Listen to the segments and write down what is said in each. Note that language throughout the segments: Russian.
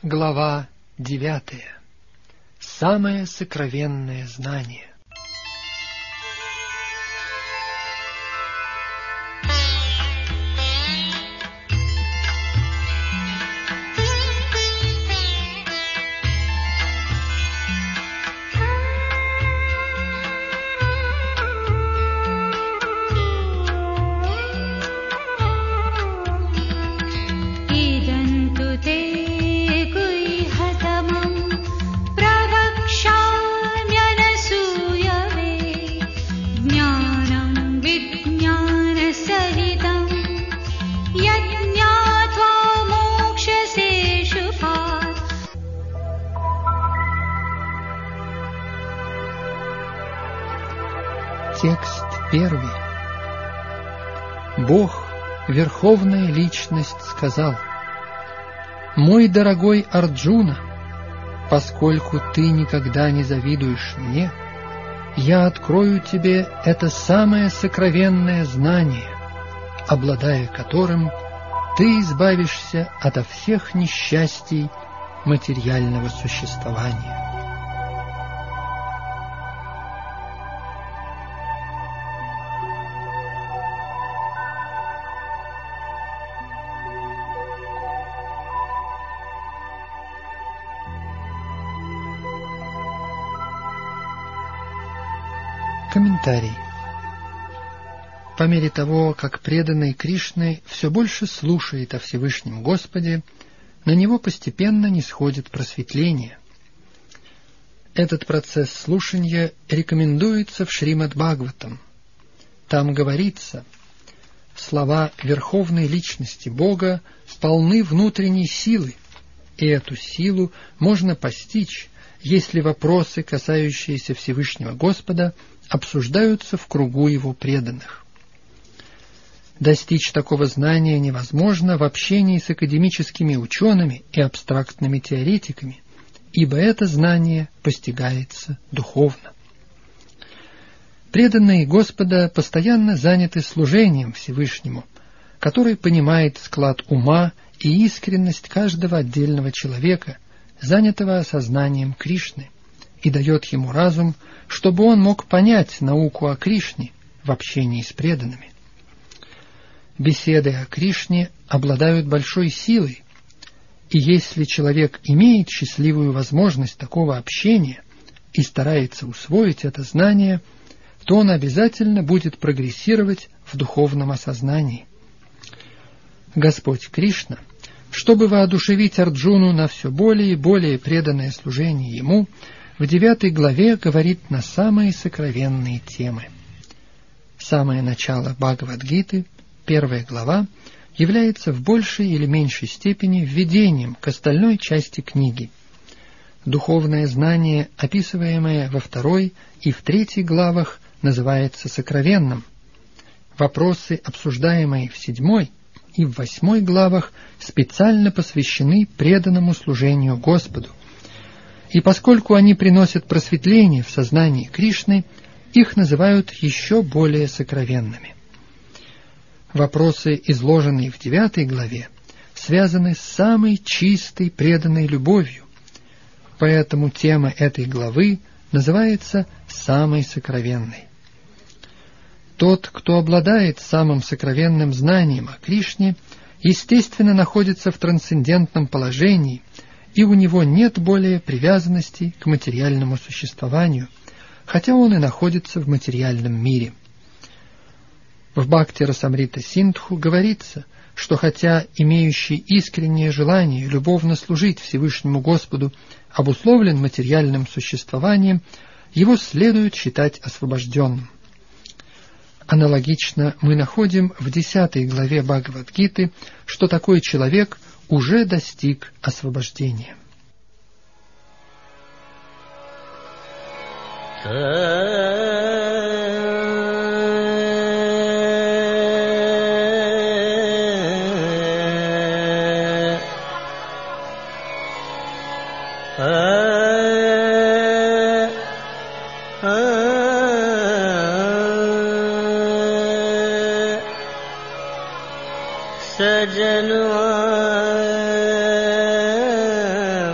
Глава 9. Самое сокровенное знание. Текст 1. Бог, Верховная Личность, сказал: «Мой дорогой Арджуна, поскольку ты никогда не завидуешь мне, я открою тебе это самое сокровенное знание, обладая которым ты избавишься ото всех несчастий материального существования». Комментарий. По мере того, как преданный Кришне все больше слушает о Всевышнем Господе, на него постепенно нисходит просветление. Этот процесс слушания рекомендуется в Шримад-Бхагаватам. Там говорится: слова Верховной Личности Бога полны внутренней силы, и эту силу можно постичь, если вопросы, касающиеся Всевышнего Господа, обсуждаются в кругу его преданных. Достичь такого знания невозможно в общении с академическими учеными и абстрактными теоретиками, ибо это знание постигается духовно. Преданные Господа постоянно заняты служением Всевышнему, который понимает склад ума и искренность каждого отдельного человека, занятого осознанием Кришны, и дает ему разум, чтобы он мог понять науку о Кришне в общении с преданными. Беседы о Кришне обладают большой силой, и если человек имеет счастливую возможность такого общения и старается усвоить это знание, то он обязательно будет прогрессировать в духовном осознании. Господь Кришна, чтобы воодушевить Арджуну на все более и более преданное служение ему, в 9 главе говорит на самые сокровенные темы. Самое начало Бхагавад-гиты, 1 глава, является в большей или меньшей степени введением к остальной части книги. Духовное знание, описываемое во 2 и в 3 главах, называется сокровенным. Вопросы, обсуждаемые в 7 и в 8 главах, специально посвящены преданному служению Господу. И поскольку они приносят просветление в сознании Кришны, их называют еще более сокровенными. Вопросы, изложенные в 9 главе, связаны с самой чистой преданной любовью, поэтому тема этой главы называется «самой сокровенной». Тот, кто обладает самым сокровенным знанием о Кришне, естественно находится в трансцендентном положении, и у него нет более привязанности к материальному существованию, хотя он и находится в материальном мире. В Бхакти-расамрита-синдху говорится, что хотя имеющий искреннее желание любовно служить Всевышнему Господу обусловлен материальным существованием, его следует считать освобожденным. Аналогично мы находим в 10 главе Бхагавад-гиты, что такой человек уже достиг освобождения. सजनवा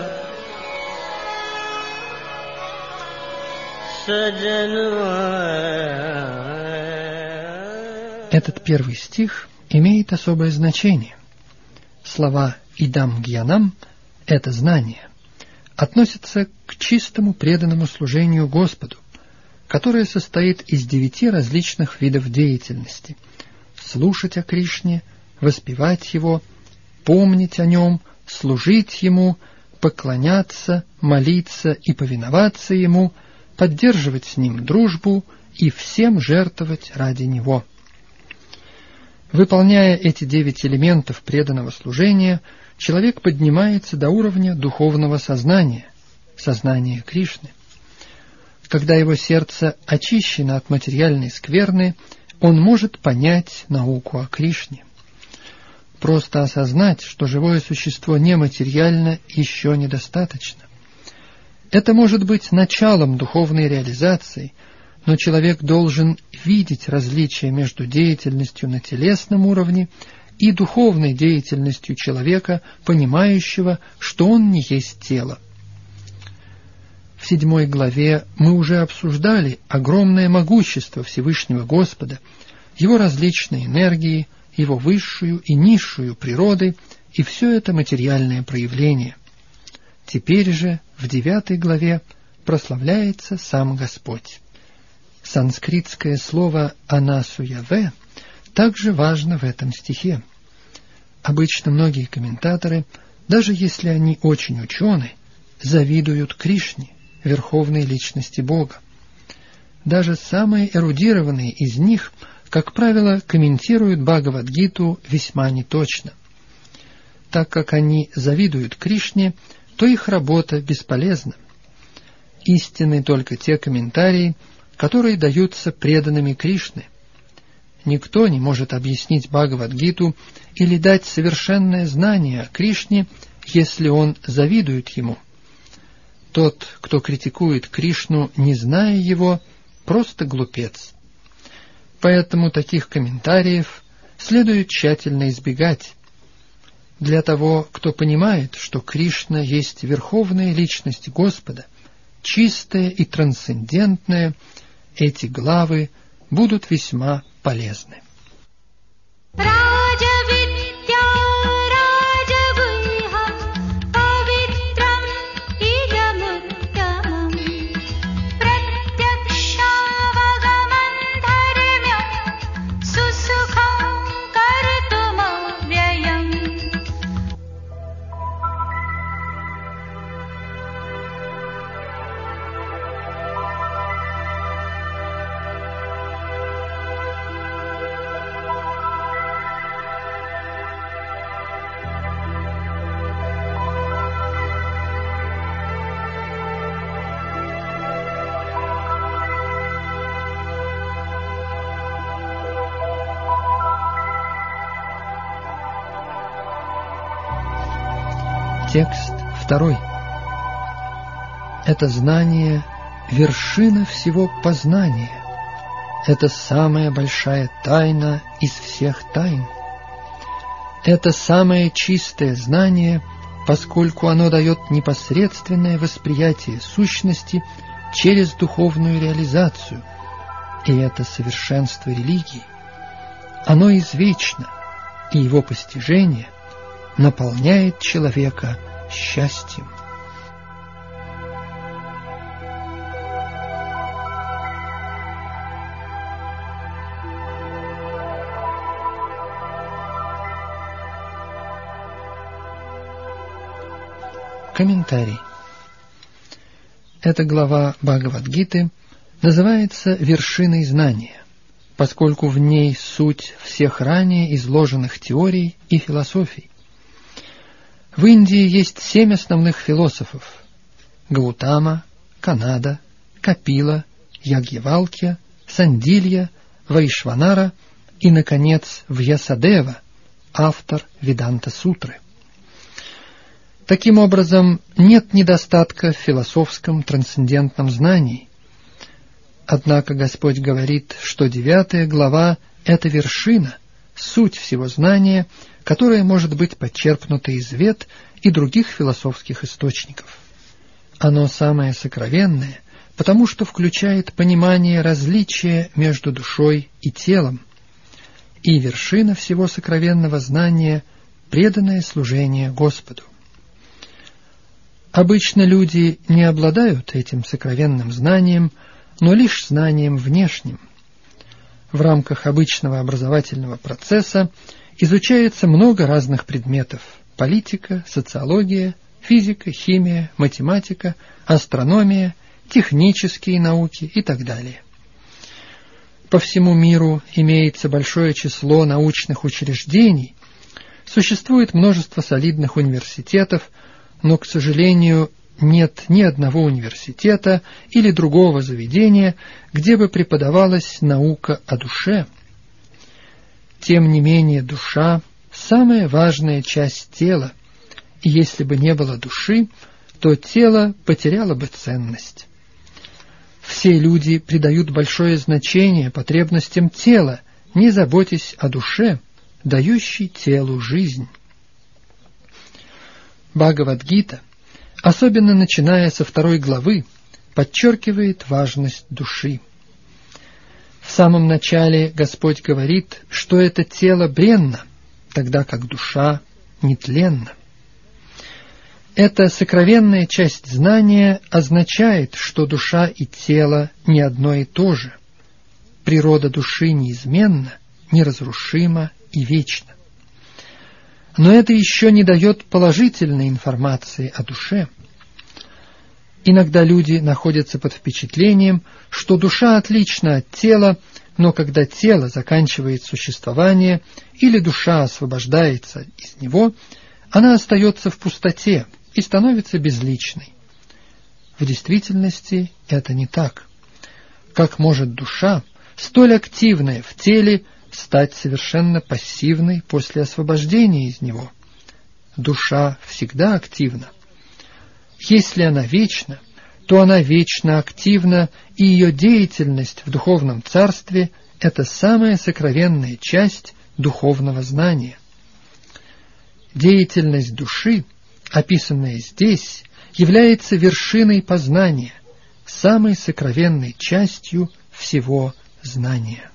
Этот первый стих имеет особое значение. Слова «идам гьянам» — это знание, относятся к чистому преданному служению Господу, которое состоит из 9 различных видов деятельности: слушать о Кришне, воспевать Его, помнить о Нем, служить Ему, поклоняться, молиться и повиноваться Ему, поддерживать с Ним дружбу и всем жертвовать ради Него. Выполняя эти 9 элементов преданного служения, человек поднимается до уровня духовного сознания, сознания Кришны. Когда его сердце очищено от материальной скверны, он может понять науку о Кришне. Просто осознать, что живое существо нематериально, еще недостаточно. Это может быть началом духовной реализации, но человек должен видеть различия между деятельностью на телесном уровне и духовной деятельностью человека, понимающего, что он не есть тело. В 7 главе мы уже обсуждали огромное могущество Всевышнего Господа, Его различные энергии, Его высшую и низшую природы и все это материальное проявление. Теперь же в 9 главе прославляется сам Господь. Санскритское слово «анасуяве» также важно в этом стихе. Обычно многие комментаторы, даже если они очень учены, завидуют Кришне, верховной личности Бога. Даже самые эрудированные из них, как правило, комментируют Бхагавад-гиту весьма неточно. Так как они завидуют Кришне, то их работа бесполезна. Истинны только те комментарии, которые даются преданными Кришне. Никто не может объяснить Бхагавад-гиту или дать совершенное знание о Кришне, если он завидует ему. Тот, кто критикует Кришну, не зная его, просто глупец. Поэтому таких комментариев следует тщательно избегать. Для того, кто понимает, что Кришна есть верховная личность Господа, чистая и трансцендентная, эти главы будут весьма полезны. Текст 2. Это знание — вершина всего познания. Это самая большая тайна из всех тайн. Это самое чистое знание, поскольку оно дает непосредственное восприятие сущности через духовную реализацию, и это совершенство религии. Оно извечно, и его постижение наполняет человека счастьем. Комментарий. Эта глава Бхагавад-гиты называется «Вершиной знания», поскольку в ней суть всех ранее изложенных теорий и философий. В Индии есть 7 основных философов: Гаутама, Канада, Капила, Ягьявалкья, Сандилья, Вайшванара и, наконец, Вьясадева, автор Веданта-сутры. Таким образом, нет недостатка в философском трансцендентном знании. Однако Господь говорит, что 9 глава — это вершина, суть всего знания, которое может быть почерпнуто из Вед и других философских источников. Оно самое сокровенное, потому что включает понимание различия между душой и телом, и вершина всего сокровенного знания – преданное служение Господу. Обычно люди не обладают этим сокровенным знанием, но лишь знанием внешним. В рамках обычного образовательного процесса изучается много разных предметов – политика, социология, физика, химия, математика, астрономия, технические науки и так далее. По всему миру имеется большое число научных учреждений, существует множество солидных университетов, но, к сожалению, нет ни одного университета или другого заведения, где бы преподавалась наука о душе. Тем не менее, душа – самая важная часть тела, и если бы не было души, то тело потеряло бы ценность. Все люди придают большое значение потребностям тела, не заботясь о душе, дающей телу жизнь. Бхагавад-гита, особенно начиная со 2 главы, подчеркивает важность души. В самом начале Господь говорит, что это тело бренно, тогда как душа нетленна. Эта сокровенная часть знания означает, что душа и тело не одно и то же. Природа души неизменна, неразрушима и вечна. Но это еще не дает положительной информации о душе. Иногда люди находятся под впечатлением, что душа отлична от тела, но когда тело заканчивает существование или душа освобождается из него, она остается в пустоте и становится безличной. В действительности это не так. Как может душа, столь активная в теле, стать совершенно пассивной после освобождения из него? Душа всегда активна. Если она вечна, то она вечно активна, и ее деятельность в духовном царстве – это самая сокровенная часть духовного знания. Деятельность души, описанная здесь, является вершиной познания, самой сокровенной частью всего знания.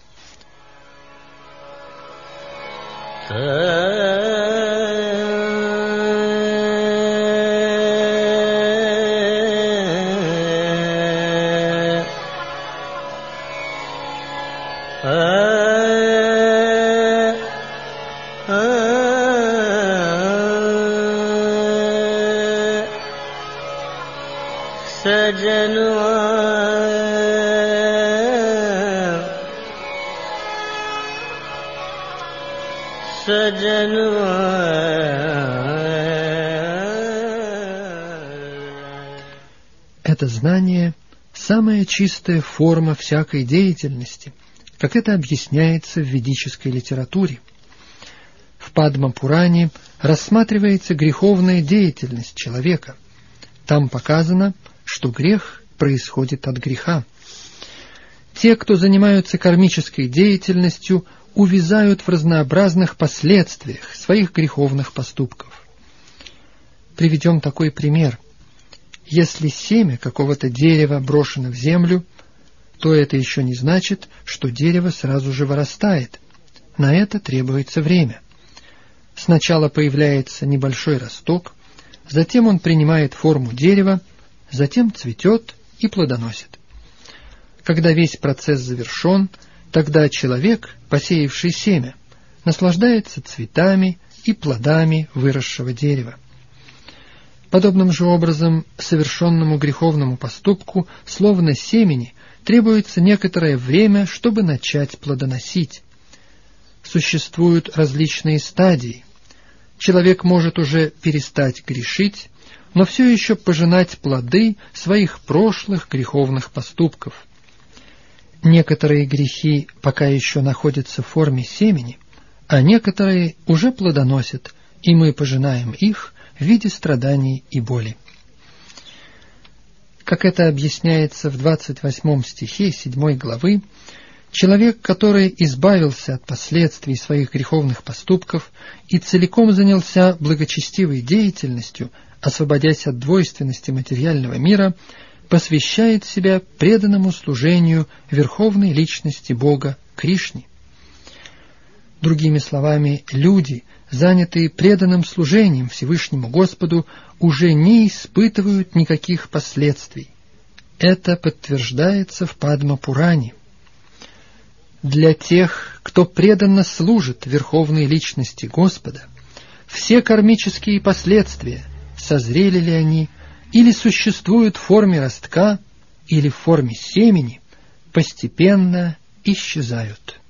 Это знание – самая чистая форма всякой деятельности, как это объясняется в ведической литературе. В Падма-Пуране рассматривается греховная деятельность человека. Там показано, что грех происходит от греха. Те, кто занимаются кармической деятельностью, увязают в разнообразных последствиях своих греховных поступков. Приведем такой пример. Если семя какого-то дерева брошено в землю, то это еще не значит, что дерево сразу же вырастает. На это требуется время. Сначала появляется небольшой росток, затем он принимает форму дерева, затем цветет и плодоносит. Когда весь процесс завершен, тогда человек, посеявший семя, наслаждается цветами и плодами выросшего дерева. Подобным же образом совершенному греховному поступку, словно семени, требуется некоторое время, чтобы начать плодоносить. Существуют различные стадии. Человек может уже перестать грешить, но все еще пожинать плоды своих прошлых греховных поступков. Некоторые грехи пока еще находятся в форме семени, а некоторые уже плодоносят, и мы пожинаем их в виде страданий и боли. Как это объясняется в 28 стихе 7 главы, человек, который избавился от последствий своих греховных поступков и целиком занялся благочестивой деятельностью, освободясь от двойственности материального мира, посвящает себя преданному служению верховной личности Бога Кришне. Другими словами, люди, занятые преданным служением Всевышнему Господу, уже не испытывают никаких последствий. Это подтверждается в Падма-Пуране. Для тех, кто преданно служит верховной личности Господа, все кармические последствия, созрели ли они, или существуют в форме ростка, или в форме семени, постепенно исчезают.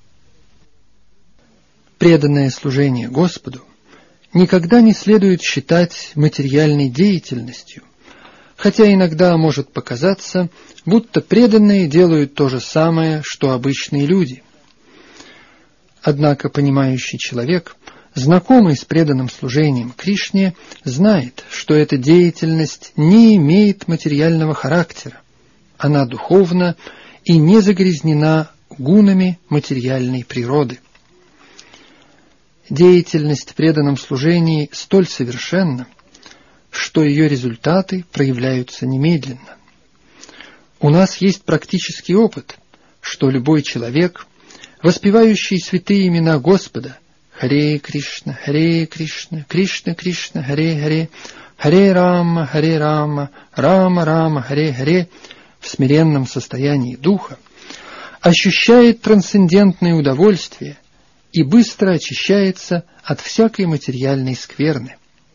Преданное служение Господу никогда не следует считать материальной деятельностью, хотя иногда может показаться, будто преданные делают то же самое, что обычные люди. Однако понимающий человек, знакомый с преданным служением Кришне, знает, что эта деятельность не имеет материального характера, она духовна и не загрязнена гунами материальной природы. Деятельность в преданном служении столь совершенна, что ее результаты проявляются немедленно. У нас есть практический опыт, что любой человек, воспевающий святые имена Господа, Харе Кришна, Кришна Кришна, Харе Рама, Рама Рама, Харе, в смиренном состоянии духа, ощущает трансцендентное удовольствие и быстро очищается от всякой материальной скверны.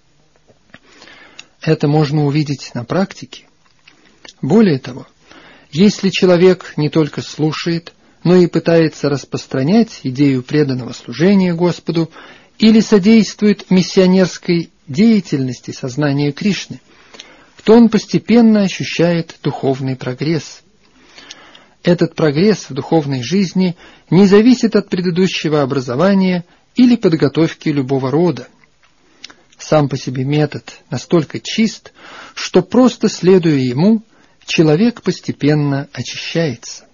Это можно увидеть на практике. Более того, если человек не только слушает, но и пытается распространять идею преданного служения Господу или содействует миссионерской деятельности сознания Кришны, то он постепенно ощущает духовный прогресс. Этот прогресс в духовной жизни не зависит от предыдущего образования или подготовки любого рода. Сам по себе метод настолько чист, что просто следуя ему, человек постепенно очищается.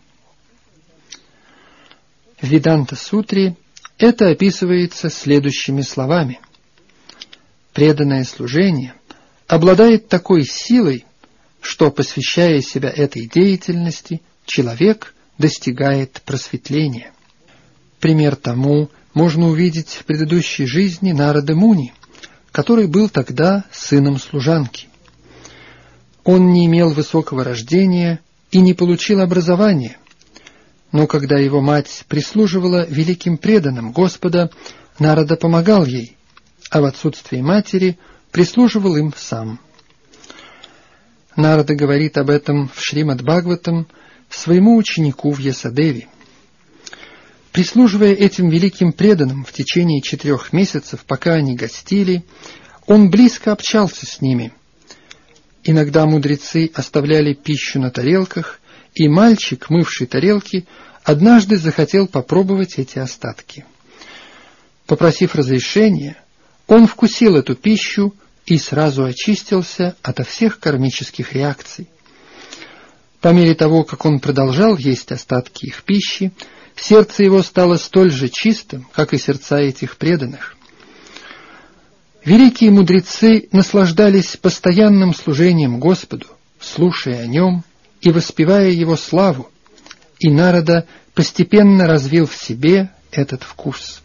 В Веданта-сутре это описывается следующими словами. Преданное служение обладает такой силой, что, посвящая себя этой деятельности, человек достигает просветления. Пример тому можно увидеть в предыдущей жизни Нарады Муни, который был тогда сыном служанки. Он не имел высокого рождения и не получил образования, но когда его мать прислуживала великим преданным Господа, Нарада помогал ей, а в отсутствие матери прислуживал им сам. Нарада говорит об этом в Шримад-Бхагаватам своему ученику Вьясадеве. Прислуживая этим великим преданным в течение 4 месяцев, пока они гостили, он близко общался с ними. Иногда мудрецы оставляли пищу на тарелках, и мальчик, мывший тарелки, однажды захотел попробовать эти остатки. Попросив разрешения, он вкусил эту пищу и сразу очистился ото всех кармических реакций. По мере того, как он продолжал есть остатки их пищи, сердце его стало столь же чистым, как и сердца этих преданных. Великие мудрецы наслаждались постоянным служением Господу, слушая о нем и воспевая его славу, и Нарада постепенно развил в себе этот вкус.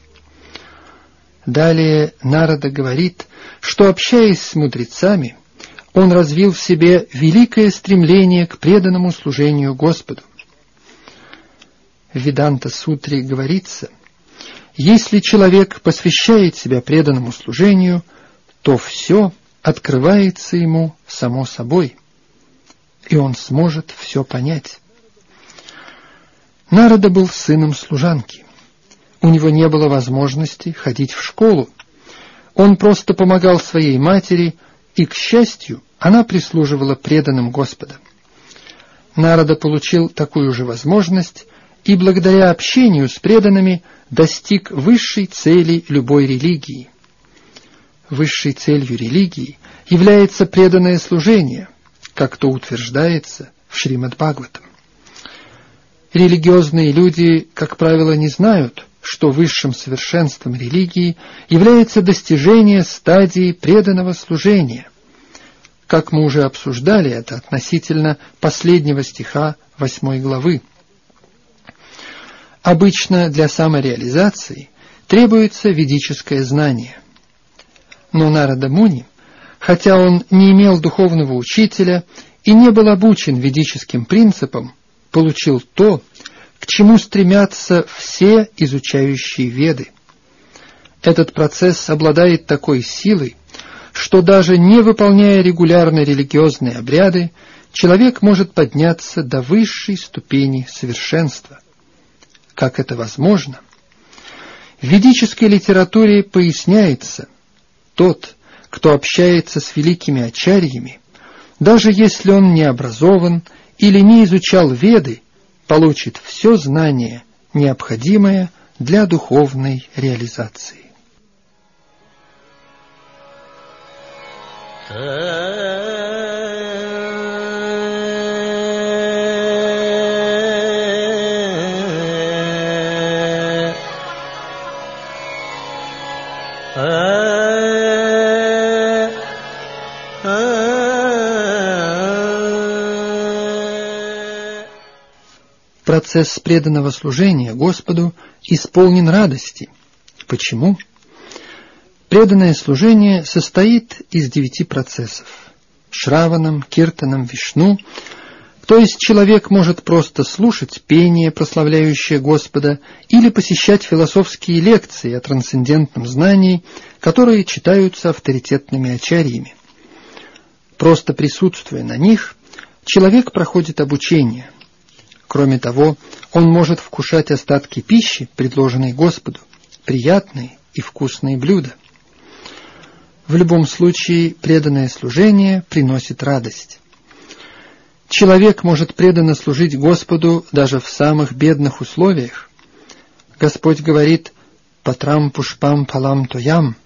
Далее Нарада говорит, что, общаясь с мудрецами, он развил в себе великое стремление к преданному служению Господу. В Веданта-сутре говорится, если человек посвящает себя преданному служению, то все открывается ему само собой, и он сможет все понять. Нарада был сыном служанки. У него не было возможности ходить в школу. Он просто помогал своей матери, и, к счастью, она прислуживала преданным Господа. Нарада получил такую же возможность и благодаря общению с преданными достиг высшей цели любой религии. Высшей целью религии является преданное служение, как то утверждается в Шримад-Бхагаватам. Религиозные люди, как правило, не знают, что высшим совершенством религии является достижение стадии преданного служения, как мы уже обсуждали это относительно последнего стиха 8 главы. Обычно для самореализации требуется ведическое знание. Но Нарада Муни, хотя он не имел духовного учителя и не был обучен ведическим принципам, получил то, к чему стремятся все изучающие Веды. Этот процесс обладает такой силой, что даже не выполняя регулярно религиозные обряды, человек может подняться до высшей ступени совершенства. Как это возможно? В ведической литературе поясняется: тот, кто общается с великими ачарьями, даже если он не образован или не изучал Веды, получит все знание, необходимое для духовной реализации. Процесс преданного служения Господу исполнен радости. Почему? Преданное служение состоит из 9 процессов – Шраванам, Киртанам, Вишну. То есть человек может просто слушать пение, прославляющее Господа, или посещать философские лекции о трансцендентном знании, которые читаются авторитетными ачарьями. Просто присутствуя на них, человек проходит обучение. Кроме того, он может вкушать остатки пищи, предложенной Господу, приятные и вкусные блюда. В любом случае, преданное служение приносит радость. Человек может преданно служить Господу даже в самых бедных условиях. Господь говорит «Патрам пушпам палам тоям».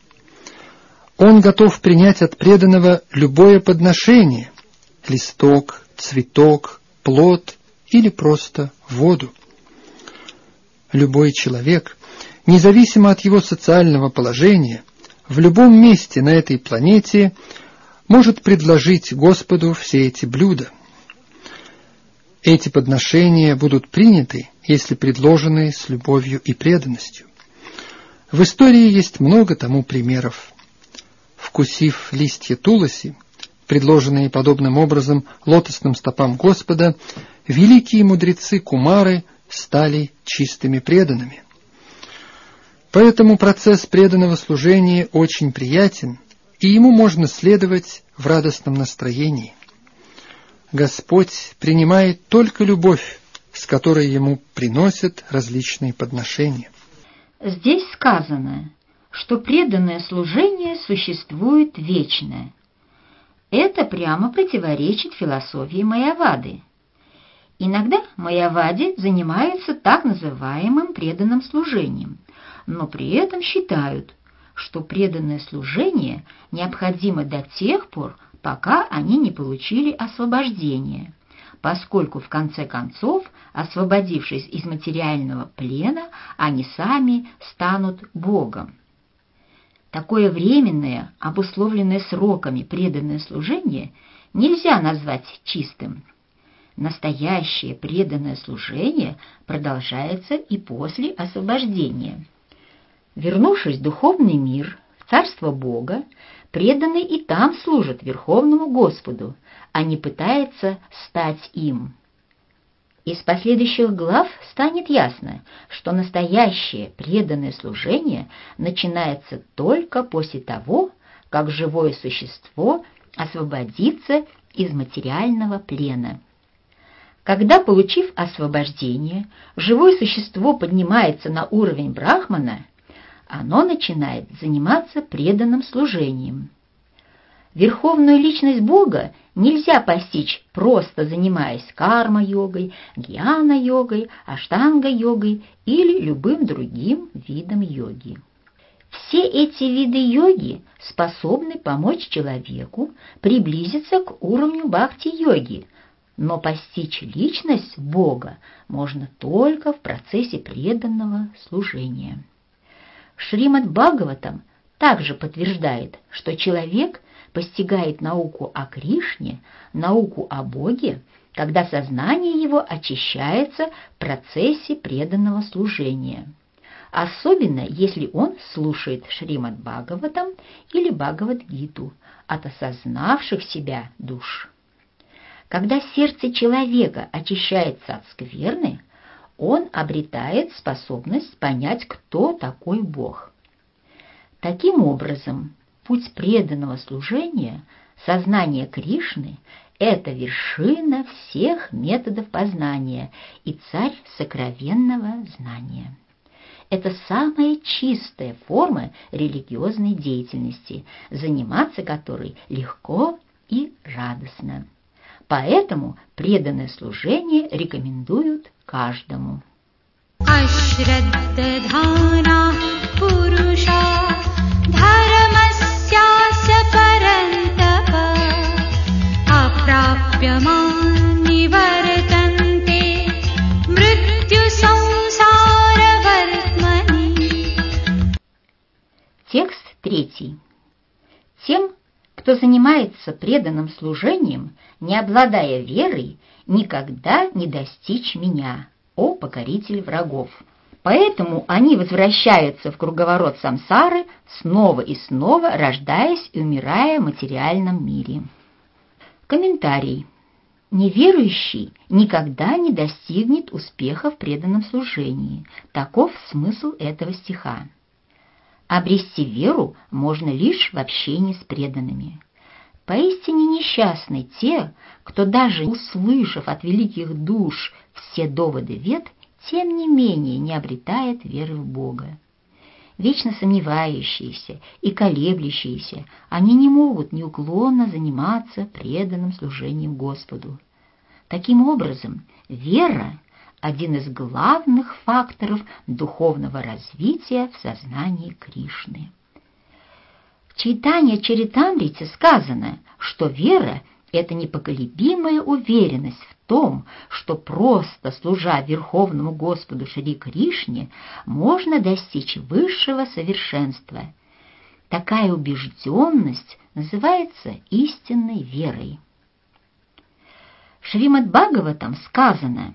Он готов принять от преданного любое подношение – листок, цветок, плод или просто воду. Любой человек, независимо от его социального положения, в любом месте на этой планете может предложить Господу все эти блюда. Эти подношения будут приняты, если предложены с любовью и преданностью. В истории есть много тому примеров. Вкусив листья туласи, предложенные подобным образом лотосным стопам Господа, великие мудрецы Кумары стали чистыми преданными. Поэтому процесс преданного служения очень приятен, и ему можно следовать в радостном настроении. Господь принимает только любовь, с которой ему приносят различные подношения. Здесь сказано, что преданное служение существует вечное. Это прямо противоречит философии Майявады. Иногда майявади занимаются так называемым преданным служением, но при этом считают, что преданное служение необходимо до тех пор, пока они не получили освобождение, поскольку в конце концов, освободившись из материального плена, они сами станут Богом. Такое временное, обусловленное сроками преданное служение нельзя назвать чистым. Настоящее преданное служение продолжается и после освобождения. Вернувшись в духовный мир, в царство Бога, преданный и там служит Верховному Господу, а не пытается стать им. Из последующих глав станет ясно, что настоящее преданное служение начинается только после того, как живое существо освободится из материального плена. Когда, получив освобождение, живое существо поднимается на уровень брахмана, оно начинает заниматься преданным служением. Верховную личность Бога нельзя постичь, просто занимаясь карма-йогой, гьяна-йогой, аштанга-йогой или любым другим видом йоги. Все эти виды йоги способны помочь человеку приблизиться к уровню бхакти-йоги, но постичь личность Бога можно только в процессе преданного служения. Шримад Бхагаватам также подтверждает, что человек постигает науку о Кришне, науку о Боге, когда сознание его очищается в процессе преданного служения. Особенно, если он слушает Шримад Бхагаватам или Бхагавад-гиту от осознавших себя душ. Когда сердце человека очищается от скверны, он обретает способность понять, кто такой Бог. Таким образом, путь преданного служения, сознание Кришны – это вершина всех методов познания и царь сокровенного знания. Это самая чистая форма религиозной деятельности, заниматься которой легко и радостно. Поэтому преданное служение рекомендуют каждому. Ашраддадхана пуруша дхармасяся парантапа апрапьяман нивартанте мритью сансара вартмани. Текст 3. Тем, кто занимается преданным служением, не обладая верой, никогда не достичь меня, о покоритель врагов. Поэтому они возвращаются в круговорот самсары, снова и снова рождаясь и умирая в материальном мире. Комментарий. Неверующий никогда не достигнет успеха в преданном служении. Таков смысл этого стиха. Обрести веру можно лишь в общении с преданными. Поистине несчастны те, кто, даже услышав от великих душ все доводы вед, тем не менее не обретает веры в Бога. Вечно сомневающиеся и колеблющиеся, они не могут неуклонно заниматься преданным служением Господу. Таким образом, вера – один из главных факторов духовного развития в сознании Кришны. В Чайтанья-чаритамрите сказано, что вера – это непоколебимая уверенность в том, что просто служа Верховному Господу Шри Кришне, можно достичь высшего совершенства. Такая убежденность называется истинной верой. В Шримад Бхагаватам сказано: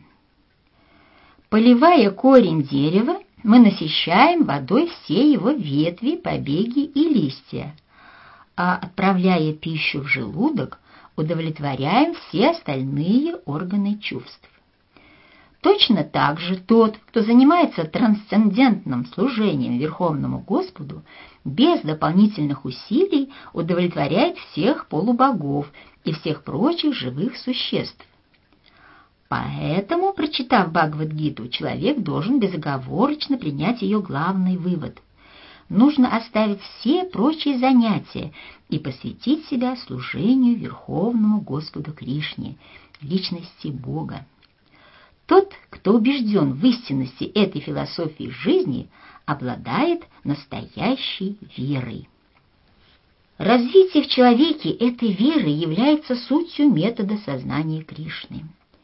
«Поливая корень дерева, мы насыщаем водой все его ветви, побеги и листья, а отправляя пищу в желудок, удовлетворяем все остальные органы чувств». Точно так же тот, кто занимается трансцендентным служением Верховному Господу, без дополнительных усилий удовлетворяет всех полубогов и всех прочих живых существ. Поэтому, прочитав Бхагавад-гиту, человек должен безоговорочно принять ее главный вывод. Нужно оставить все прочие занятия и посвятить себя служению Верховному Господу Кришне, личности Бога. Тот, кто убежден в истинности этой философии жизни, обладает настоящей верой. Развитие в человеке этой веры является сутью метода сознания Кришны.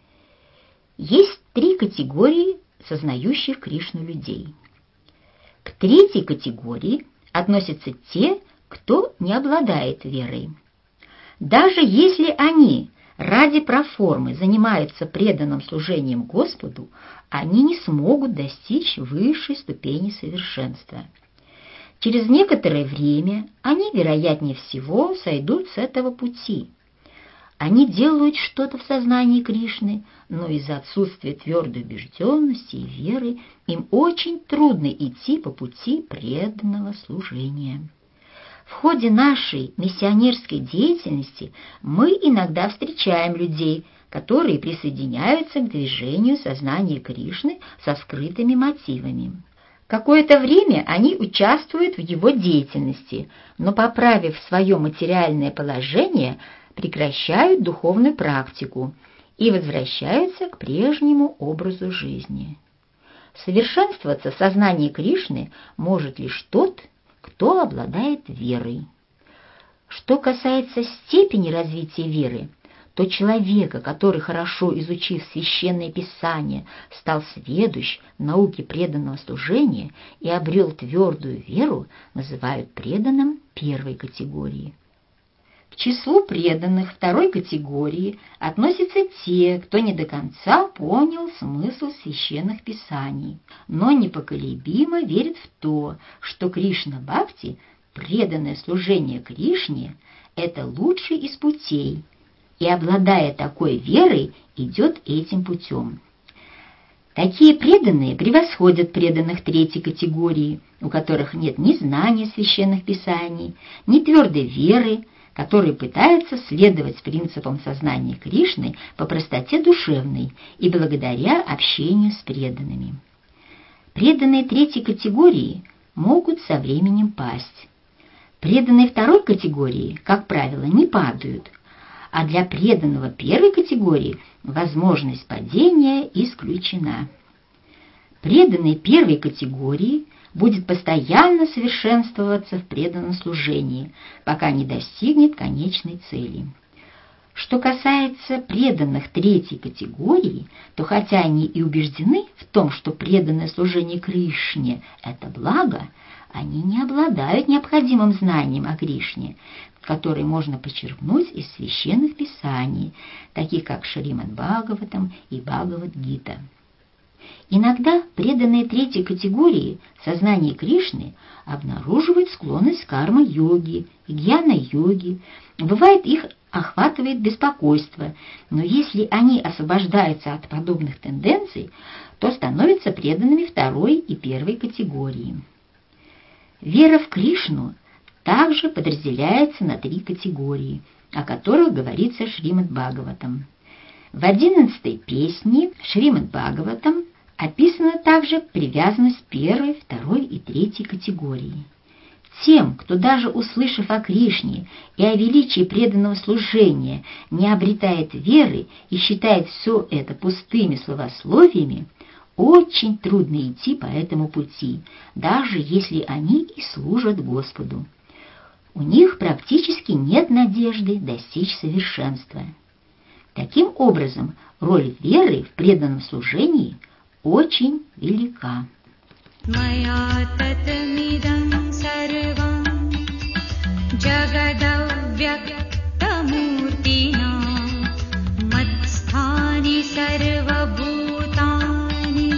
Есть 3 категории сознающих Кришну людей. К 3-й категории относятся те, кто не обладает верой. Даже если они ради проформы занимаются преданным служением Господу, они не смогут достичь высшей ступени совершенства. Через некоторое время они, вероятнее всего, сойдут с этого пути. Они делают что-то в сознании Кришны, но из-за отсутствия твердой убежденности и веры им очень трудно идти по пути преданного служения. В ходе нашей миссионерской деятельности мы иногда встречаем людей, которые присоединяются к движению сознания Кришны со скрытыми мотивами. Какое-то время они участвуют в его деятельности, но, поправив свое материальное положение, прекращают духовную практику и возвращаются к прежнему образу жизни. Совершенствоваться в сознании Кришны может лишь тот, кто обладает верой. Что касается степени развития веры, то человека, который, хорошо изучив Священное Писание, стал сведущ в науке преданного служения и обрел твердую веру, называют преданным 1-й категории. К числу преданных второй категории относятся те, кто не до конца понял смысл священных писаний, но непоколебимо верит в то, что Кришна-бхакти, преданное служение Кришне, это лучший из путей, и, обладая такой верой, идет этим путем. Такие преданные превосходят преданных третьей категории, у которых нет ни знания священных писаний, ни твердой веры, которые пытаются следовать принципам сознания Кришны по простоте душевной и благодаря общению с преданными. Преданные третьей категории могут со временем пасть. Преданные второй категории, как правило, не падают, а для преданного первой категории возможность падения исключена. Преданный первой категории будет постоянно совершенствоваться в преданном служении, пока не достигнет конечной цели. Что касается преданных третьей категории, то хотя они и убеждены в том, что преданное служение Кришне – это благо, они не обладают необходимым знанием о Кришне, который можно почерпнуть из священных писаний, таких как Шримад-Бхагаватам и Бхагавад-гита. Иногда преданные третьей категории сознания Кришны обнаруживают склонность к карма-йоге и гьяна-йоге. Бывает, их охватывает беспокойство, но если они освобождаются от подобных тенденций, то становятся преданными второй и первой категории. Вера в Кришну также подразделяется на 3 категории, о которых говорится Шримад-Бхагаватам. В 11-й песне Шримад-Бхагаватам описана также привязанность первой, второй и третьей категории. Тем, кто даже услышав о Кришне и о величии преданного служения, не обретает веры и считает все это пустыми словословиями, очень трудно идти по этому пути, даже если они и служат Господу. У них практически нет надежды достичь совершенства. Таким образом, роль веры в преданном служении очень велика. Maya tatmidam sarvam jagadavyaktamurtina matsthani sarvabhutani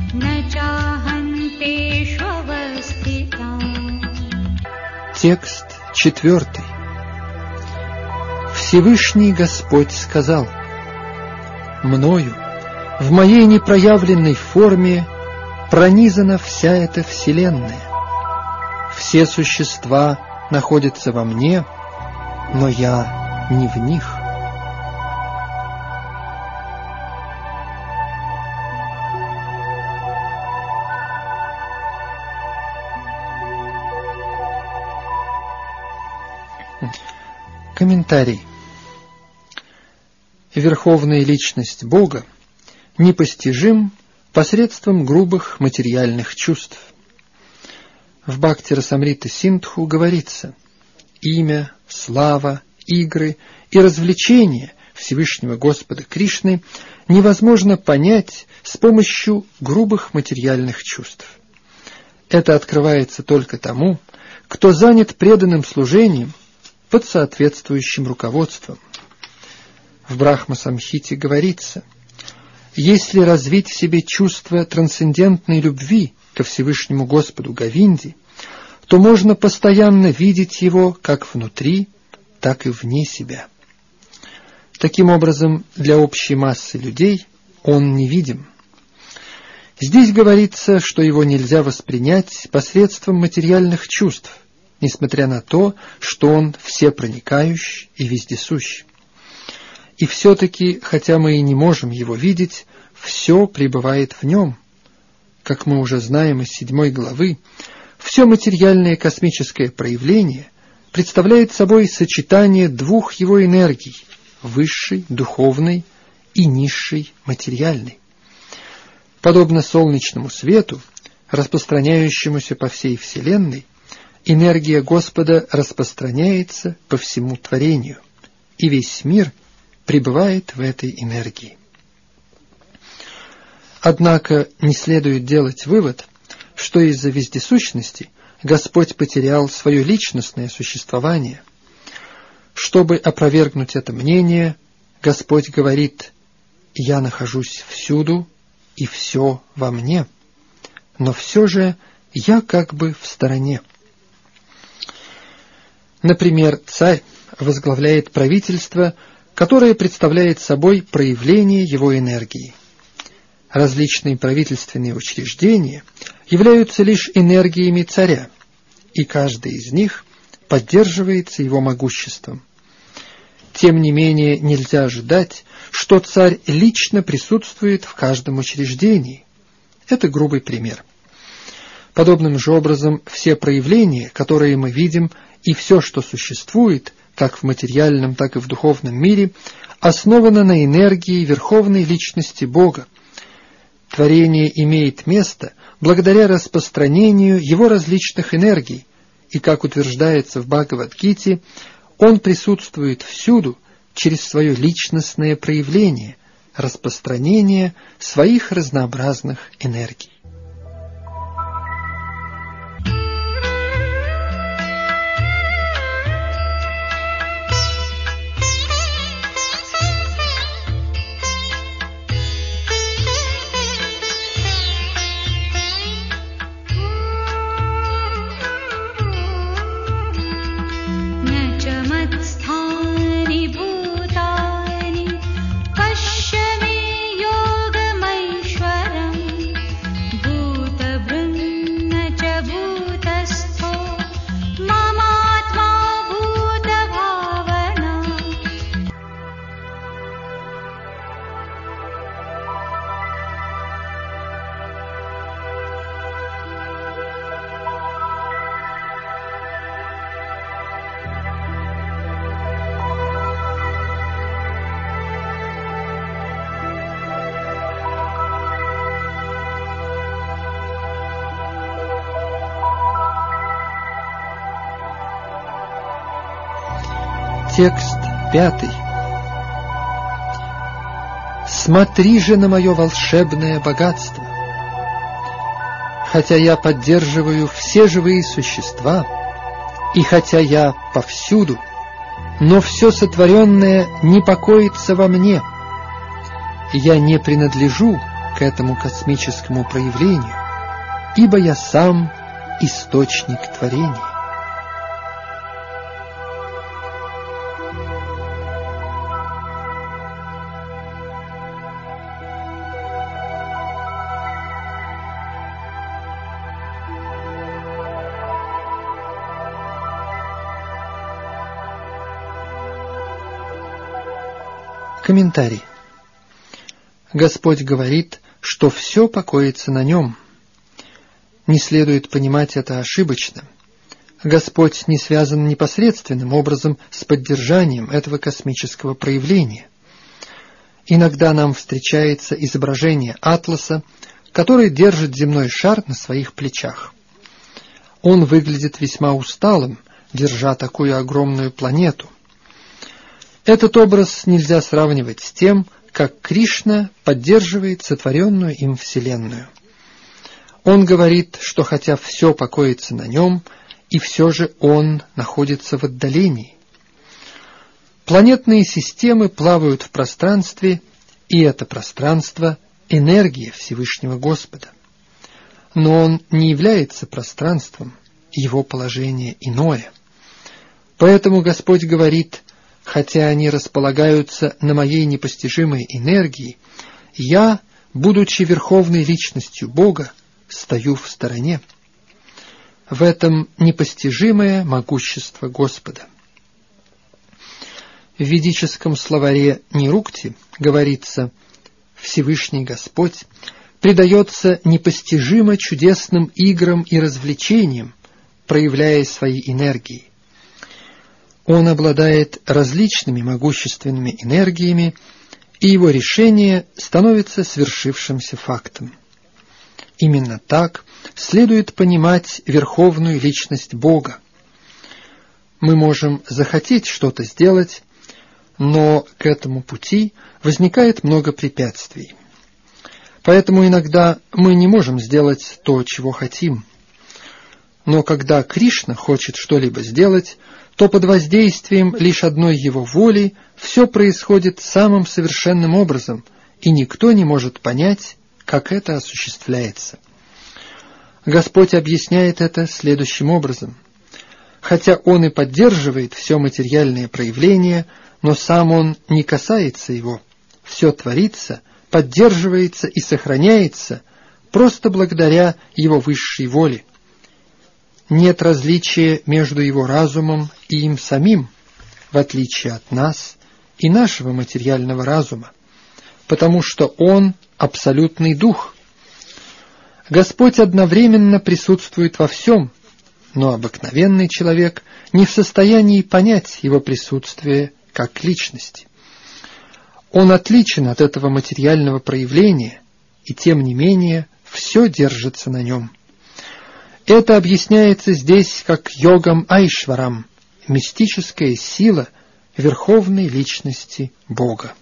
nachahanteshvavasthitam. Текст 4. Всевышний Господь сказал: «Мною, в моей непроявленной форме, пронизана вся эта вселенная. Все существа находятся во мне, но я не в них». Комментарий. Верховная личность Бога непостижим посредством грубых материальных чувств. В Бхакти-расамрита Синдху говорится: имя, слава, игры и развлечения Всевышнего Господа Кришны невозможно понять с помощью грубых материальных чувств. Это открывается только тому, кто занят преданным служением под соответствующим руководством. В Брахма-самхите говорится: если развить в себе чувство трансцендентной любви ко Всевышнему Господу Говинде, то можно постоянно видеть Его как внутри, так и вне себя. Таким образом, для общей массы людей Он невидим. Здесь говорится, что Его нельзя воспринять посредством материальных чувств, несмотря на то, что Он всепроникающий и вездесущ. И все-таки, хотя мы и не можем Его видеть, все пребывает в Нем. Как мы уже знаем из 7 главы, все материальное космическое проявление представляет собой сочетание 2 Его энергий – высшей, духовной и низшей, материальной. Подобно солнечному свету, распространяющемуся по всей Вселенной, энергия Господа распространяется по всему творению, и весь мир пребывает в этой энергии. Однако не следует делать вывод, что из-за вездесущности Господь потерял свое личностное существование. Чтобы опровергнуть это мнение, Господь говорит: «Я нахожусь всюду, и все во мне, но все же я как бы в стороне». Например, царь возглавляет правительство, которое представляет собой проявление его энергии. Различные правительственные учреждения являются лишь энергиями царя, и каждый из них поддерживается его могуществом. Тем не менее, нельзя ожидать, что царь лично присутствует в каждом учреждении. Это грубый пример. Подобным же образом все проявления, которые мы видим, и все, что существует, как в материальном, так и в духовном мире, основано на энергии Верховной Личности Бога. Творение имеет место благодаря распространению его различных энергий, и, как утверждается в Бхагавад-гите, он присутствует всюду через свое личностное проявление, распространение своих разнообразных энергий. Текст 5. «Смотри же на мое волшебное богатство. Хотя я поддерживаю все живые существа, и хотя я повсюду, но все сотворенное не покоится во мне. Я не принадлежу к этому космическому проявлению, ибо я сам источник творения». Комментарий. Господь говорит, что все покоится на нем. Не следует понимать это ошибочно. Господь не связан непосредственным образом с поддержанием этого космического проявления. Иногда нам встречается изображение атласа, который держит земной шар на своих плечах. Он выглядит весьма усталым, держа такую огромную планету. Этот образ нельзя сравнивать с тем, как Кришна поддерживает сотворенную им Вселенную. Он говорит, что хотя все покоится на нем, и все же он находится в отдалении. Планетные системы плавают в пространстве, и это пространство — энергия Всевышнего Господа. Но он не является пространством, его положение иное. Поэтому Господь говорит: хотя они располагаются на моей непостижимой энергии, я, будучи верховной личностью Бога, стою в стороне. В этом непостижимое могущество Господа. В ведическом словаре Нирукти говорится: Всевышний Господь предается непостижимо чудесным играм и развлечениям, проявляя свои энергии. Он обладает различными могущественными энергиями, и его решение становится свершившимся фактом. Именно так следует понимать верховную личность Бога. Мы можем захотеть что-то сделать, но к этому пути возникает много препятствий. Поэтому иногда мы не можем сделать то, чего хотим. Но когда Кришна хочет что-либо сделать, то под воздействием лишь одной Его воли все происходит самым совершенным образом, и никто не может понять, как это осуществляется. Господь объясняет это следующим образом. Хотя Он и поддерживает все материальное проявление, но сам Он не касается его. Все творится, поддерживается и сохраняется просто благодаря Его высшей воле. Нет различия между Его разумом и им самим, в отличие от нас и нашего материального разума, потому что Он — абсолютный дух. Господь одновременно присутствует во всем, но обыкновенный человек не в состоянии понять Его присутствие как личности. Он отличен от этого материального проявления, и тем не менее все держится на нем. Это объясняется здесь как йогам Айшварам, мистическая сила Верховной Личности Бога.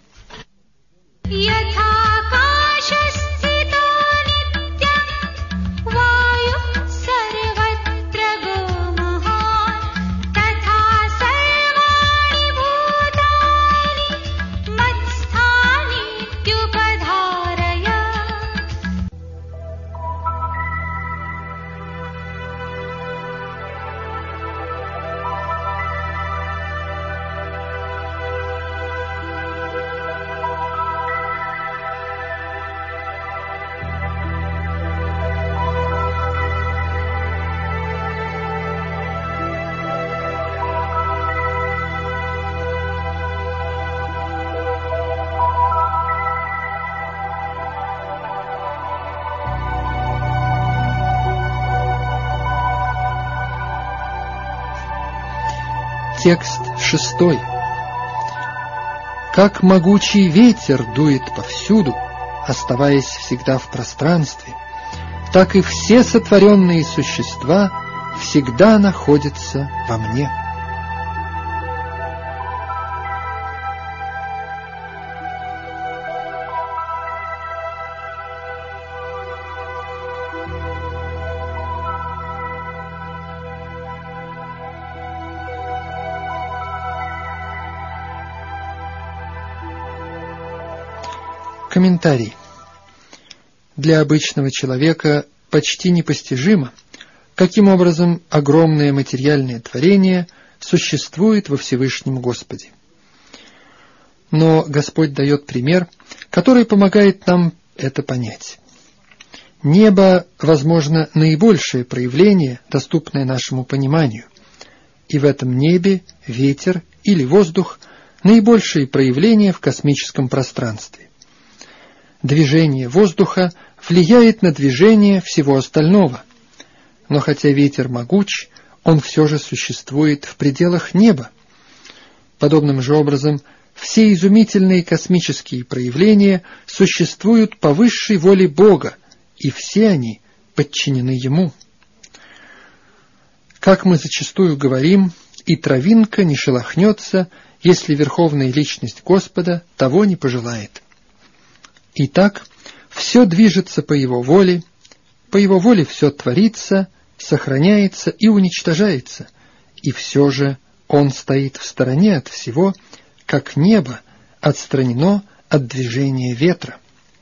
Текст 6. Как могучий ветер дует повсюду, оставаясь всегда в пространстве, так и все сотворенные существа всегда находятся во мне. Комментарий. Для обычного человека почти непостижимо, каким образом огромное материальное творение существует во Всевышнем Господе. Но Господь дает пример, который помогает нам это понять. Небо, возможно, наибольшее проявление, доступное нашему пониманию, и в этом небе ветер или воздух – наибольшие проявления в космическом пространстве. Движение воздуха влияет на движение всего остального, но хотя ветер могуч, он все же существует в пределах неба. Подобным же образом, все изумительные космические проявления существуют по высшей воле Бога, и все они подчинены Ему. Как мы зачастую говорим, и травинка не шелохнется, если Верховная Личность Господа того не пожелает. Итак, все движется по Его воле все творится, сохраняется и уничтожается, и все же Он стоит в стороне от всего, как небо отстранено от движения ветра.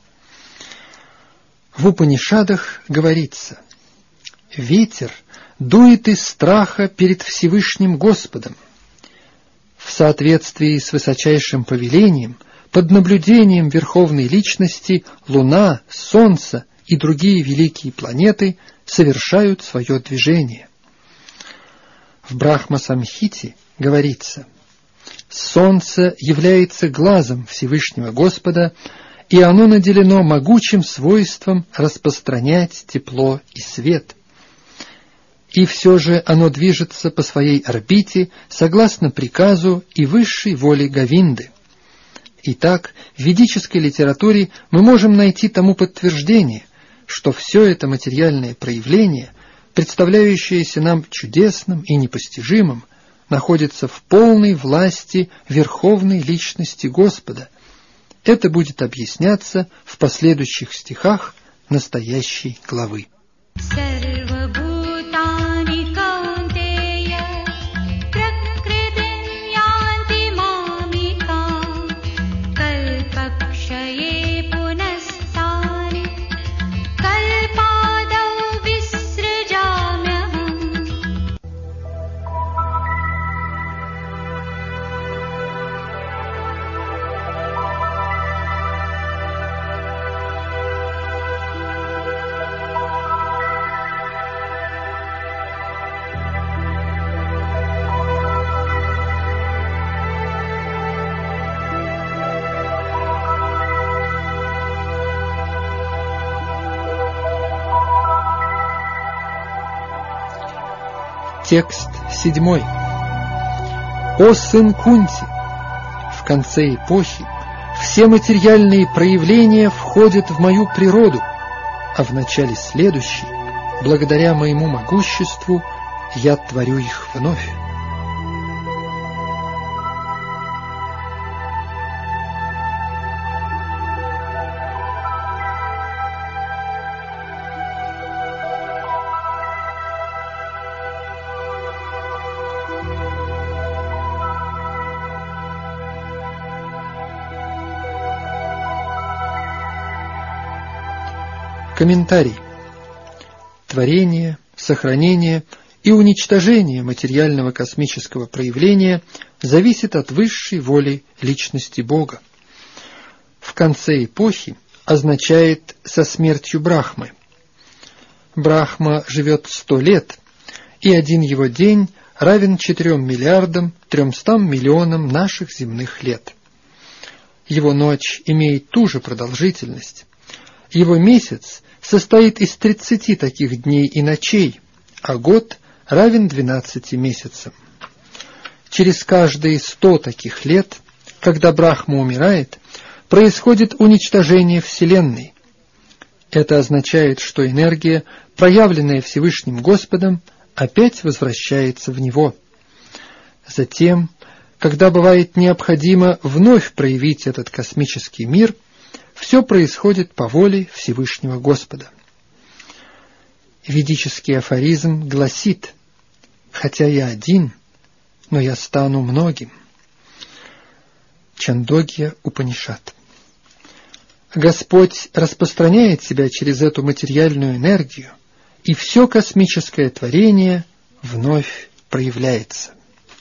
В Упанишадах говорится: «Ветер дует из страха перед Всевышним Господом». В соответствии с высочайшим повелением, под наблюдением Верховной Личности, Луна, Солнце и другие великие планеты совершают свое движение. В Брахма-самхите говорится: «Солнце является глазом Всевышнего Господа, и оно наделено могучим свойством распространять тепло и свет. И все же оно движется по своей орбите согласно приказу и высшей воле Говинды». Итак, в ведической литературе мы можем найти тому подтверждение, что все это материальное проявление, представляющееся нам чудесным и непостижимым, находится в полной власти Верховной Личности Господа. Это будет объясняться в последующих стихах настоящей главы. Текст 7. «О сын Кунти! В конце эпохи все материальные проявления входят в мою природу, а в начале следующей, благодаря моему могуществу, я творю их вновь». Комментарий. Творение, сохранение и уничтожение материального космического проявления зависит от высшей воли личности Бога. В конце эпохи означает со смертью Брахмы. Брахма живет 100 лет, и один его день равен 4 миллиардам 300 миллионам наших земных лет. Его ночь имеет ту же продолжительность. Его месяц состоит из 30 таких дней и ночей, а год равен 12 месяцам. Через каждые 100 таких лет, когда Брахма умирает, происходит уничтожение Вселенной. Это означает, что энергия, проявленная Всевышним Господом, опять возвращается в него. Затем, когда бывает необходимо вновь проявить этот космический мир, все происходит по воле Всевышнего Господа. Ведический афоризм гласит: «Хотя я один, но я стану многим». Чандогья Упанишад. Господь распространяет себя через эту материальную энергию, и все космическое творение вновь проявляется.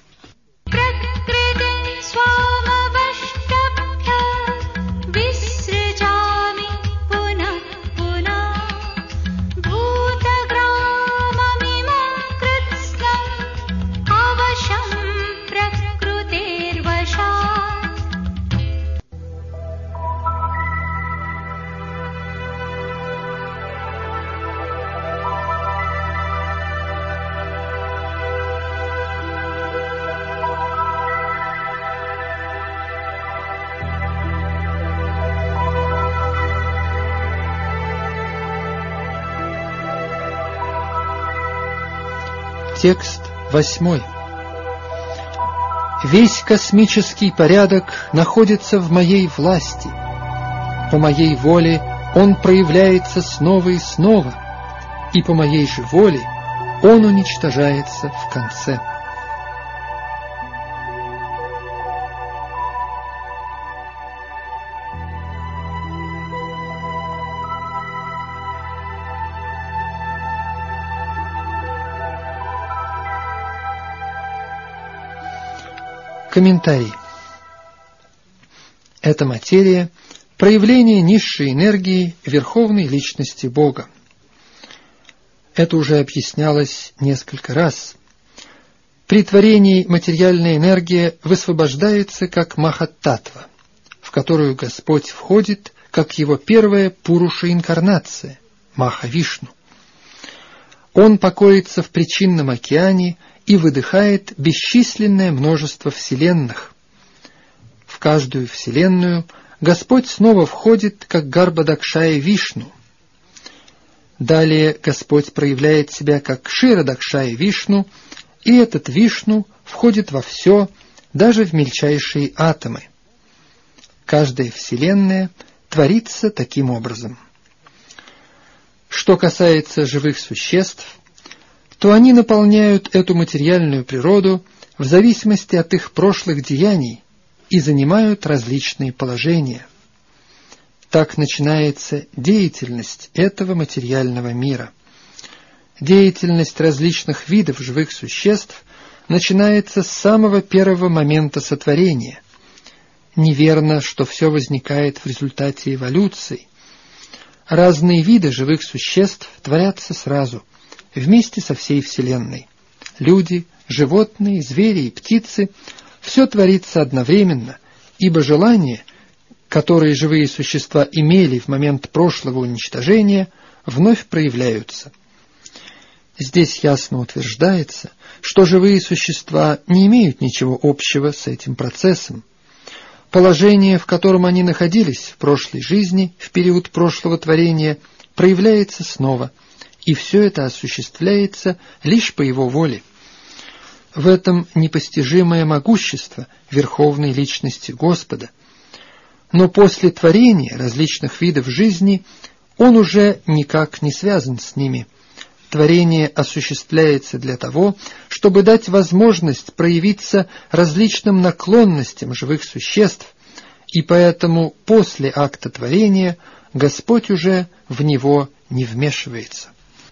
Текст 8. «Весь космический порядок находится в моей власти. По моей воле он проявляется снова и снова, и по моей же воле он уничтожается в конце». Комментарий. Эта материя – проявление низшей энергии Верховной Личности Бога. Это уже объяснялось несколько раз. При творении материальная энергия высвобождается как Маха-Татва, в которую Господь входит как его первая Пуруша-инкарнация – Маха-Вишну. Он покоится в причинном океане и выдыхает бесчисленное множество вселенных. В каждую вселенную Господь снова входит, как Гарбадакшая Вишну. Далее Господь проявляет себя как Кширадакшая Вишну, и этот Вишну входит во все, даже в мельчайшие атомы. Каждая вселенная творится таким образом. Что касается живых существ, то они наполняют эту материальную природу в зависимости от их прошлых деяний и занимают различные положения. Так начинается деятельность этого материального мира. Деятельность различных видов живых существ начинается с самого первого момента сотворения. Неверно, что все возникает в результате эволюции. Разные виды живых существ творятся сразу, вместе со всей Вселенной. Люди, животные, звери и птицы – все творится одновременно, ибо желания, которые живые существа имели в момент прошлого уничтожения, вновь проявляются. Здесь ясно утверждается, что живые существа не имеют ничего общего с этим процессом. Положение, в котором они находились в прошлой жизни, в период прошлого творения, проявляется снова, и все это осуществляется лишь по его воле. В этом непостижимое могущество Верховной Личности Господа. Но после творения различных видов жизни он уже никак не связан с ними. Творение осуществляется для того, чтобы дать возможность проявиться различным наклонностям живых существ, и поэтому после акта творения Господь уже в него не вмешивается.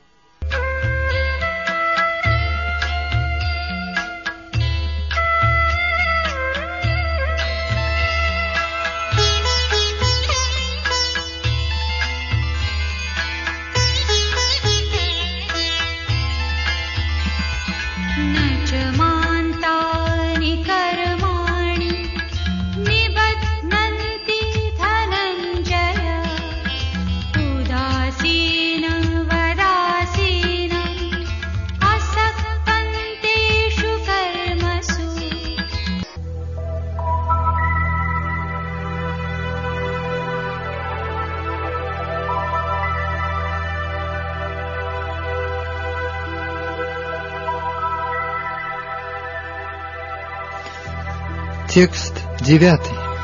Текст 9.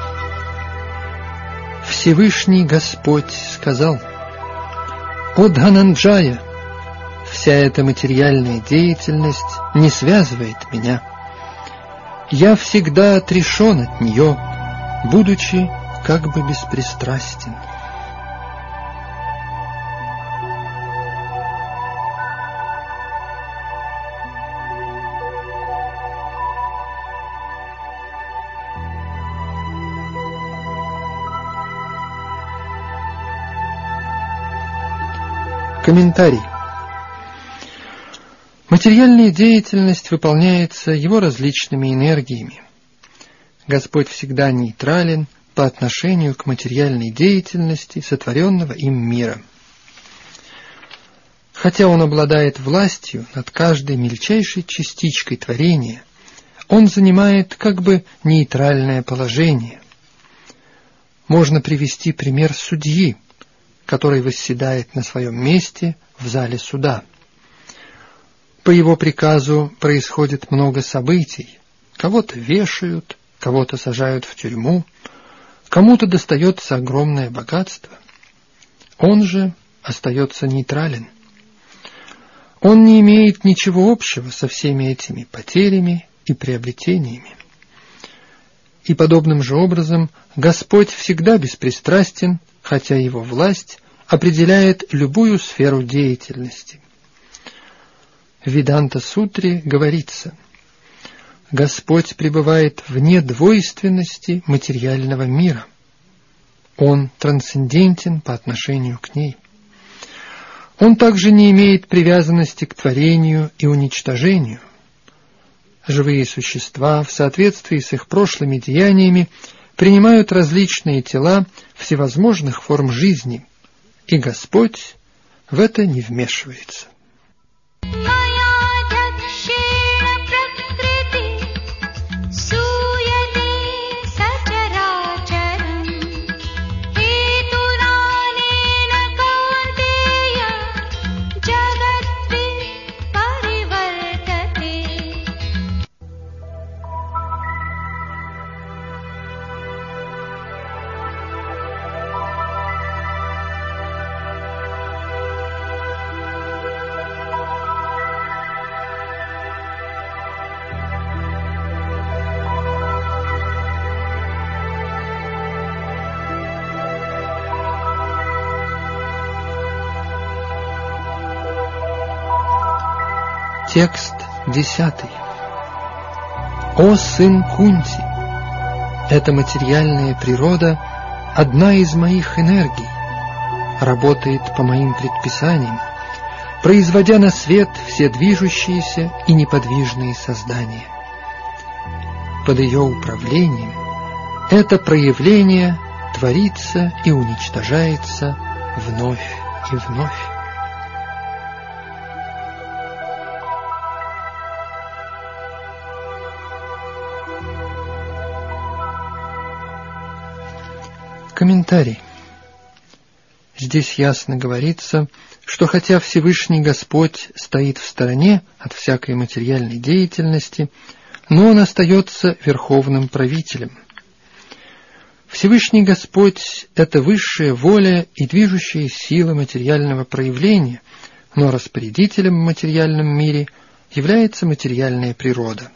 Всевышний Господь сказал: «О Дхананджая, вся эта материальная деятельность не связывает меня. Я всегда отрешен от нее, будучи как бы беспристрастен». Комментарий. Материальная деятельность выполняется его различными энергиями. Господь всегда нейтрален по отношению к материальной деятельности сотворенного им мира. Хотя он обладает властью над каждой мельчайшей частичкой творения, он занимает как бы нейтральное положение. Можно привести пример судьи, который восседает на своем месте в зале суда. По его приказу происходит много событий. Кого-то вешают, кого-то сажают в тюрьму, кому-то достается огромное богатство. Он же остается нейтрален. Он не имеет ничего общего со всеми этими потерями и приобретениями. И подобным же образом Господь всегда беспристрастен, хотя его власть определяет любую сферу деятельности. В Веданта-сутре говорится: Господь пребывает вне двойственности материального мира. Он трансцендентен по отношению к ней. Он также не имеет привязанности к творению и уничтожению. Живые существа, в соответствии с их прошлыми деяниями, принимают различные тела всевозможных форм жизни, и Господь в это не вмешивается. Текст 10. «О сын Кунти, эта материальная природа – одна из моих энергий, работает по моим предписаниям, производя на свет все движущиеся и неподвижные создания. Под ее управлением это проявление творится и уничтожается вновь и вновь». Комментарий. Здесь ясно говорится, что хотя Всевышний Господь стоит в стороне от всякой материальной деятельности, но Он остается верховным правителем. Всевышний Господь – это высшая воля и движущая сила материального проявления, но распорядителем в материальном мире является материальная природа.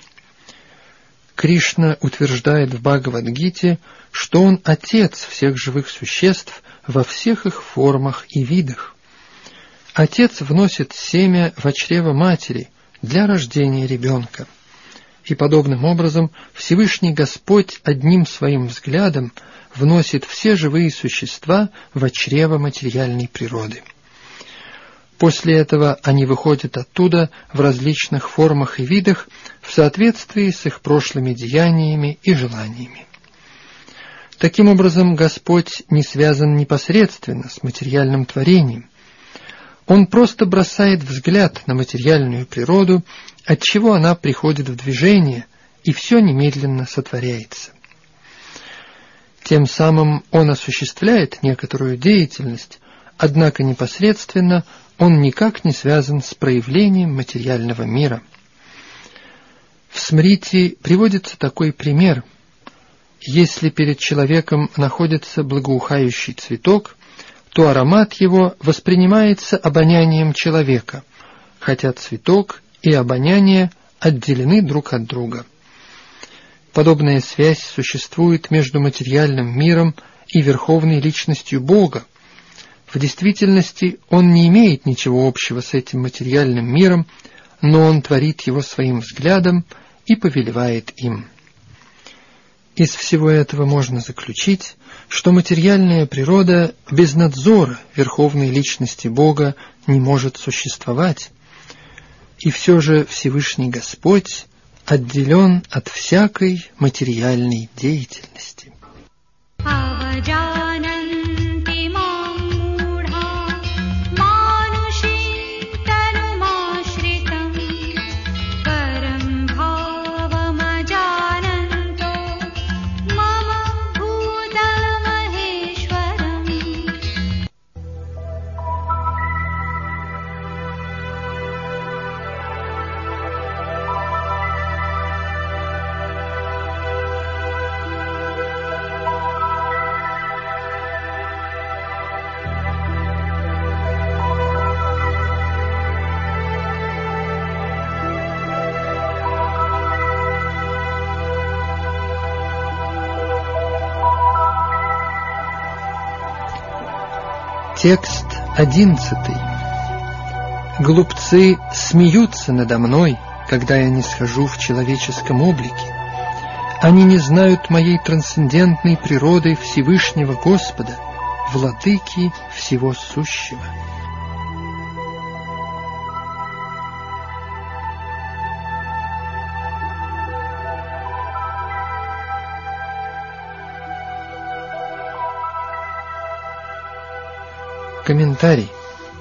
Кришна утверждает в Бхагавад-гите, что Он Отец всех живых существ во всех их формах и видах. Отец вносит семя во чрево матери для рождения ребенка. И подобным образом Всевышний Господь одним своим взглядом вносит все живые существа во чрево материальной природы. После этого они выходят оттуда в различных формах и видах в соответствии с их прошлыми деяниями и желаниями. Таким образом, Господь не связан непосредственно с материальным творением. Он просто бросает взгляд на материальную природу, отчего она приходит в движение, и все немедленно сотворяется. Тем самым Он осуществляет некоторую деятельность, однако непосредственно он никак не связан с проявлением материального мира. В Смрити приводится такой пример. Если перед человеком находится благоухающий цветок, то аромат его воспринимается обонянием человека, хотя цветок и обоняние отделены друг от друга. Подобная связь существует между материальным миром и верховной личностью Бога. В действительности он не имеет ничего общего с этим материальным миром, но он творит его своим взглядом и повелевает им. Из всего этого можно заключить, что материальная природа без надзора верховной личности Бога не может существовать, и все же Всевышний Господь отделен от всякой материальной деятельности. Текст 11. Глупцы смеются надо мной, когда я не схожу в человеческом облике. Они не знают моей трансцендентной природы Всевышнего Господа, Владыки всего сущего. Комментарий.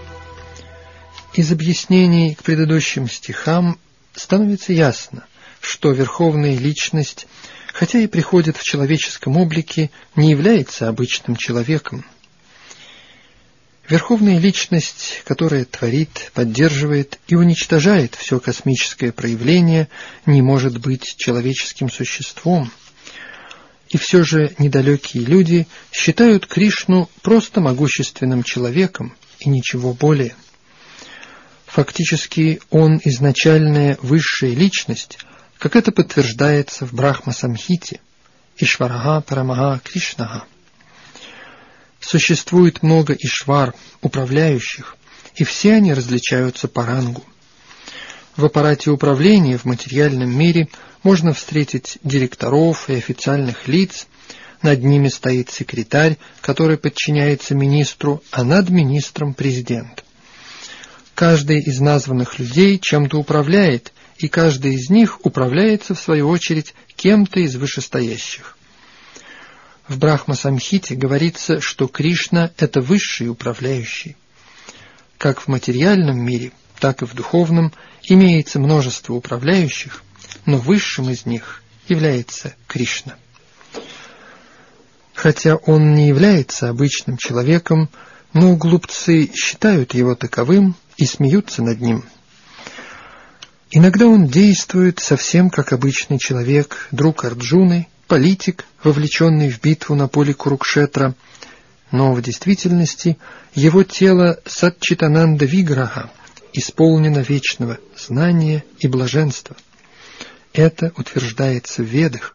Из объяснений к предыдущим стихам становится ясно, что Верховная Личность, хотя и приходит в человеческом облике, не является обычным человеком. Верховная Личность, которая творит, поддерживает и уничтожает все космическое проявление, не может быть человеческим существом. И все же недалекие люди считают Кришну просто могущественным человеком и ничего более. Фактически он изначальная высшая личность, как это подтверждается в Брахма-самхите Ишварага Парамага Кришнага. Существует много ишвар, управляющих, и все они различаются по рангу. В аппарате управления в материальном мире можно встретить директоров и официальных лиц, над ними стоит секретарь, который подчиняется министру, а над министром президент. Каждый из названных людей чем-то управляет, и каждый из них управляется, в свою очередь, кем-то из вышестоящих. В Брахма-самхите говорится, что Кришна – это высший управляющий. Как в материальном мире, так и в духовном имеется множество управляющих, но высшим из них является Кришна. Хотя он не является обычным человеком, но глупцы считают его таковым и смеются над ним. Иногда он действует совсем как обычный человек, друг Арджуны, политик, вовлеченный в битву на поле Курукшетра, но в действительности его тело Сатчитананда Виграха исполнено вечного знания и блаженства. Это утверждается в Ведах.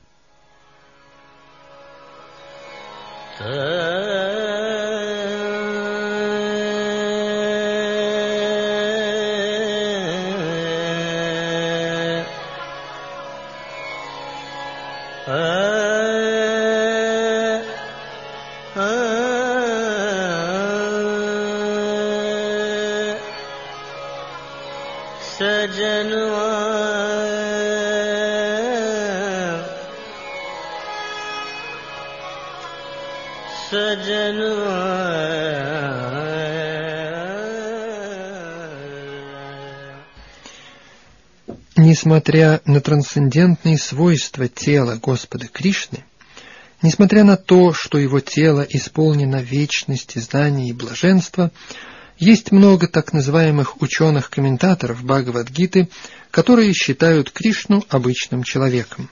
Несмотря на трансцендентные свойства тела Господа Кришны, несмотря на то, что его тело исполнено вечности, знания и блаженства, есть много так называемых ученых-комментаторов Бхагавад-гиты, которые считают Кришну обычным человеком.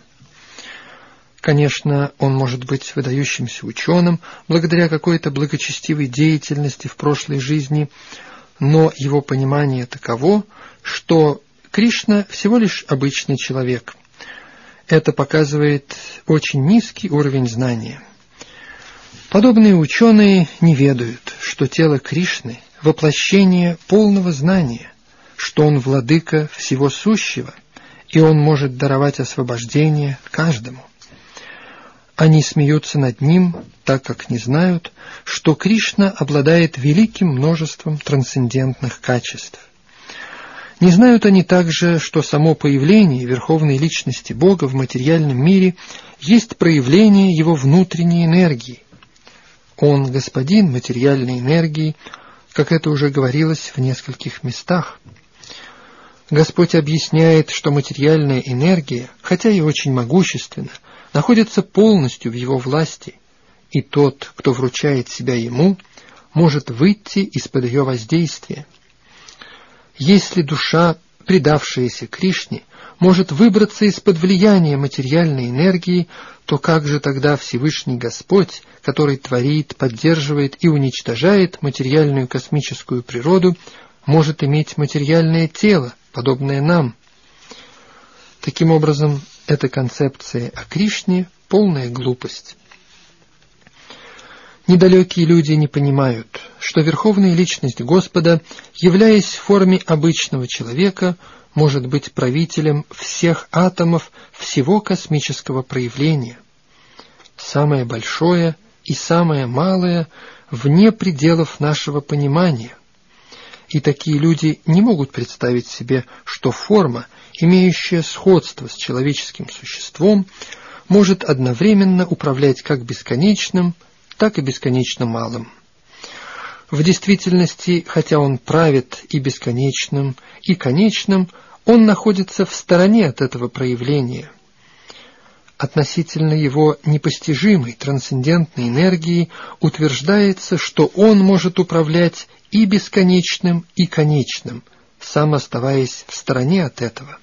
Конечно, он может быть выдающимся ученым благодаря какой-то благочестивой деятельности в прошлой жизни, но его понимание таково, что Кришна всего лишь обычный человек. Это показывает очень низкий уровень знания. Подобные ученые не ведают, что тело Кришны – воплощение полного знания, что он владыка всего сущего, и он может даровать освобождение каждому. Они смеются над ним, так как не знают, что Кришна обладает великим множеством трансцендентных качеств. Не знают они также, что само появление Верховной Личности Бога в материальном мире есть проявление Его внутренней энергии. Он господин материальной энергии, как это уже говорилось в нескольких местах. Господь объясняет, что материальная энергия, хотя и очень могущественна, находится полностью в Его власти, и тот, кто вручает себя Ему, может выйти из-под ее воздействия. Если душа, предавшаяся Кришне, может выбраться из-под влияния материальной энергии, то как же тогда Всевышний Господь, который творит, поддерживает и уничтожает материальную космическую природу, может иметь материальное тело, подобное нам? Таким образом, эта концепция о Кришне – полная глупость. Недалекие люди не понимают, что Верховная Личность Господа, являясь в форме обычного человека, может быть правителем всех атомов всего космического проявления. Самое большое и самое малое вне пределов нашего понимания. И такие люди не могут представить себе, что форма, имеющая сходство с человеческим существом, может одновременно управлять как бесконечным, так и бесконечно малым. В действительности, хотя он правит и бесконечным, и конечным, он находится в стороне от этого проявления. Относительно его непостижимой трансцендентной энергии утверждается, что он может управлять и бесконечным, и конечным, сам оставаясь в стороне от этого.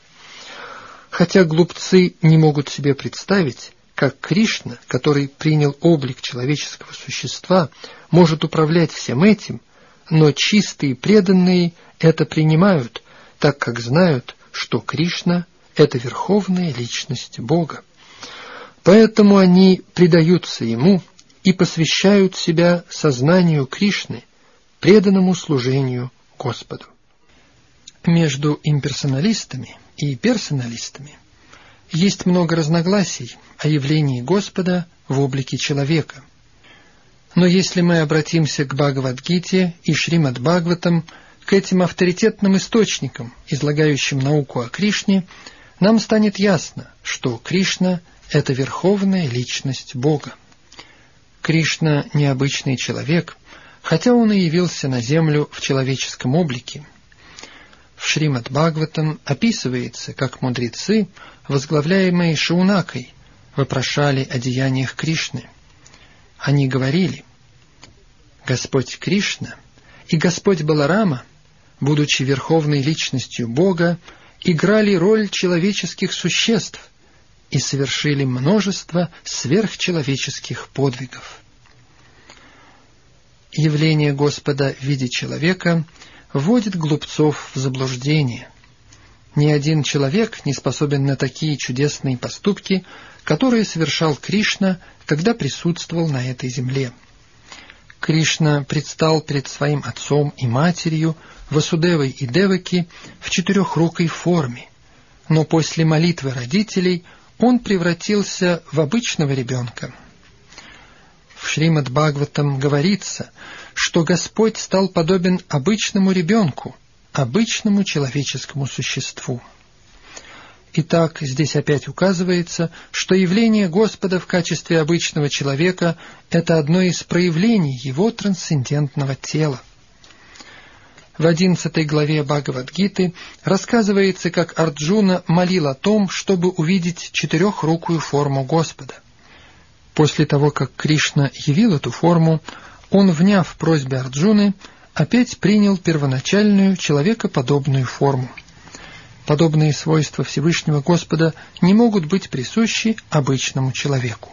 Хотя глупцы не могут себе представить, как Кришна, который принял облик человеческого существа, может управлять всем этим, но чистые преданные это принимают, так как знают, что Кришна – это Верховная Личность Бога. Поэтому они предаются Ему и посвящают себя сознанию Кришны, преданному служению Господу. Между имперсоналистами и персоналистами есть много разногласий о явлении Господа в облике человека. Но если мы обратимся к Бхагавад-гите и Шримад-Бхагаватам, к этим авторитетным источникам, излагающим науку о Кришне, нам станет ясно, что Кришна – это Верховная Личность Бога. Кришна – необычный человек, хотя он и явился на землю в человеческом облике. В Шримад-Бхагаватам описывается, как мудрецы, возглавляемые Шаунакой, вопрошали о деяниях Кришны. Они говорили: Господь Кришна и Господь Баларама, будучи верховной личностью Бога, играли роль человеческих существ и совершили множество сверхчеловеческих подвигов. Явление Господа в виде человека вводит глупцов в заблуждение. Ни один человек не способен на такие чудесные поступки, которые совершал Кришна, когда присутствовал на этой земле. Кришна предстал перед своим отцом и матерью, Васудевой и Деваки, в четырехрукой форме, но после молитвы родителей он превратился в обычного ребенка. В Шримад-Бхагаватам говорится, что Господь стал подобен обычному ребенку, обычному человеческому существу. Итак, здесь опять указывается, что явление Господа в качестве обычного человека – это одно из проявлений Его трансцендентного тела. В 11 главе Бхагавад-гиты рассказывается, как Арджуна молил о том, чтобы увидеть четырехрукую форму Господа. После того, как Кришна явил эту форму, он, вняв просьбе Арджуны, опять принял первоначальную человекоподобную форму. Подобные свойства Всевышнего Господа не могут быть присущи обычному человеку.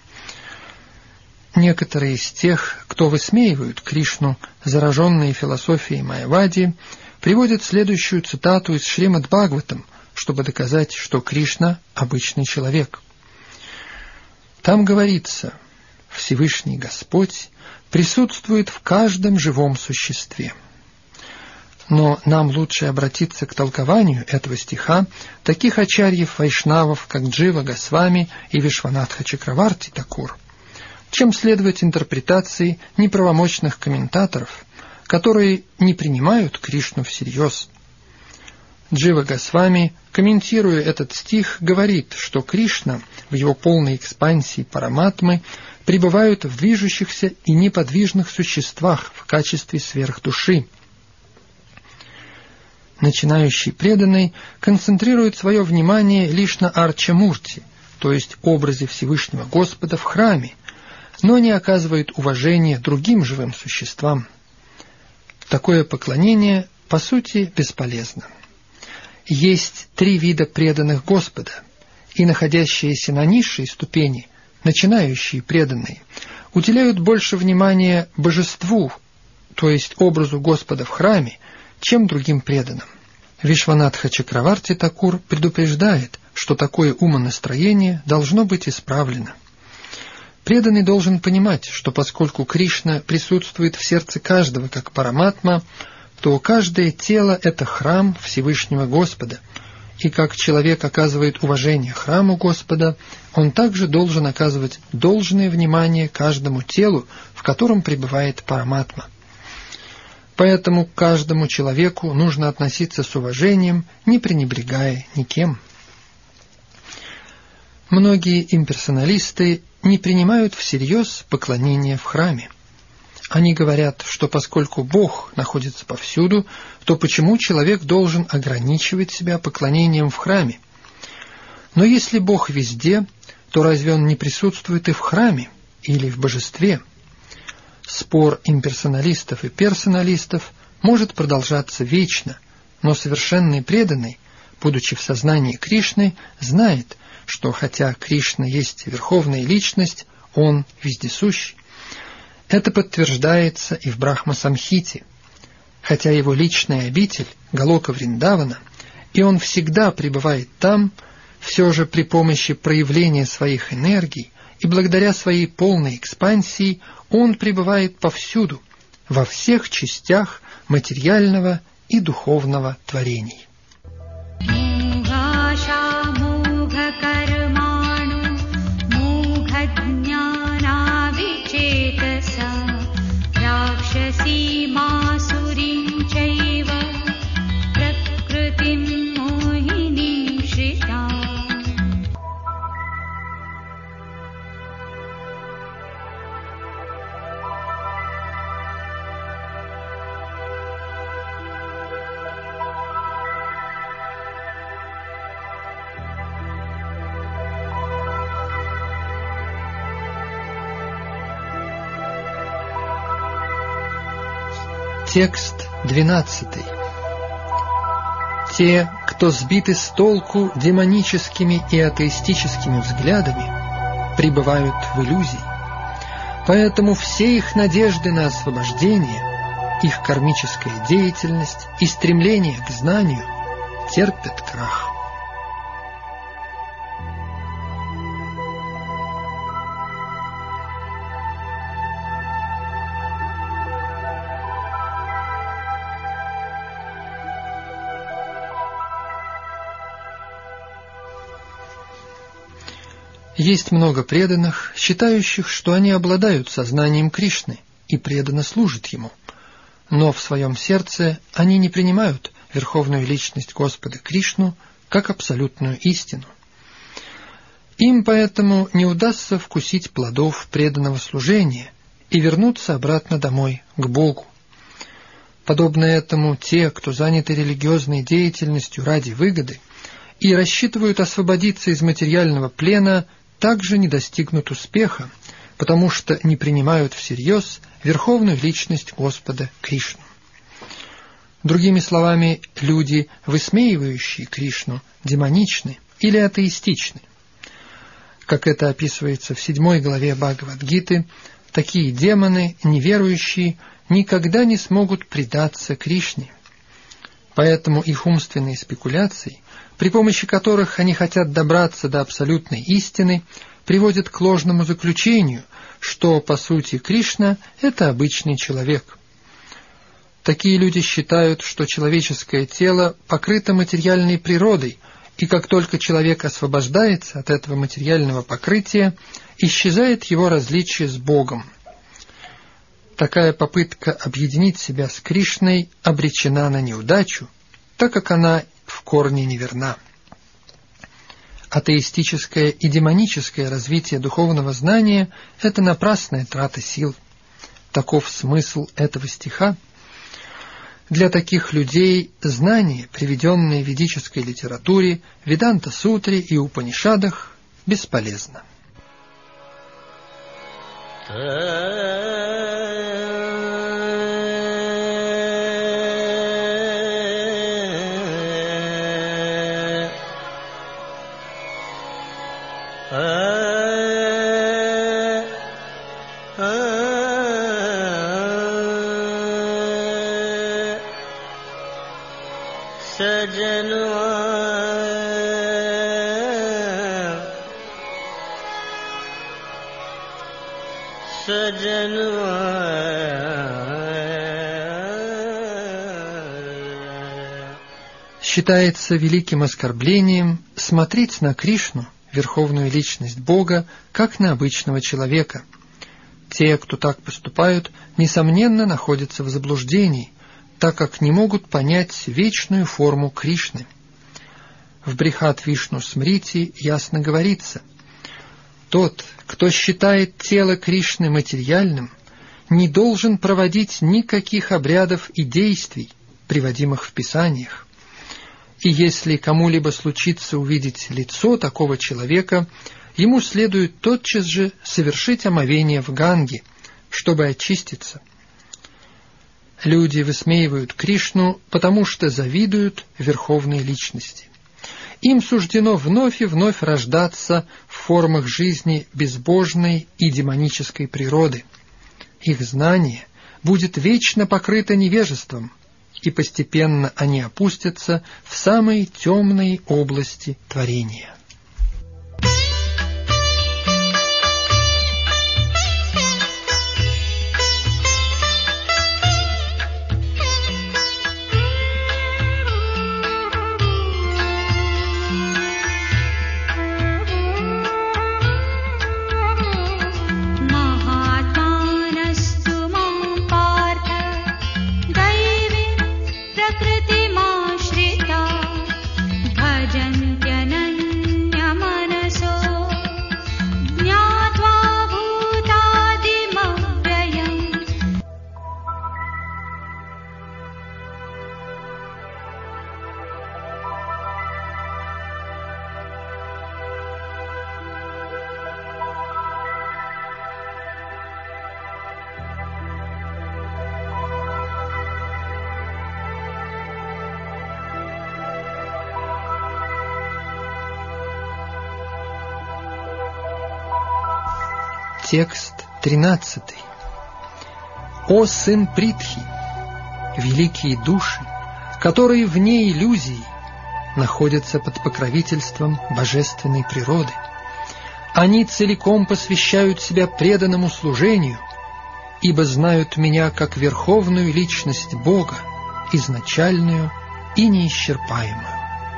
Некоторые из тех, кто высмеивают Кришну, зараженные философией Майявади, приводят следующую цитату из Шримад-Бхагаватам, чтобы доказать, что Кришна – обычный человек. Там говорится: Всевышний Господь присутствует в каждом живом существе. Но нам лучше обратиться к толкованию этого стиха таких ачарьев-вайшнавов, как Джива Госвами и Вишванатха Чакраварти Такур, чем следовать интерпретации неправомочных комментаторов, которые не принимают Кришну всерьез. Джива Госвами, комментируя этот стих, говорит, что Кришна в его полной экспансии параматмы пребывают в движущихся и неподвижных существах в качестве сверхдуши. Начинающий преданный концентрирует свое внимание лишь на Арча-мурти, то есть образе Всевышнего Господа в храме, но не оказывает уважения другим живым существам. Такое поклонение, по сути, бесполезно. Есть 3 вида преданных Господа, и находящиеся на низшей ступени, начинающие преданные, уделяют больше внимания божеству, то есть образу Господа в храме, чем другим преданным. Вишванатха Чакраварти Такур предупреждает, что такое умонастроение должно быть исправлено. Преданный должен понимать, что поскольку Кришна присутствует в сердце каждого как параматма, то каждое тело – это храм Всевышнего Господа, и как человек оказывает уважение храму Господа, он также должен оказывать должное внимание каждому телу, в котором пребывает параматма. Поэтому к каждому человеку нужно относиться с уважением, не пренебрегая никем. Многие имперсоналисты не принимают всерьез поклонение в храме. Они говорят, что поскольку Бог находится повсюду, то почему человек должен ограничивать себя поклонением в храме? Но если Бог везде, то разве Он не присутствует и в храме или в божестве? Спор имперсоналистов и персоналистов может продолжаться вечно, но совершенный преданный, будучи в сознании Кришны, знает, что хотя Кришна есть верховная личность, Он вездесущ. Это подтверждается и в Брахма-самхите. Хотя его личная обитель – Галока Вриндавана, и он всегда пребывает там, все же при помощи проявления своих энергий и благодаря своей полной экспансии он пребывает повсюду, во всех частях материального и духовного творений. Текст 12. Те, кто сбиты с толку демоническими и атеистическими взглядами, пребывают в иллюзии. Поэтому все их надежды на освобождение, их кармическая деятельность и стремление к знанию терпят крах. Есть много преданных, считающих, что они обладают сознанием Кришны и преданно служат Ему, но в своем сердце они не принимают Верховную Личность Господа Кришну как абсолютную истину. Им поэтому не удастся вкусить плодов преданного служения и вернуться обратно домой, к Богу. Подобно этому, те, кто заняты религиозной деятельностью ради выгоды и рассчитывают освободиться из материального плена, также не достигнут успеха, потому что не принимают всерьез Верховную Личность Господа Кришну. Другими словами, люди, высмеивающие Кришну, демоничны или атеистичны. Как это описывается в 7 главе Бхагавад-гиты, такие демоны, неверующие, никогда не смогут предаться Кришне. Поэтому их умственные спекуляции, при помощи которых они хотят добраться до абсолютной истины, приводят к ложному заключению, что, по сути, Кришна – это обычный человек. Такие люди считают, что человеческое тело покрыто материальной природой, и как только человек освобождается от этого материального покрытия, исчезает его различие с Богом. Такая попытка объединить себя с Кришной обречена на неудачу, так как она в корне неверна. Атеистическое и демоническое развитие духовного знания – это напрасная трата сил. Таков смысл этого стиха. Для таких людей знания, приведенные в ведической литературе, Веданта-сутре и Упанишадах, бесполезно. Считается великим оскорблением смотреть на Кришну, Верховную Личность Бога, как на обычного человека. Те, кто так поступают, несомненно находятся в заблуждении, так как не могут понять вечную форму Кришны. В Брихат Вишну Смрити ясно говорится: тот, кто считает тело Кришны материальным, не должен проводить никаких обрядов и действий, приводимых в Писаниях. И если кому-либо случится увидеть лицо такого человека, ему следует тотчас же совершить омовение в Ганге, чтобы очиститься. Люди высмеивают Кришну, потому что завидуют Верховной Личности. Им суждено вновь и вновь рождаться в формах жизни безбожной и демонической природы. Их знание будет вечно покрыто невежеством, и постепенно они опустятся в самые темные области творения. प्रकृतिमाश्रिता भजन्त्यनन्त Текст 13. «О сын Притхи, великие души, которые вне иллюзий находятся под покровительством божественной природы, они целиком посвящают себя преданному служению, ибо знают меня как верховную личность Бога, изначальную и неисчерпаемую».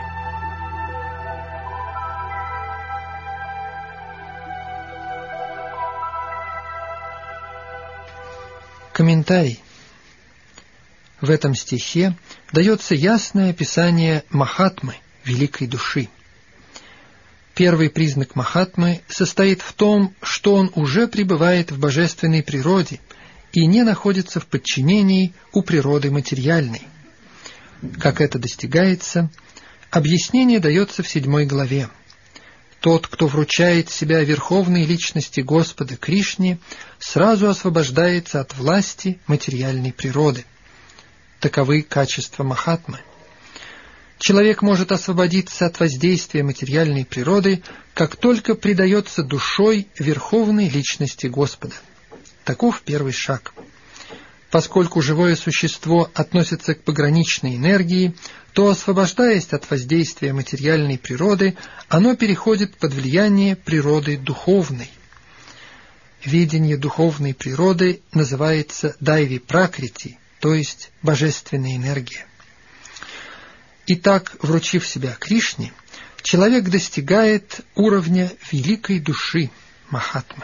Комментарий. В этом стихе дается ясное описание Махатмы, великой души. Первый признак Махатмы состоит в том, что он уже пребывает в божественной природе и не находится в подчинении у природы материальной. Как это достигается, объяснение дается в 7 главе. Тот, кто вручает себя верховной личности Господа Кришне, сразу освобождается от власти материальной природы. Таковы качества Махатмы. Человек может освободиться от воздействия материальной природы, как только предается душой верховной личности Господа. Таков первый шаг. Поскольку живое существо относится к пограничной энергии, то, освобождаясь от воздействия материальной природы, оно переходит под влияние природы духовной. Видение духовной природы называется дайви-пракрити, то есть божественная энергия. Итак, вручив себя Кришне, человек достигает уровня великой души Махатмы.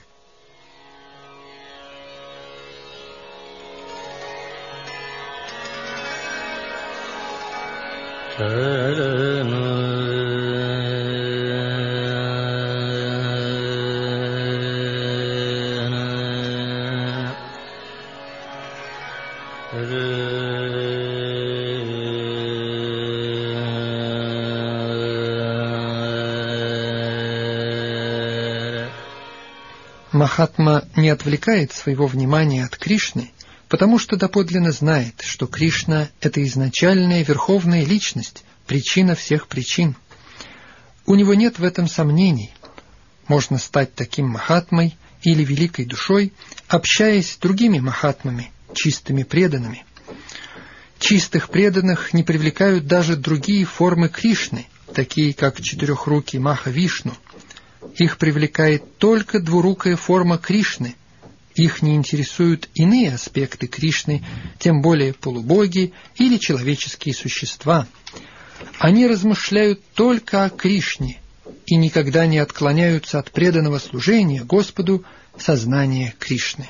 Махатма не отвлекает своего внимания от Кришны, потому что доподлинно знает, что Кришна – это изначальная верховная личность, причина всех причин. У него нет в этом сомнений. Можно стать таким Махатмой или великой душой, общаясь с другими Махатмами, чистыми преданными. Чистых преданных не привлекают даже другие формы Кришны, такие как четырехрукий Маха-Вишну. Их привлекает только двурукая форма Кришны. Их не интересуют иные аспекты Кришны, тем более полубоги или человеческие существа. Они размышляют только о Кришне и никогда не отклоняются от преданного служения Господу сознания Кришны.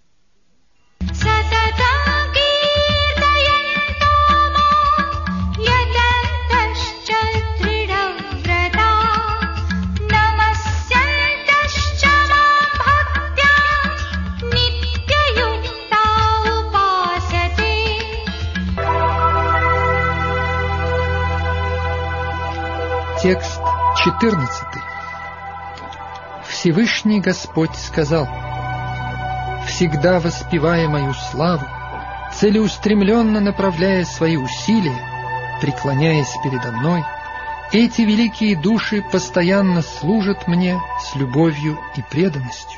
Текст 14. Всевышний Господь сказал: «Всегда воспевая мою славу, целеустремленно направляя свои усилия, преклоняясь передо мной, эти великие души постоянно служат мне с любовью и преданностью».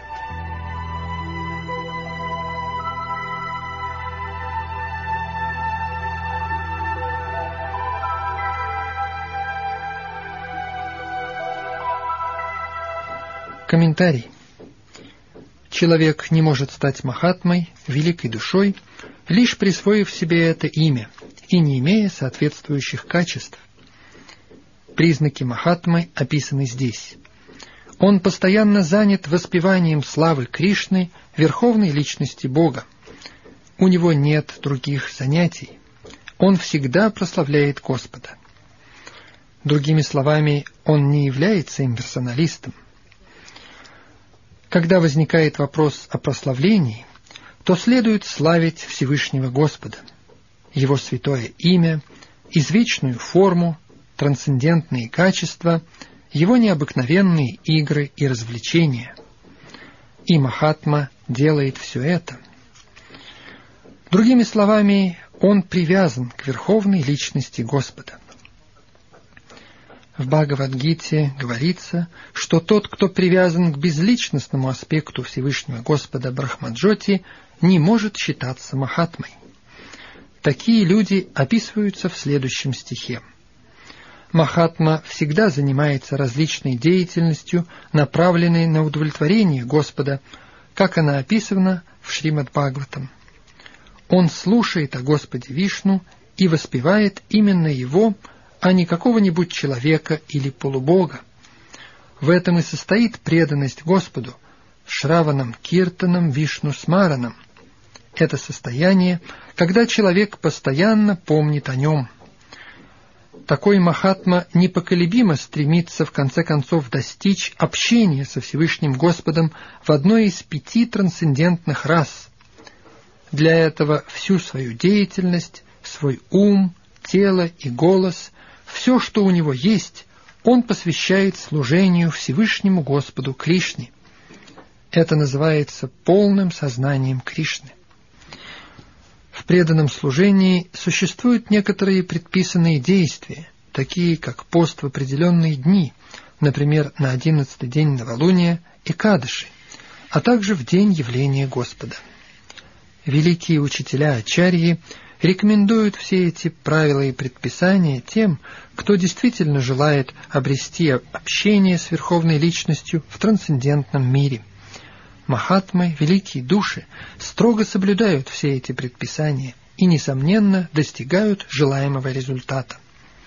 Комментарий. Человек не может стать Махатмой, великой душой, лишь присвоив себе это имя и не имея соответствующих качеств. Признаки Махатмы описаны здесь. Он постоянно занят воспеванием славы Кришны, верховной личности Бога. У него нет других занятий. Он всегда прославляет Господа. Другими словами, он не является имперсоналистом. Когда возникает вопрос о прославлении, то следует славить Всевышнего Господа, Его святое имя, извечную форму, трансцендентные качества, Его необыкновенные игры и развлечения. И Махатма делает все это. Другими словами, он привязан к верховной личности Господа. В Бхагавад-гите говорится, что тот, кто привязан к безличностному аспекту Всевышнего Господа Брахмаджоти, не может считаться махатмой. Такие люди описываются в следующем стихе. Махатма всегда занимается различной деятельностью, направленной на удовлетворение Господа, как она описана в Шримад-Бхагаватам. Он слушает о Господе Вишну и воспевает именно Его, а не какого-нибудь человека или полубога. В этом и состоит преданность Господу, Шраванам Киртанам Вишну Смаранам. Это состояние, когда человек постоянно помнит о Нем. Такой махатма непоколебимо стремится в конце концов достичь общения со Всевышним Господом в одной из 5 трансцендентных рас. Для этого всю свою деятельность, свой ум, тело и голос, все, что у него есть, он посвящает служению Всевышнему Господу Кришне. Это называется полным сознанием Кришны. В преданном служении существуют некоторые предписанные действия, такие как пост в определенные дни, например, на 11-й день новолуния Экадаши, а также в день явления Господа. Великие учителя Ачарьи рекомендуют все эти правила и предписания тем, кто действительно желает обрести общение с Верховной Личностью в трансцендентном мире. Махатмы, великие души, строго соблюдают все эти предписания и, несомненно, достигают желаемого результата.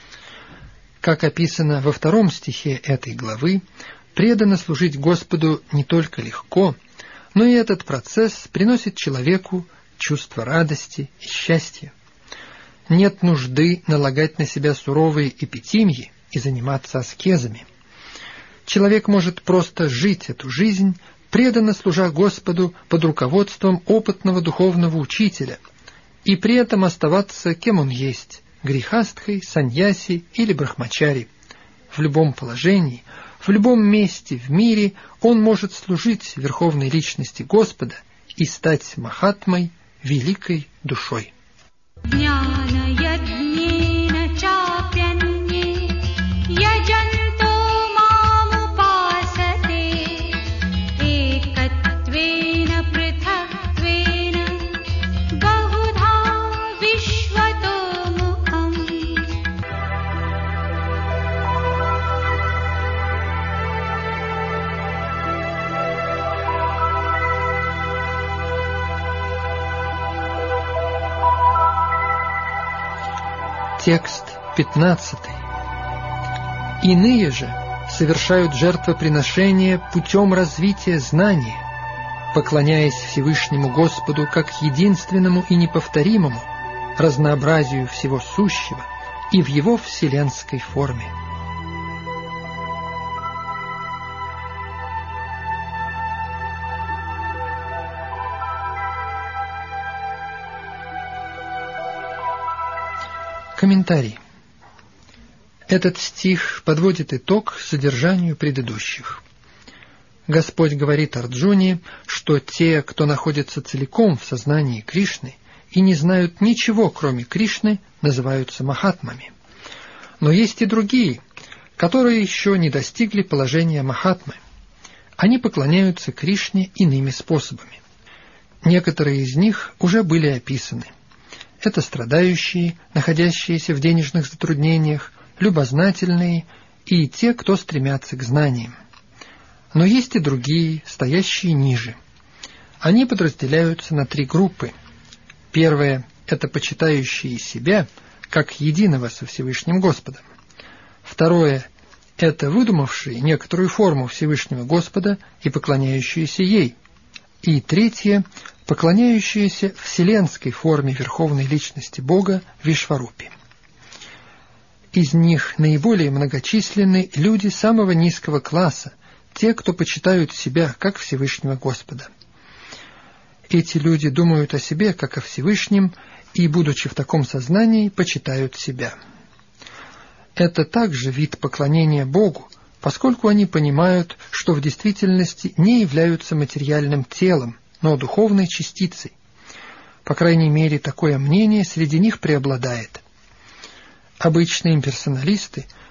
Как описано во 2 стихе этой главы, преданно служить Господу не только легко, но и этот процесс приносит человеку чувство радости и счастья. Нет нужды налагать на себя суровые эпитимьи и заниматься аскезами. Человек может просто жить эту жизнь, преданно служа Господу под руководством опытного духовного учителя, и при этом оставаться кем он есть – грихастхой, саньяси или брахмачари. В любом положении, в любом месте в мире он может служить Верховной Личности Господа и стать махатмой, великой душой. Текст 15. Иные же совершают жертвоприношения путем развития знания, поклоняясь Всевышнему Господу как единственному и неповторимому, разнообразию всего сущего и в его вселенской форме. Комментарий. Этот стих подводит итог содержанию предыдущих. Господь говорит Арджуне, что те, кто находится целиком в сознании Кришны и не знают ничего, кроме Кришны, называются махатмами. Но есть и другие, которые еще не достигли положения махатмы. Они поклоняются Кришне иными способами. Некоторые из них уже были описаны. Это страдающие, находящиеся в денежных затруднениях, любознательные и те, кто стремятся к знаниям. Но есть и другие, стоящие ниже. Они подразделяются на 3 группы. Первая – это почитающие себя, как единого со Всевышним Господом. Второе – это выдумавшие некоторую форму Всевышнего Господа и поклоняющиеся ей. И третье – поклоняющиеся вселенской форме Верховной Личности Бога Вишварупе. Из них наиболее многочисленны люди самого низкого класса, те, кто почитают себя как Всевышнего Господа. Эти люди думают о себе как о Всевышнем и, будучи в таком сознании, почитают себя. Это также вид поклонения Богу, поскольку они понимают, что в действительности не являются материальным телом, но духовной частицей. По крайней мере, такое мнение среди них преобладает. Обычные имперсоналисты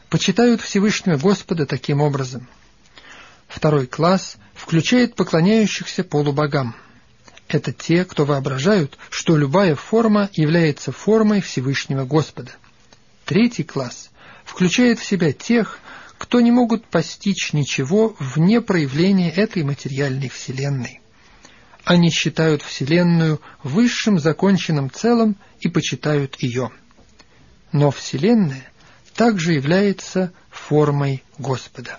почитают Всевышнего Господа таким образом. Второй класс включает поклоняющихся полубогам. Это те, кто воображают, что любая форма является формой Всевышнего Господа. Третий класс включает в себя тех, кто не могут постичь ничего вне проявления этой материальной вселенной. Они считают вселенную высшим законченным целым и почитают ее. Но вселенная также является формой Господа.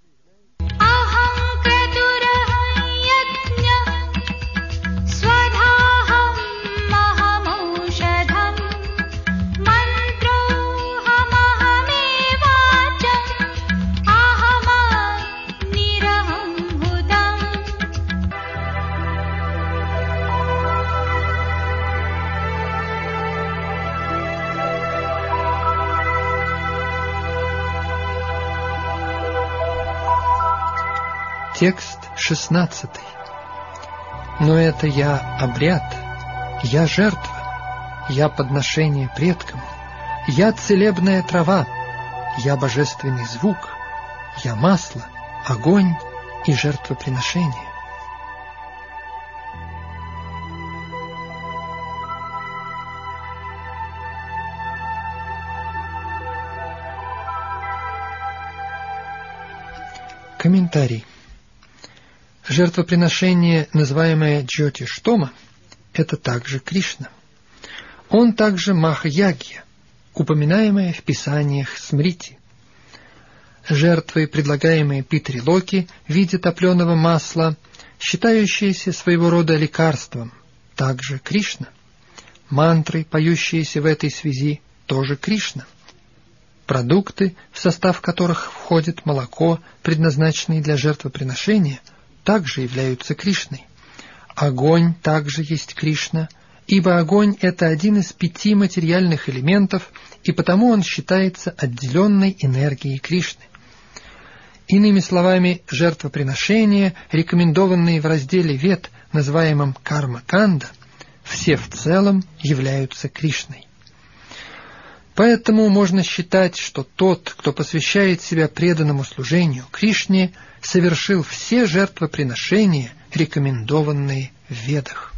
Текст 16. Но это я обряд, я жертва, я подношение предкам, я целебная трава, я божественный звук, я масло, огонь и жертвоприношение. Комментарий. Жертвоприношение, называемое Джьотиштома, это также Кришна. Он также Маха-ягья, упоминаемое в писаниях Смрити. Жертвы, предлагаемые Питри-локи в виде топленого масла, считающиеся своего рода лекарством, также Кришна. Мантры, поющиеся в этой связи, тоже Кришна. Продукты, в состав которых входит молоко, предназначенное для жертвоприношения, также являются Кришной. Огонь также есть Кришна, ибо огонь – это один из 5 материальных элементов, и потому он считается отделенной энергией Кришны. Иными словами, жертвоприношения, рекомендованные в разделе Вед, называемом Карма-канда, все в целом являются Кришной. Поэтому можно считать, что тот, кто посвящает себя преданному служению Кришне, совершил все жертвоприношения, рекомендованные в Ведах.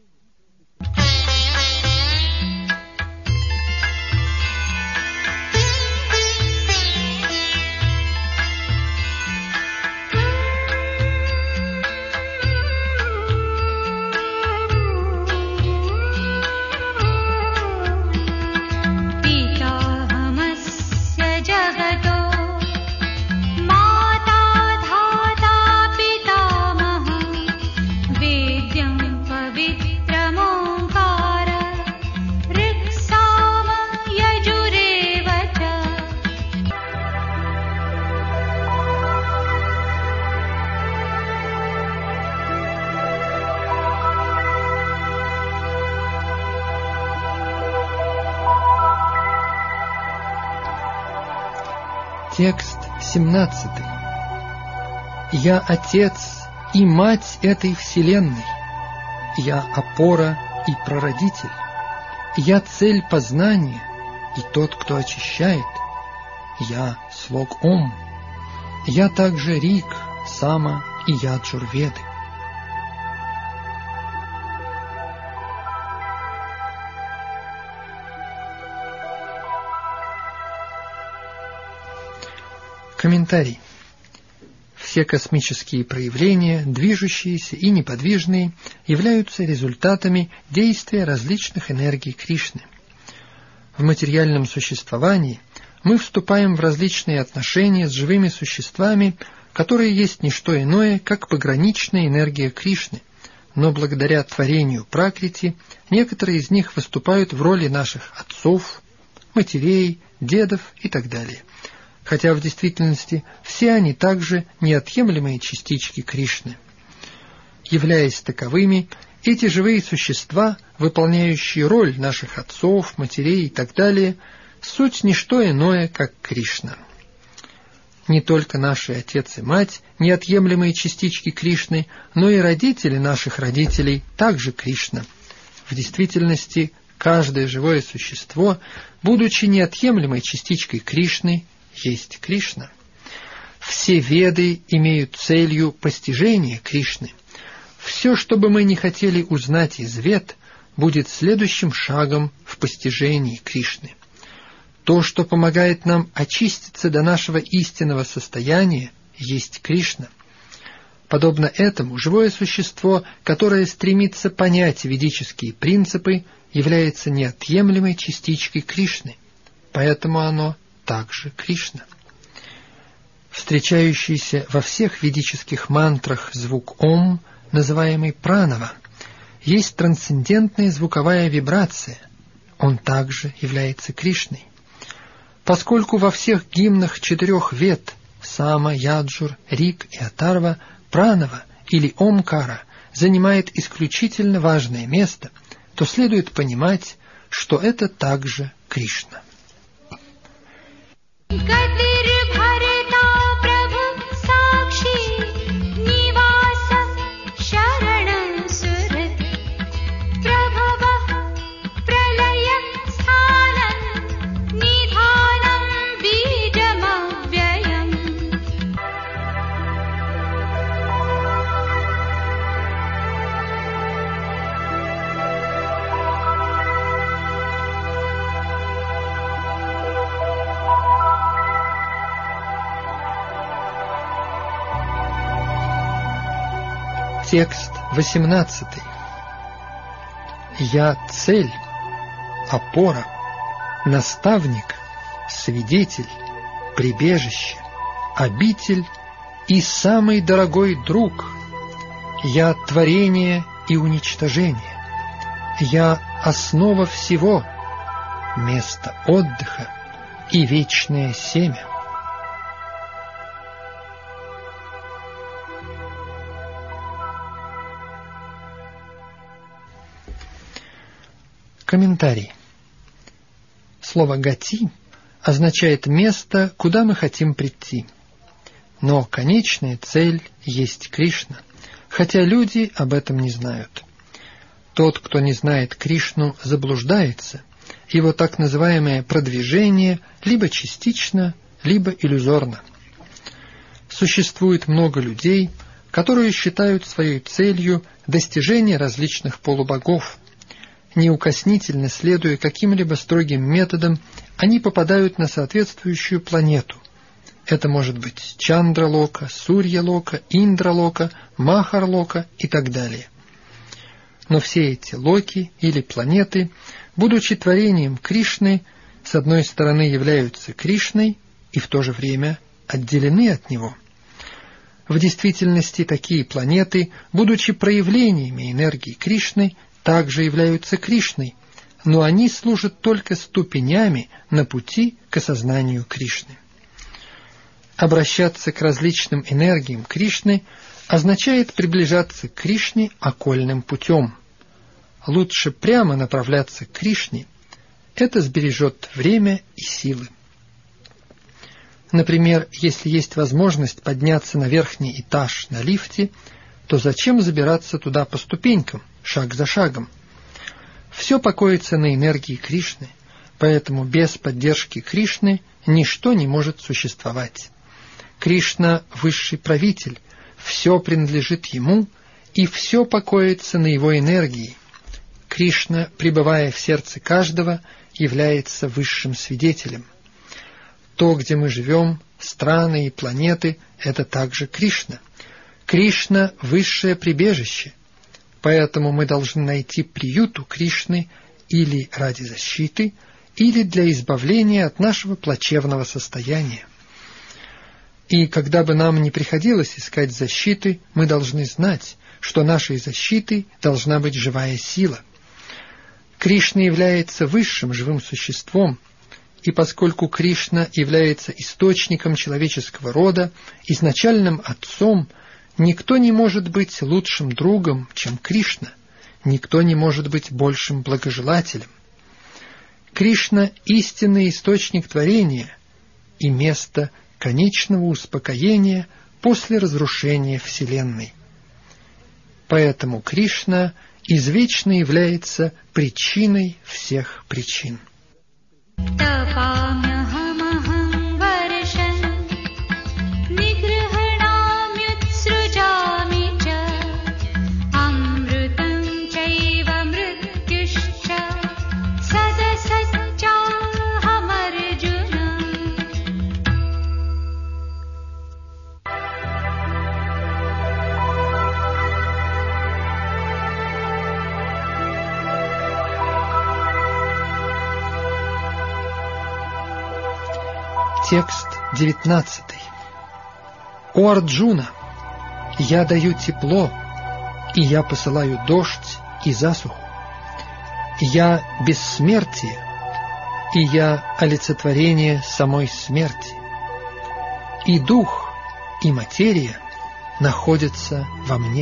Текст 17. Я Отец и Мать этой Вселенной. Я опора и прародитель. Я цель познания и тот, кто очищает. Я слог Ом. Я также Рик, Сама и Яджурведы. Комментарий. Все космические проявления, движущиеся и неподвижные, являются результатами действия различных энергий Кришны. В материальном существовании мы вступаем в различные отношения с живыми существами, которые есть не что иное, как пограничная энергия Кришны, но благодаря творению Пракрити некоторые из них выступают в роли наших отцов, матерей, дедов и так далее. Хотя в действительности все они также неотъемлемые частички Кришны. Являясь таковыми, эти живые существа, выполняющие роль наших отцов, матерей и так далее, суть не что иное, как Кришна. Не только наши отец и мать – неотъемлемые частички Кришны, но и родители наших родителей также Кришна. В действительности, каждое живое существо, будучи неотъемлемой частичкой Кришны, есть Кришна. Все Веды имеют целью постижение Кришны. Все, что бы мы ни хотели узнать из Вед, будет следующим шагом в постижении Кришны. То, что помогает нам очиститься до нашего истинного состояния, есть Кришна. Подобно этому, живое существо, которое стремится понять ведические принципы, является неотъемлемой частичкой Кришны, поэтому оно также Кришна. Встречающийся во всех ведических мантрах звук «Ом», называемый пранава, есть трансцендентная звуковая вибрация, он также является Кришной. Поскольку во всех гимнах 4 Вед Сама, Яджур, Рик и Атарва пранава или Омкара занимает исключительно важное место, то следует понимать, что это также Кришна. Текст 18. Я цель, опора, наставник, свидетель, прибежище, обитель и самый дорогой друг. Я творение и уничтожение. Я основа всего, место отдыха и вечное семя. Комментарий. Слово «гати» означает место, куда мы хотим прийти. Но конечная цель есть Кришна, хотя люди об этом не знают. Тот, кто не знает Кришну, заблуждается. Его так называемое продвижение либо частично, либо иллюзорно. Существует много людей, которые считают своей целью достижение различных полубогов. Неукоснительно следуя каким-либо строгим методам, они попадают на соответствующую планету. Это может быть Чандралока, Сурья-лока, Индралока, Махар-лока и так далее. Но все эти локи или планеты, будучи творением Кришны, с одной стороны являются Кришной и в то же время отделены от Него. В действительности такие планеты, будучи проявлениями энергии Кришны, также являются Кришной, но они служат только ступенями на пути к осознанию Кришны. Обращаться к различным энергиям Кришны означает приближаться к Кришне окольным путем. Лучше прямо направляться к Кришне, это сбережет время и силы. Например, если есть возможность подняться на верхний этаж на лифте, то зачем забираться туда по ступенькам, шаг за шагом? Все покоится на энергии Кришны, поэтому без поддержки Кришны ничто не может существовать. Кришна – высший правитель, все принадлежит Ему, и все покоится на Его энергии. Кришна, пребывая в сердце каждого, является высшим свидетелем. То, где мы живем, страны и планеты – это также Кришна. Кришна – высшее прибежище, поэтому мы должны найти приют у Кришны или ради защиты, или для избавления от нашего плачевного состояния. И когда бы нам не приходилось искать защиты, мы должны знать, что нашей защитой должна быть живая сила. Кришна является высшим живым существом, и поскольку Кришна является источником человеческого рода, изначальным отцом, никто не может быть лучшим другом, чем Кришна, никто не может быть большим благожелателем. Кришна – истинный источник творения и место конечного успокоения после разрушения Вселенной. Поэтому Кришна извечно является причиной всех причин. Текст 19. «О Арджуна, я даю тепло, и я посылаю дождь и засуху. Я бессмертие, и я олицетворение самой смерти. И дух, и материя находятся во мне».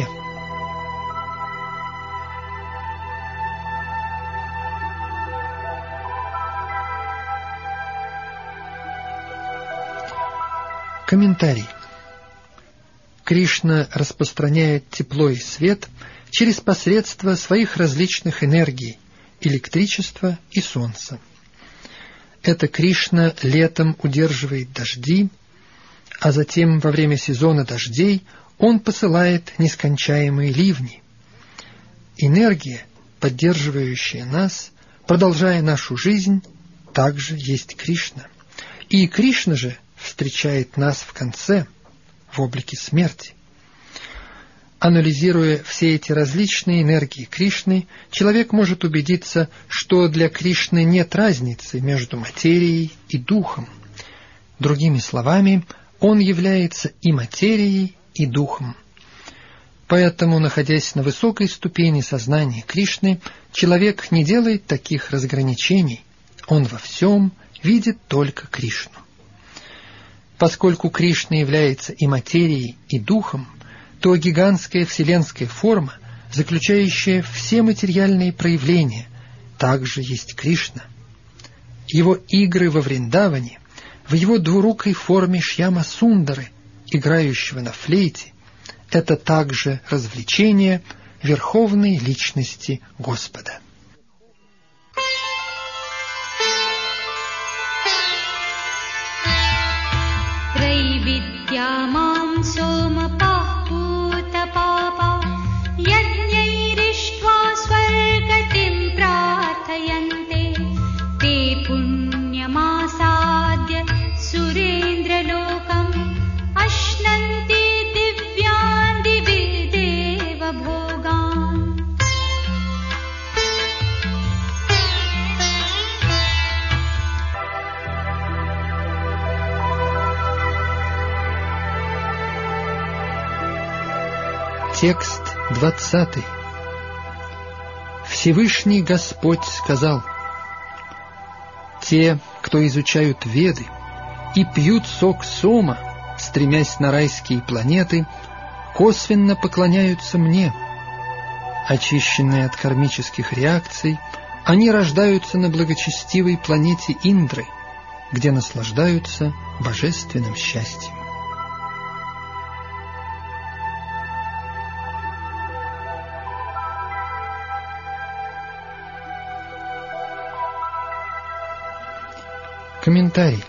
Комментарий. Кришна распространяет тепло и свет через посредство своих различных энергий – электричества и солнца. Это Кришна летом удерживает дожди, а затем во время сезона дождей он посылает нескончаемые ливни. Энергия, поддерживающая нас, продолжая нашу жизнь, также есть Кришна. И Кришна же встречает нас в конце, в облике смерти. Анализируя все эти различные энергии Кришны, человек может убедиться, что для Кришны нет разницы между материей и духом. Другими словами, он является и материей, и духом. Поэтому, находясь на высокой ступени сознания Кришны, человек не делает таких разграничений, он во всем видит только Кришну. Поскольку Кришна является и материей, и духом, то гигантская вселенская форма, заключающая все материальные проявления, также есть Кришна. Его игры во Вриндаване, в его двурукой форме Шьяма-Сундары, играющего на флейте, это также развлечение Верховной Личности Господа. Vidyamam somapah putapapa yajnairishtva swargatim prathayante te punyamasadya surendra lokam ashnanti divyan divi deva bhogan. Текст 20. Всевышний Господь сказал: «Те, кто изучают Веды и пьют сок сома, стремясь на райские планеты, косвенно поклоняются мне. Очищенные от кармических реакций, они рождаются на благочестивой планете Индры, где наслаждаются божественным счастьем». Комментарий.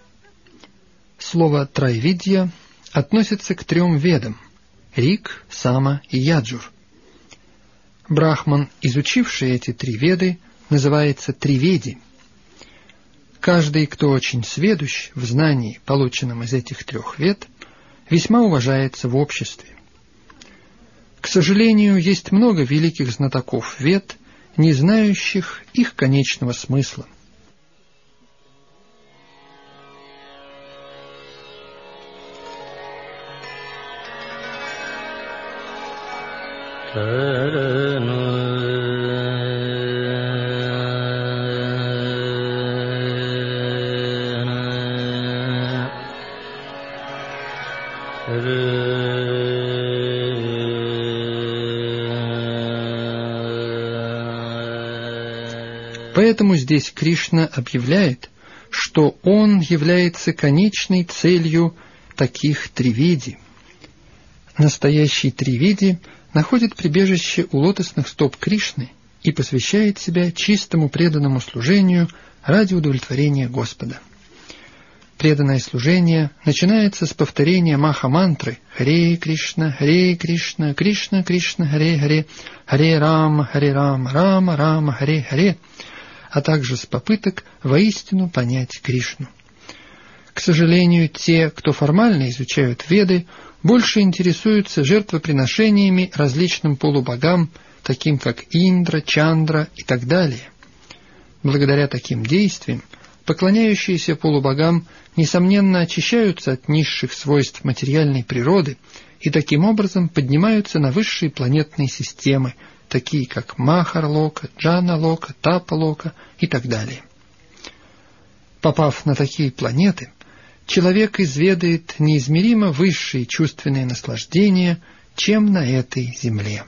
Слово «трайвидья» относится к 3 ведам – Рик, Сама и Яджур. Брахман, изучивший эти 3 веды, называется триведи. Каждый, кто очень сведущ в знании, полученном из этих 3 вед, весьма уважается в обществе. К сожалению, есть много великих знатоков вед, не знающих их конечного смысла. Поэтому здесь Кришна объявляет, что он является конечной целью таких триведи. Настоящий триведи находит прибежище у лотосных стоп Кришны и посвящает себя чистому преданному служению ради удовлетворения Господа. Преданное служение начинается с повторения маха-мантры «Харе Кришна, Кришна, Кришна, Харе Рама, Рама, Рама, Харе», а также с попыток воистину понять Кришну. К сожалению, те, кто формально изучают Веды, больше интересуются жертвоприношениями различным полубогам, таким как Индра, Чандра и так далее. Благодаря таким действиям поклоняющиеся полубогам, несомненно, очищаются от низших свойств материальной природы и таким образом поднимаются на высшие планетные системы, такие как Махар-лока, Джана-лока, Тапа-лока и так далее. Попав на такие планеты, человек изведает неизмеримо высшие чувственные наслаждения, чем на этой земле.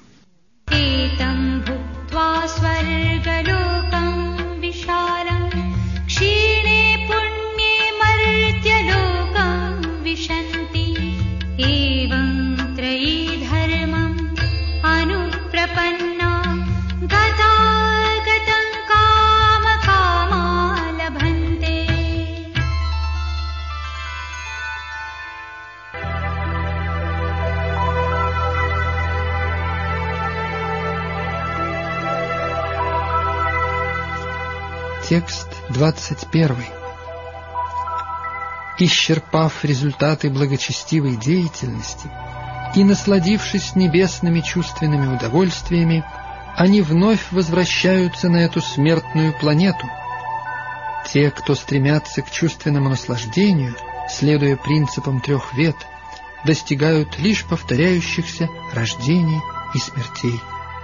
Текст 21. Исчерпав результаты благочестивой деятельности и насладившись небесными чувственными удовольствиями, они вновь возвращаются на эту смертную планету. Те, кто стремятся к чувственному наслаждению, следуя принципам 3 вед, достигают лишь повторяющихся рождений и смертей.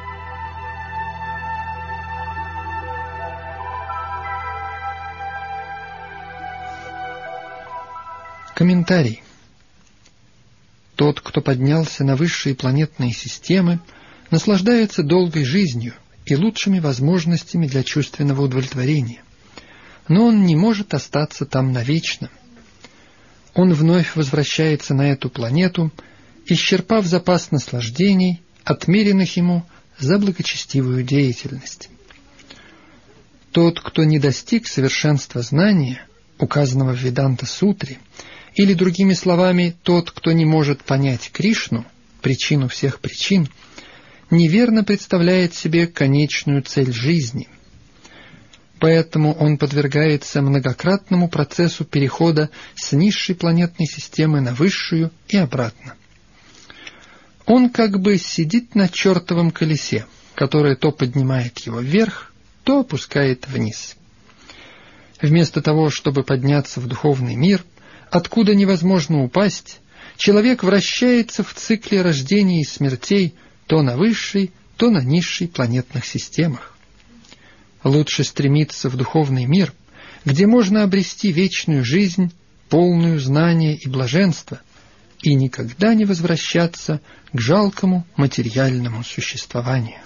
Комментарий. Тот, кто поднялся на высшие планетные системы, наслаждается долгой жизнью и лучшими возможностями для чувственного удовлетворения. Но он не может остаться там навечно. Он вновь возвращается на эту планету, исчерпав запас наслаждений, отмеренных ему за благочестивую деятельность. Тот, кто не достиг совершенства знания, указанного в Веданта-сутре, или, другими словами, тот, кто не может понять Кришну, причину всех причин, неверно представляет себе конечную цель жизни. Поэтому он подвергается многократному процессу перехода с низшей планетной системы на высшую и обратно. Он как бы сидит на чертовом колесе, которое то поднимает его вверх, то опускает вниз. Вместо того, чтобы подняться в духовный мир, откуда невозможно упасть, человек вращается в цикле рождений и смертей то на высшей, то на низшей планетных системах. Лучше стремиться в духовный мир, где можно обрести вечную жизнь, полную знания и блаженства, и никогда не возвращаться к жалкому материальному существованию.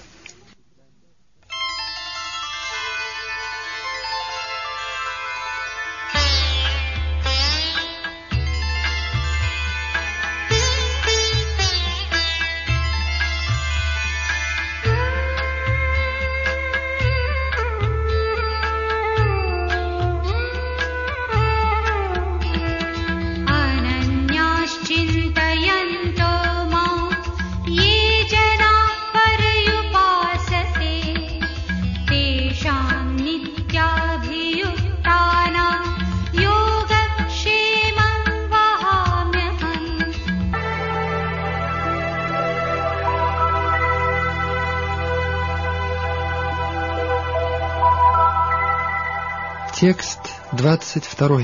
Текст 22.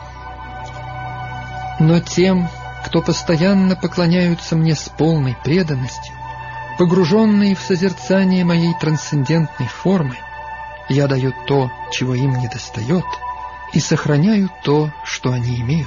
Но тем, кто постоянно поклоняются мне с полной преданностью, погруженные в созерцание моей трансцендентной формы, я даю то, чего им недостает, и сохраняю то, что они имеют.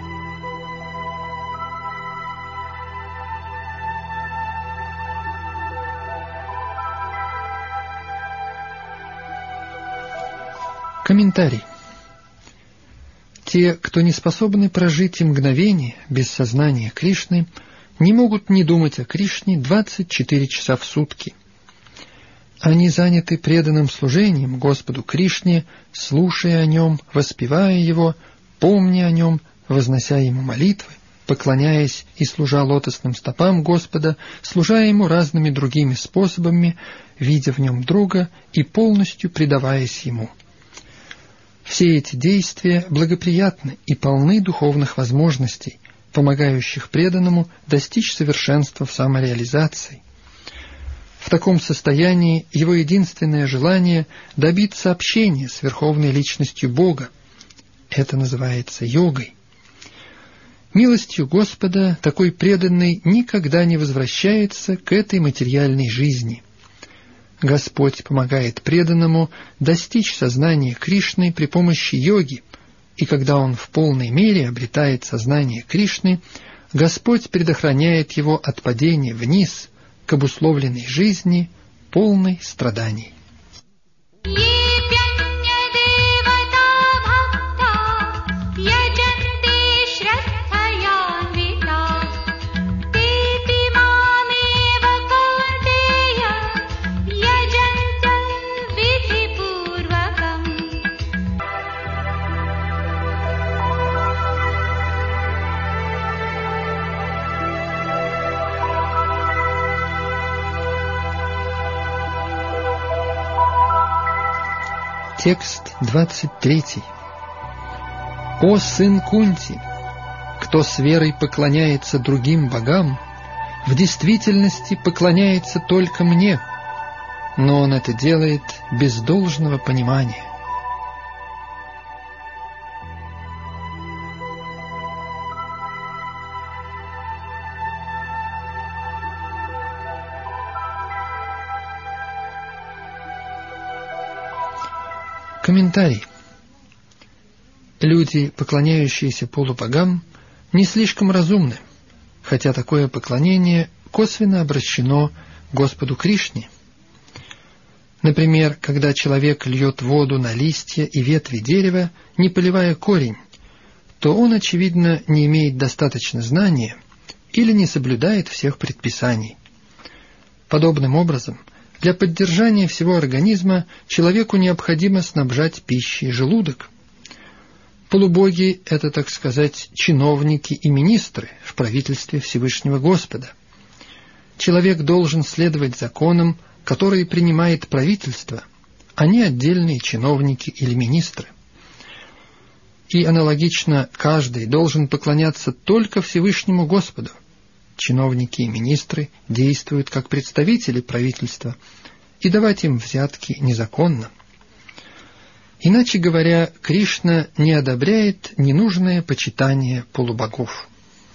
Комментарий. Те, кто не способны прожить и мгновение без сознания Кришны, не могут не думать о Кришне 24 часа в сутки. Они заняты преданным служением Господу Кришне, слушая о Нем, воспевая Его, помня о Нем, вознося Ему молитвы, поклоняясь и служа лотосным стопам Господа, служа Ему разными другими способами, видя в Нем друга и полностью предаваясь Ему. Все эти действия благоприятны и полны духовных возможностей, помогающих преданному достичь совершенства в самореализации. В таком состоянии его единственное желание – добиться общения с Верховной Личностью Бога, Это называется йогой. Милостью Господа такой преданный никогда не возвращается к этой материальной жизни. Господь помогает преданному достичь сознания Кришны при помощи йоги, и когда он в полной мере обретает сознание Кришны, Господь предохраняет его от падения вниз к обусловленной жизни, полной страданий. Текст 23. «О сын Кунти, кто с верой поклоняется другим богам, в действительности поклоняется только мне, но он это делает без должного понимания». Комментарий. Люди, поклоняющиеся полубогам, не слишком разумны, хотя такое поклонение косвенно обращено Господу Кришне. Например, когда человек льет воду на листья и ветви дерева, не поливая корень, то он, очевидно, не имеет достаточно знания или не соблюдает всех предписаний. Подобным образом, для поддержания всего организма человеку необходимо снабжать пищей желудок. Полубоги – это, так сказать, чиновники и министры в правительстве Всевышнего Господа. Человек должен следовать законам, которые принимает правительство, а не отдельные чиновники или министры. И аналогично каждый должен поклоняться только Всевышнему Господу. Чиновники и министры действуют как представители правительства, и давать им взятки незаконно. Иначе говоря, Кришна не одобряет ненужное почитание полубогов.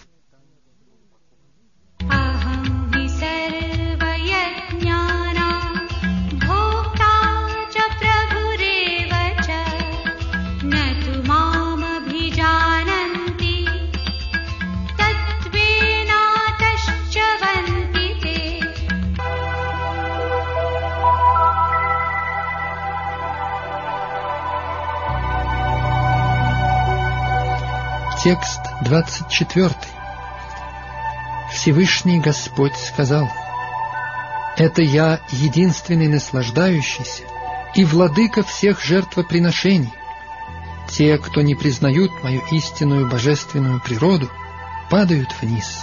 Текст 24. Всевышний Господь сказал: «Это я, единственный наслаждающийся и владыка всех жертвоприношений. Те, кто не признают мою истинную божественную природу, падают вниз».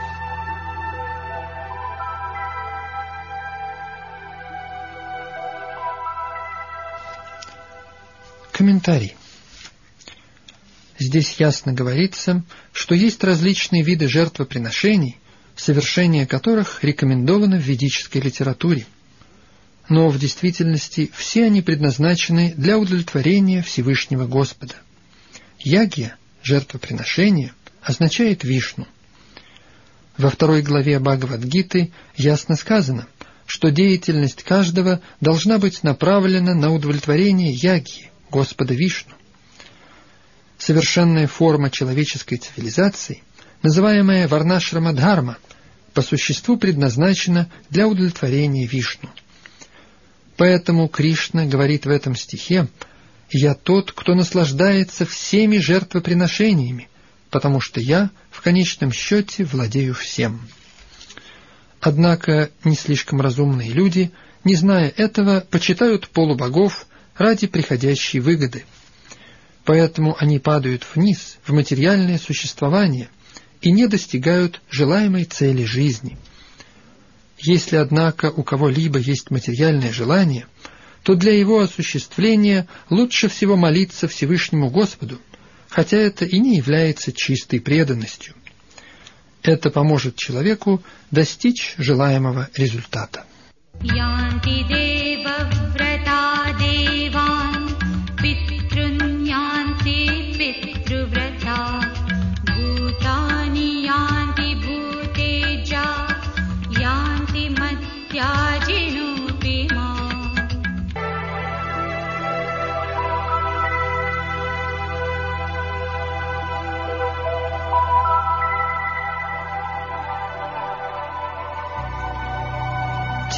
Комментарий. Здесь ясно говорится, что есть различные виды жертвоприношений, совершение которых рекомендовано в ведической литературе. Но в действительности все они предназначены для удовлетворения Всевышнего Господа. Ягья, жертвоприношение, означает Вишну. Во 2 главе Бхагавад-гиты ясно сказано, что деятельность каждого должна быть направлена на удовлетворение ягьи, Господа Вишну. Совершенная форма человеческой цивилизации, называемая Варнашрама-дхарма, по существу предназначена для удовлетворения Вишну. Поэтому Кришна говорит в этом стихе: «Я тот, кто наслаждается всеми жертвоприношениями, потому что я в конечном счете владею всем». Однако не слишком разумные люди, не зная этого, почитают полубогов ради приходящей выгоды. Поэтому они падают вниз в материальное существование и не достигают желаемой цели жизни. Если, однако, у кого-либо есть материальное желание, то для его осуществления лучше всего молиться Всевышнему Господу, хотя это и не является чистой преданностью. Это поможет человеку достичь желаемого результата.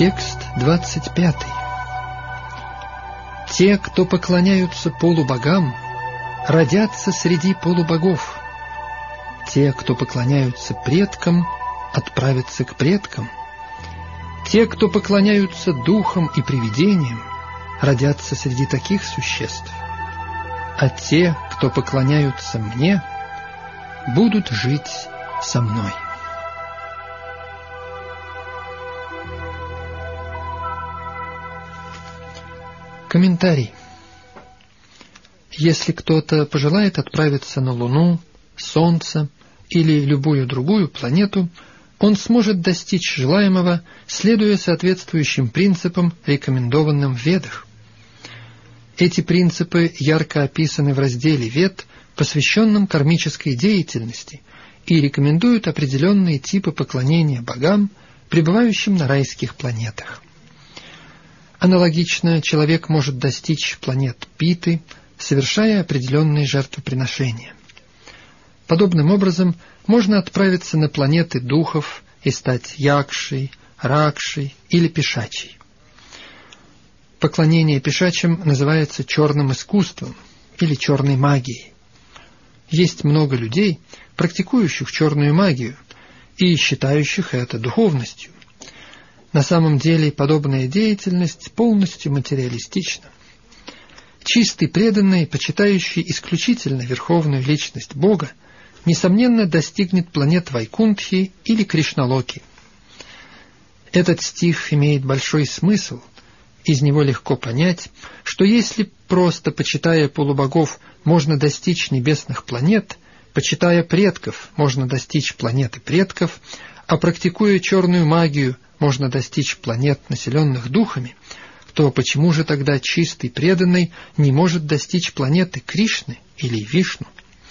Текст 25. Те, кто поклоняются полубогам, родятся среди полубогов. Те, кто поклоняются предкам, отправятся к предкам. Те, кто поклоняются духам и привидениям, родятся среди таких существ. А те, кто поклоняются мне, будут жить со мной. Комментарий. Если кто-то пожелает отправиться на Луну, Солнце или любую другую планету, он сможет достичь желаемого, следуя соответствующим принципам, рекомендованным в Ведах. Эти принципы ярко описаны в разделе Вед, посвященном кармической деятельности, и рекомендуют определенные типы поклонения богам, пребывающим на райских планетах. Аналогично человек может достичь планет Питы, совершая определенные жертвоприношения. Подобным образом можно отправиться на планеты духов и стать Якшей, Ракшей или Пишачей. Поклонение пишачам называется черным искусством или черной магией. Есть много людей, практикующих черную магию и считающих это духовностью. На самом деле подобная деятельность полностью материалистична. Чистый преданный, почитающий исключительно верховную личность Бога, несомненно достигнет планет Вайкунтхи или Кришналоки. Этот стих имеет большой смысл. Из него легко понять, что если просто почитая полубогов можно достичь небесных планет, почитая предков можно достичь планеты предков, а практикуя черную магию можно достичь планет, населенных духами, то почему же тогда чистый преданный не может достичь планеты Кришны или Вишну?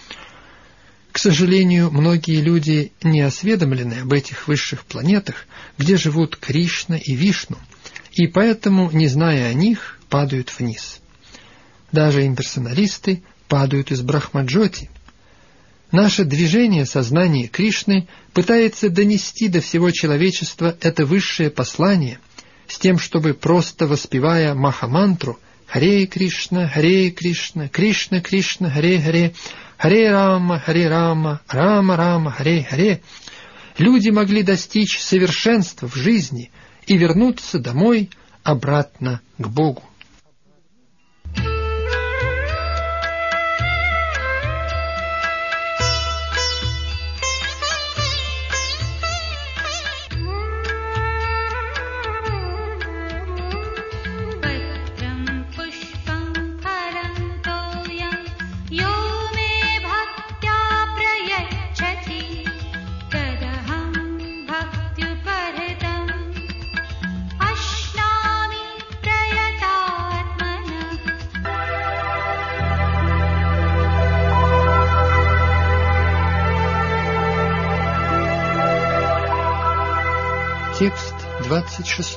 К сожалению, многие люди не осведомлены об этих высших планетах, где живут Кришна и Вишну, и поэтому, не зная о них, падают вниз. Даже имперсоналисты падают из Брахмаджоти. Наше движение сознания Кришны пытается донести до всего человечества это высшее послание, с тем, чтобы, просто воспевая Махамантру «Харе Кришна, Кришна Кришна, Харе Рама, Рама Рама, Харе», люди могли достичь совершенства в жизни и вернуться домой обратно к Богу. Текст 26.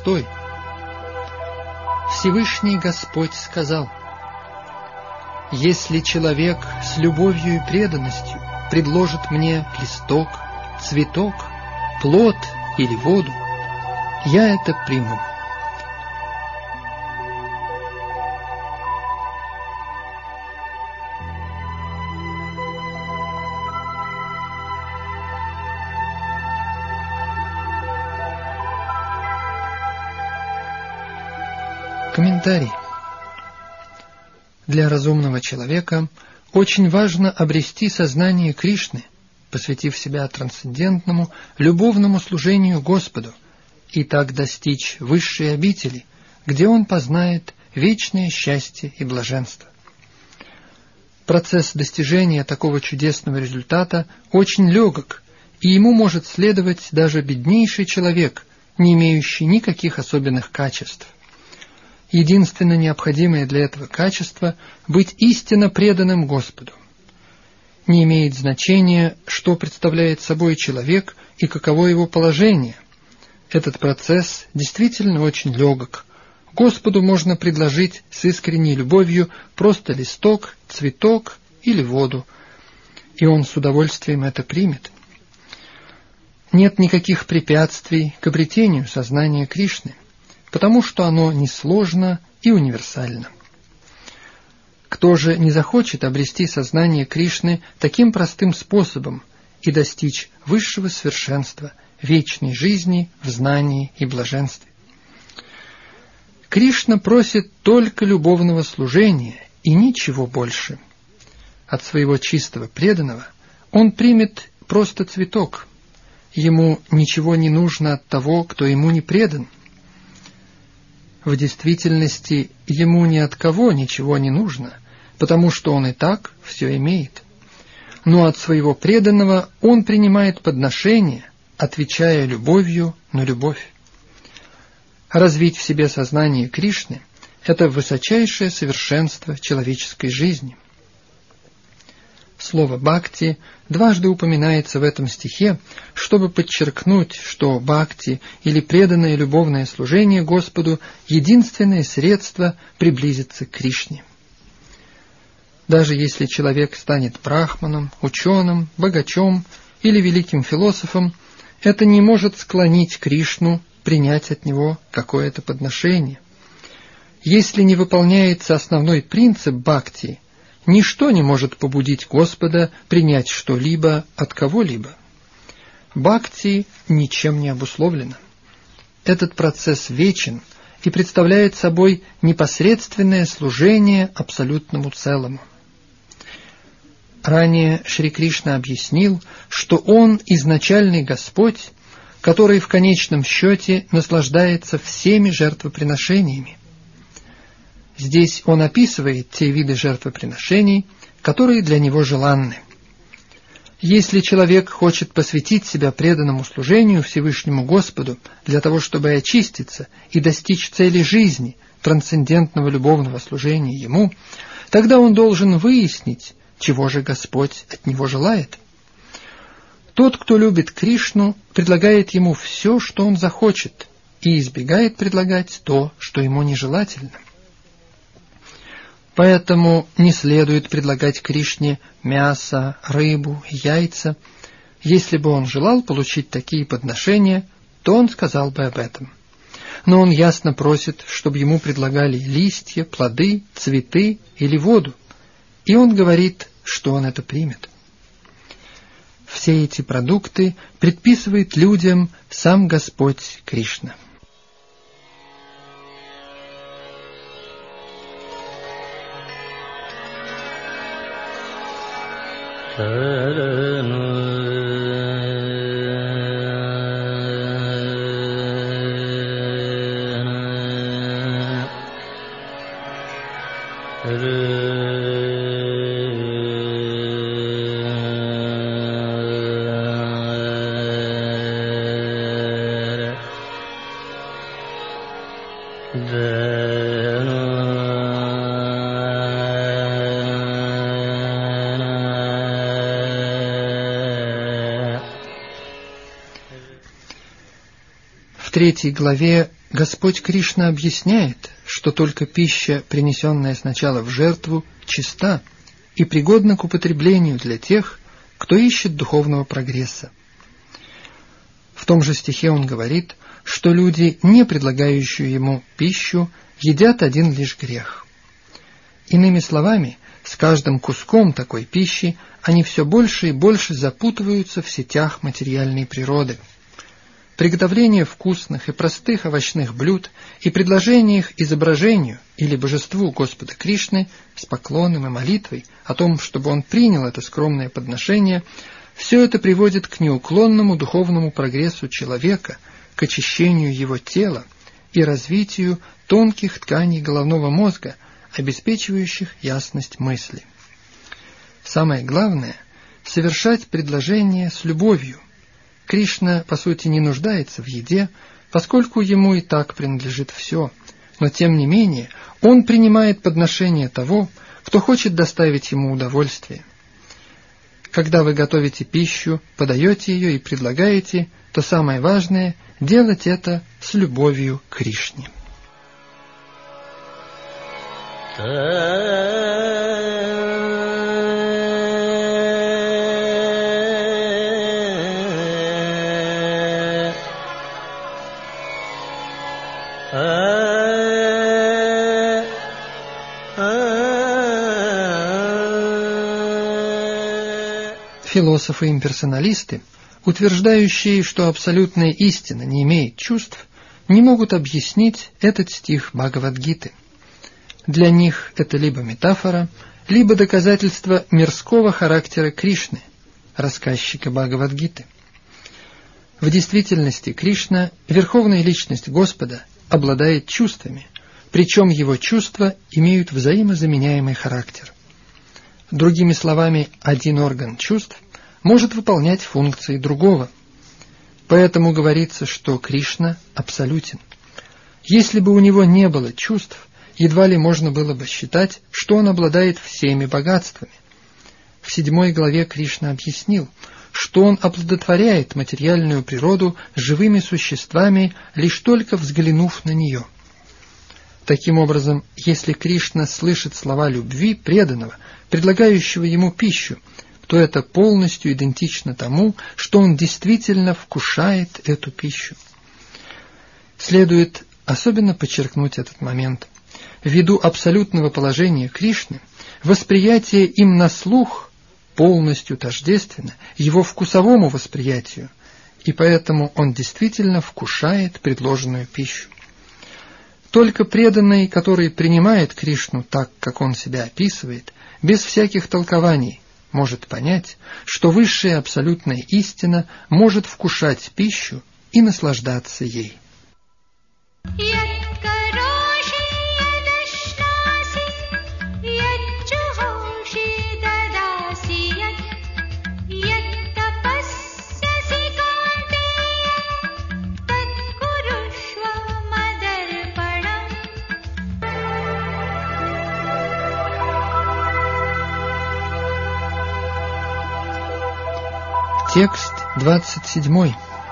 Всевышний Господь сказал: «Если человек с любовью и преданностью предложит мне листок, цветок, плод или воду, я это приму». Комментарий. Для разумного человека очень важно обрести сознание Кришны, посвятив себя трансцендентному, любовному служению Господу, и так достичь высшей обители, где он познает вечное счастье и блаженство. Процесс достижения такого чудесного результата очень легок, и ему может следовать даже беднейший человек, не имеющий никаких особенных качеств. Единственно необходимое для этого качество – быть истинно преданным Господу. Не имеет значения, что представляет собой человек и каково его положение. Этот процесс действительно очень легок. Господу можно предложить с искренней любовью просто листок, цветок или воду, и он с удовольствием это примет. Нет никаких препятствий к обретению сознания Кришны. потому что оно несложно и универсально. Кто же не захочет обрести сознание Кришны таким простым способом и достичь высшего совершенства, вечной жизни в знании и блаженстве? Кришна просит только любовного служения и ничего больше. От своего чистого преданного он примет просто цветок. Ему ничего не нужно от того, кто ему не предан. В действительности ему ни от кого ничего не нужно, потому что он и так все имеет. Но от своего преданного он принимает подношение, отвечая любовью на любовь. Развить в себе сознание Кришны – это высочайшее совершенство человеческой жизни. Слово «бхакти» дважды упоминается в этом стихе, чтобы подчеркнуть, что бхакти или преданное любовное служение Господу – единственное средство приблизиться к Кришне. Даже если человек станет брахманом, ученым, богачом или великим философом, это не может склонить Кришну принять от него какое-то подношение. Если не выполняется основной принцип бхакти, ничто не может побудить Господа принять что-либо от кого-либо. Бхакти ничем не обусловлено. Этот процесс вечен и представляет собой непосредственное служение абсолютному целому. Ранее Шри Кришна объяснил, что Он изначальный Господь, который в конечном счете наслаждается всеми жертвоприношениями. Здесь он описывает те виды жертвоприношений, которые для него желанны. Если человек хочет посвятить себя преданному служению Всевышнему Господу для того, чтобы очиститься и достичь цели жизни, трансцендентного любовного служения Ему, тогда он должен выяснить, чего же Господь от него желает. Тот, кто любит Кришну, предлагает ему все, что он захочет, и избегает предлагать то, что ему нежелательно. Поэтому не следует предлагать Кришне мясо, рыбу, яйца. Если бы он желал получить такие подношения, то он сказал бы об этом. Но он ясно просит, чтобы ему предлагали листья, плоды, цветы или воду, и он говорит, что он это примет. Все эти продукты предписывает людям сам Господь Кришна. В 3 главе Господь Кришна объясняет, что только пища, принесенная сначала в жертву, чиста и пригодна к употреблению для тех, кто ищет духовного прогресса. В том же стихе он говорит, что люди, не предлагающие ему пищу, едят один лишь грех. Иными словами, с каждым куском такой пищи они все больше и больше запутываются в сетях материальной природы. Приготовление вкусных и простых овощных блюд и предложение их изображению или божеству Господа Кришны с поклоном и молитвой о том, чтобы он принял это скромное подношение, все это приводит к неуклонному духовному прогрессу человека, к очищению его тела и развитию тонких тканей головного мозга, обеспечивающих ясность мысли. Самое главное – совершать предложение с любовью. Кришна, по сути, не нуждается в еде, поскольку ему и так принадлежит все, но тем не менее он принимает подношение того, кто хочет доставить ему удовольствие. Когда вы готовите пищу, подаете ее и предлагаете, то самое важное – делать это с любовью к Кришне. Философы-имперсоналисты, утверждающие, что абсолютная истина не имеет чувств, не могут объяснить этот стих Бхагавад-гиты. Для них это либо метафора, либо доказательство мирского характера Кришны, рассказчика Бхагавад-гиты. В действительности Кришна, верховная личность Господа, обладает чувствами, причем его чувства имеют взаимозаменяемый характер. Другими словами, один орган чувств может выполнять функции другого. Поэтому говорится, что Кришна абсолютен. Если бы у него не было чувств, едва ли можно было бы считать, что он обладает всеми богатствами. В 7 главе Кришна объяснил, что он оплодотворяет материальную природу живыми существами, лишь только взглянув на нее. Таким образом, если Кришна слышит слова любви преданного, предлагающего ему пищу, то это полностью идентично тому, что он действительно вкушает эту пищу. Следует особенно подчеркнуть этот момент. Ввиду абсолютного положения Кришны, восприятие им на слух полностью тождественно его вкусовому восприятию, и поэтому он действительно вкушает предложенную пищу. Только преданный, который принимает Кришну так, как он себя описывает, без всяких толкований, может понять, что высшая абсолютная истина может вкушать пищу и наслаждаться ей. Текст 27.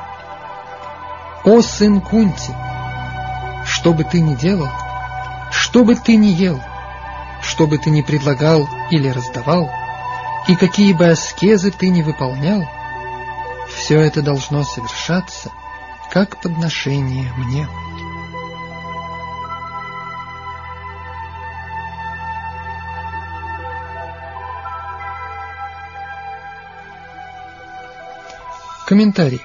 «О сын Кунти, что бы ты ни делал, что бы ты ни ел, что бы ты ни предлагал или раздавал, и какие бы аскезы ты ни выполнял, все это должно совершаться как подношение мне». Комментарий.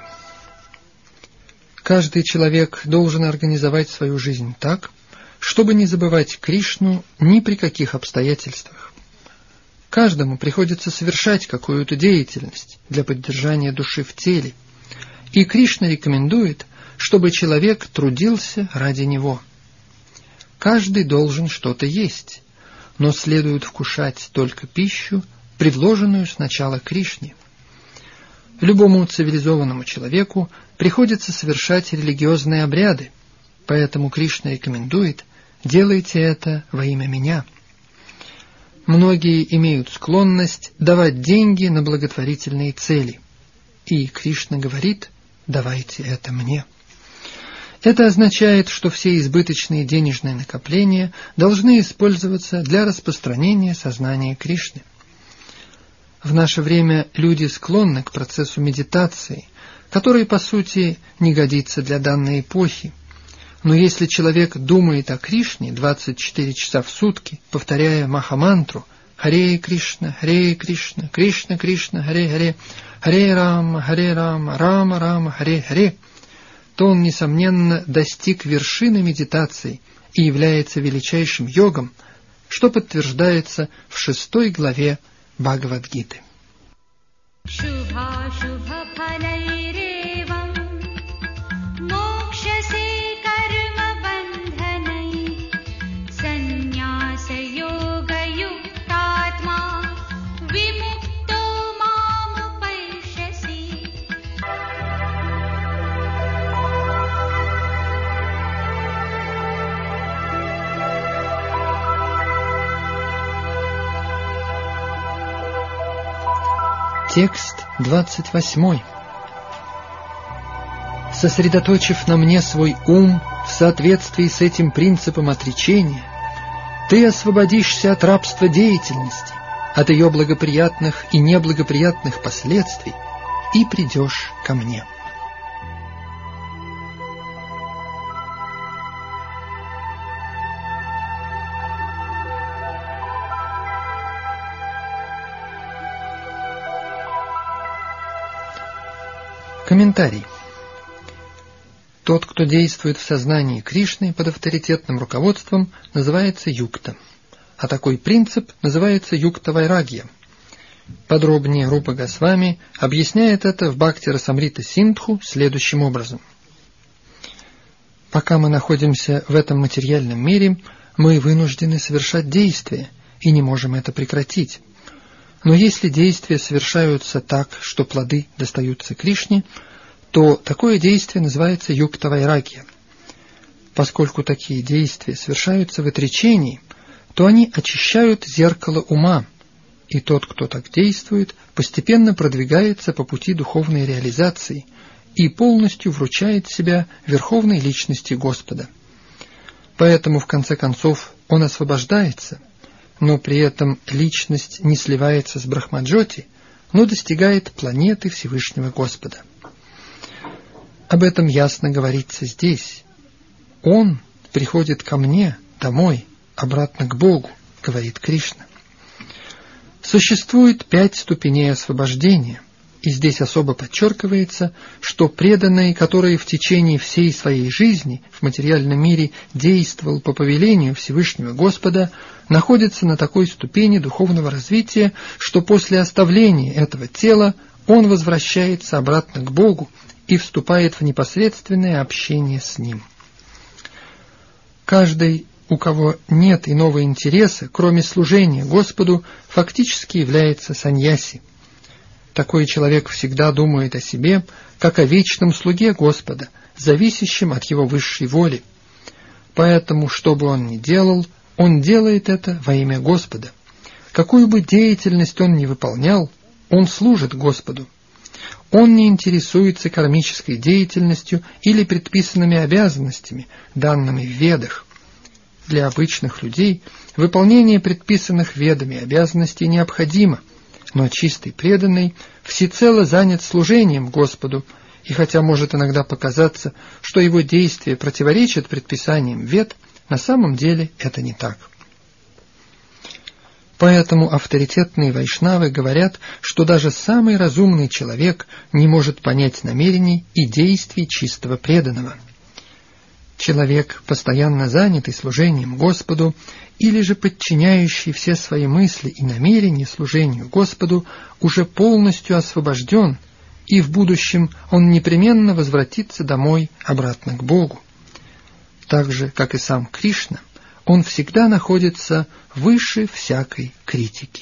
Каждый человек должен организовать свою жизнь так, чтобы не забывать Кришну ни при каких обстоятельствах. Каждому приходится совершать какую-то деятельность для поддержания души в теле, и Кришна рекомендует, чтобы человек трудился ради него. Каждый должен что-то есть, но следует вкушать только пищу, предложенную сначала Кришне. Любому цивилизованному человеку приходится совершать религиозные обряды, поэтому Кришна рекомендует: делайте это во имя меня. Многие имеют склонность давать деньги на благотворительные цели, и Кришна говорит: давайте это мне. Это означает, что все избыточные денежные накопления должны использоваться для распространения сознания Кришны. В наше время люди склонны к процессу медитации, который, по сути, не годится для данной эпохи. Но если человек думает о Кришне 24 часа в сутки, повторяя махамантру «Харе Кришна, Кришна Кришна, Харе Рама, Рама Рама, Харе», то он, несомненно, достиг вершины медитации и является величайшим йогом, что подтверждается в 6 главе Бхагавад-гиты. Текст 28. Сосредоточив на мне свой ум в соответствии с этим принципом отречения, ты освободишься от рабства деятельности, от ее благоприятных и неблагоприятных последствий, и придешь ко мне. Комментарий. Тот, кто действует в сознании Кришны под авторитетным руководством, называется юкта, а такой принцип называется юкта-вайрагья. Подробнее Рупа Госвами объясняет это в Бхакти-расамрита Синдху следующим образом. Пока мы находимся в этом материальном мире, мы вынуждены совершать действия и не можем это прекратить. Но если действия совершаются так, что плоды достаются Кришне, то такое действие называется юкта-вайрагья. Поскольку такие действия совершаются в отречении, то они очищают зеркало ума, и тот, кто так действует, постепенно продвигается по пути духовной реализации и полностью вручает себя Верховной Личности Господа. Поэтому, в конце концов, он освобождается, но при этом личность не сливается с Брахмаджоти, но достигает планеты Всевышнего Господа. Об этом ясно говорится здесь. Он приходит ко мне, домой, обратно к Богу, говорит Кришна. Существует 5 ступеней освобождения, и здесь особо подчеркивается, что преданный, который в течение всей своей жизни в материальном мире действовал по повелению Всевышнего Господа, находится на такой ступени духовного развития, что после оставления этого тела он возвращается обратно к Богу и вступает в непосредственное общение с Ним. Каждый, у кого нет иного интереса, кроме служения Господу, фактически является саньяси. Такой человек всегда думает о себе, как о вечном слуге Господа, зависящем от его высшей воли. Поэтому, что бы он ни делал, он делает это во имя Господа. Какую бы деятельность он ни выполнял, он служит Господу. Он не интересуется кармической деятельностью или предписанными обязанностями, данными в Ведах. Для обычных людей выполнение предписанных Ведами обязанностей необходимо, но чистый преданный всецело занят служением Господу, и хотя может иногда показаться, что его действия противоречат предписаниям Вед, на самом деле это не так. Поэтому авторитетные вайшнавы говорят, что даже самый разумный человек не может понять намерений и действий чистого преданного. Человек, постоянно занятый служением Господу, или же подчиняющий все свои мысли и намерения служению Господу, уже полностью освобожден, и в будущем он непременно возвратится домой, обратно к Богу. Так же, как и сам Кришна, он всегда находится выше всякой критики.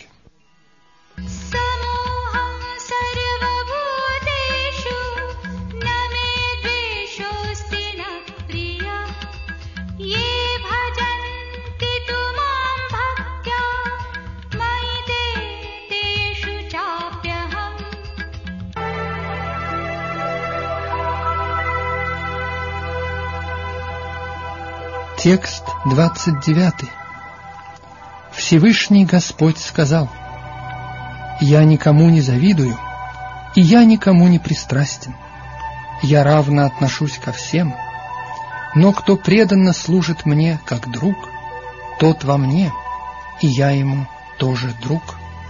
Текст 29. Всевышний Господь сказал: «Я никому не завидую, и я никому не пристрастен. Я равно отношусь ко всем, но кто преданно служит мне как друг, тот во мне, и я ему тоже друг».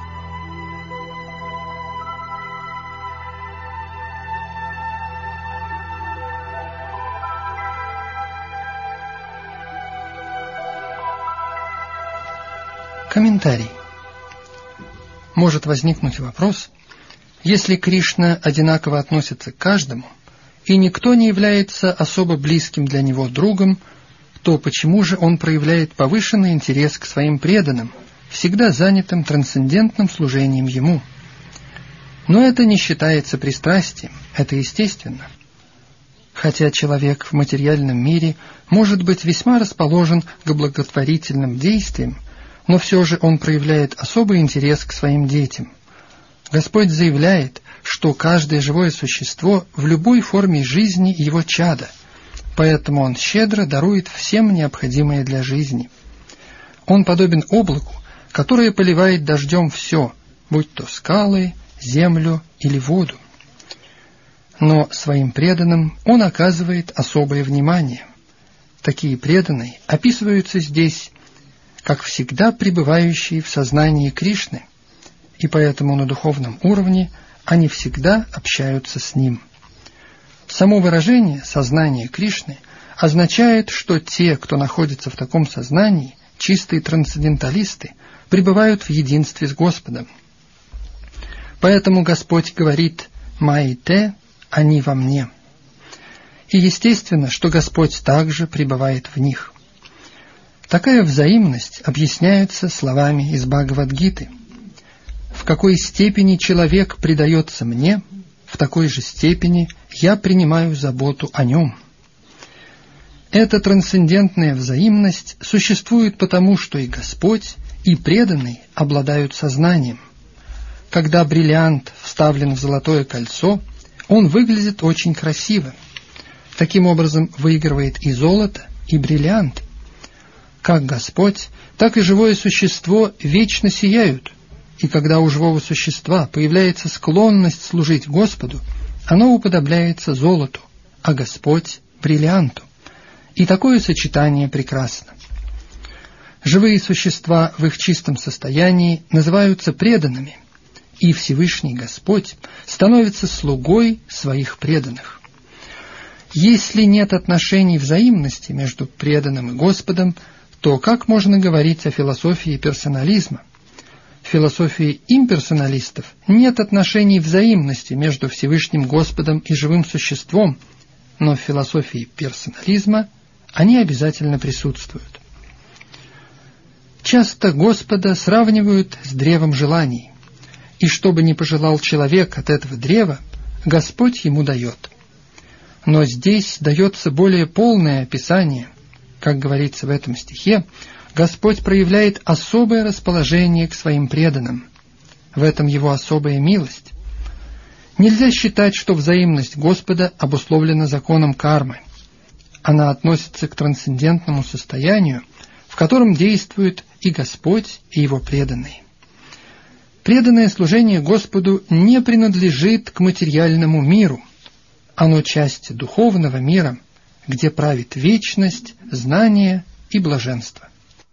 Комментарий. Может возникнуть вопрос: если Кришна одинаково относится к каждому, и никто не является особо близким для него другом, то почему же он проявляет повышенный интерес к своим преданным, всегда занятым трансцендентным служением ему? Но это не считается пристрастием, это естественно. Хотя человек в материальном мире может быть весьма расположен к благотворительным действиям, но все же он проявляет особый интерес к своим детям. Господь заявляет, что каждое живое существо в любой форме жизни его чадо, поэтому он щедро дарует всем необходимое для жизни. Он подобен облаку, которое поливает дождем все, будь то скалы, землю или воду. Но своим преданным он оказывает особое внимание. Такие преданные описываются здесь как всегда пребывающие в сознании Кришны, и поэтому на духовном уровне они всегда общаются с Ним. Само выражение «сознание Кришны» означает, что те, кто находится в таком сознании, чистые трансценденталисты, пребывают в единстве с Господом. Поэтому Господь говорит «Маи-те, они во мне». И естественно, что Господь также пребывает в них. Такая взаимность объясняется словами из Бхагавад-гиты. В какой степени человек предается мне, в такой же степени я принимаю заботу о нем. Эта трансцендентная взаимность существует потому, что и Господь, и преданный обладают сознанием. Когда бриллиант вставлен в золотое кольцо, он выглядит очень красиво. Таким образом выигрывает и золото, и бриллиант. Как Господь, так и живое существо вечно сияют, и когда у живого существа появляется склонность служить Господу, оно уподобляется золоту, а Господь — бриллианту. И такое сочетание прекрасно. Живые существа в их чистом состоянии называются преданными, и Всевышний Господь становится слугой своих преданных. Если нет отношений взаимности между преданным и Господом, то как можно говорить о философии персонализма? В философии имперсоналистов нет отношений взаимности между Всевышним Господом и живым существом, но в философии персонализма они обязательно присутствуют. Часто Господа сравнивают с древом желаний, и что бы ни пожелал человек от этого древа, Господь ему дает. Но здесь дается более полное описание. Как говорится в этом стихе, Господь проявляет особое расположение к своим преданным. В этом его особая милость. Нельзя считать, что взаимность Господа обусловлена законом кармы. Она относится к трансцендентному состоянию, в котором действует и Господь, и его преданные. Преданное служение Господу не принадлежит к материальному миру. Оно часть духовного мира, где правит вечность, знание и блаженство.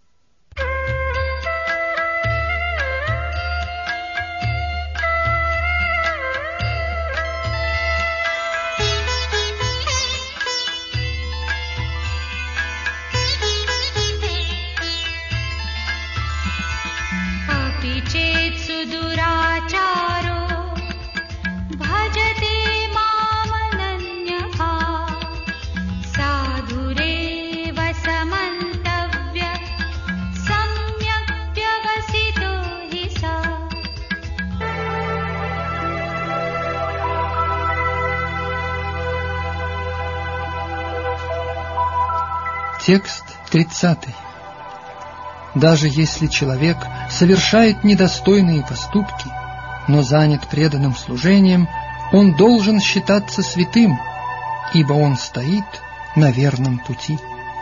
Текст 30. Даже если человек совершает недостойные поступки, но занят преданным служением, он должен считаться святым, ибо он стоит на верном пути.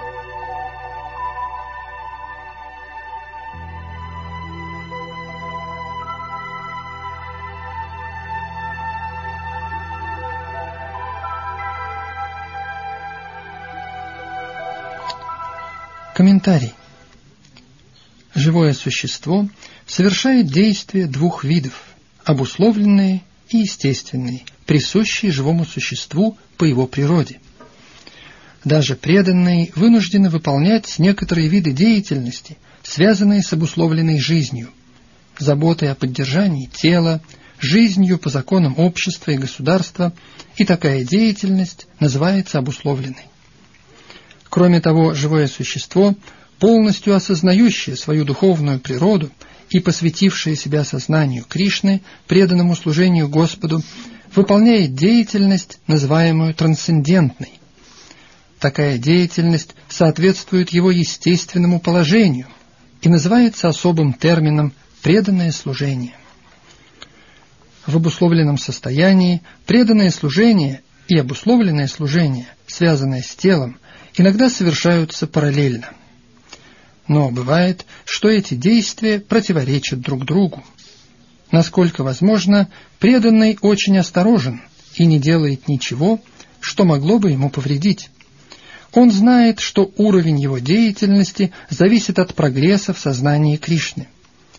Комментарий. Живое существо совершает действия двух видов, обусловленные и естественные, присущие живому существу по его природе. Даже преданные вынуждены выполнять некоторые виды деятельности, связанные с обусловленной жизнью, заботой о поддержании тела, жизнью по законам общества и государства, и такая деятельность называется обусловленной. Кроме того, живое существо, полностью осознающее свою духовную природу и посвятившее себя сознанию Кришны, преданному служению Господу, выполняет деятельность, называемую трансцендентной. Такая деятельность соответствует его естественному положению и называется особым термином «преданное служение». В обусловленном состоянии преданное служение и обусловленное служение, связанное с телом, иногда совершаются параллельно. Но бывает, что эти действия противоречат друг другу. Насколько возможно, преданный очень осторожен и не делает ничего, что могло бы ему повредить. Он знает, что уровень его деятельности зависит от прогресса в сознании Кришны.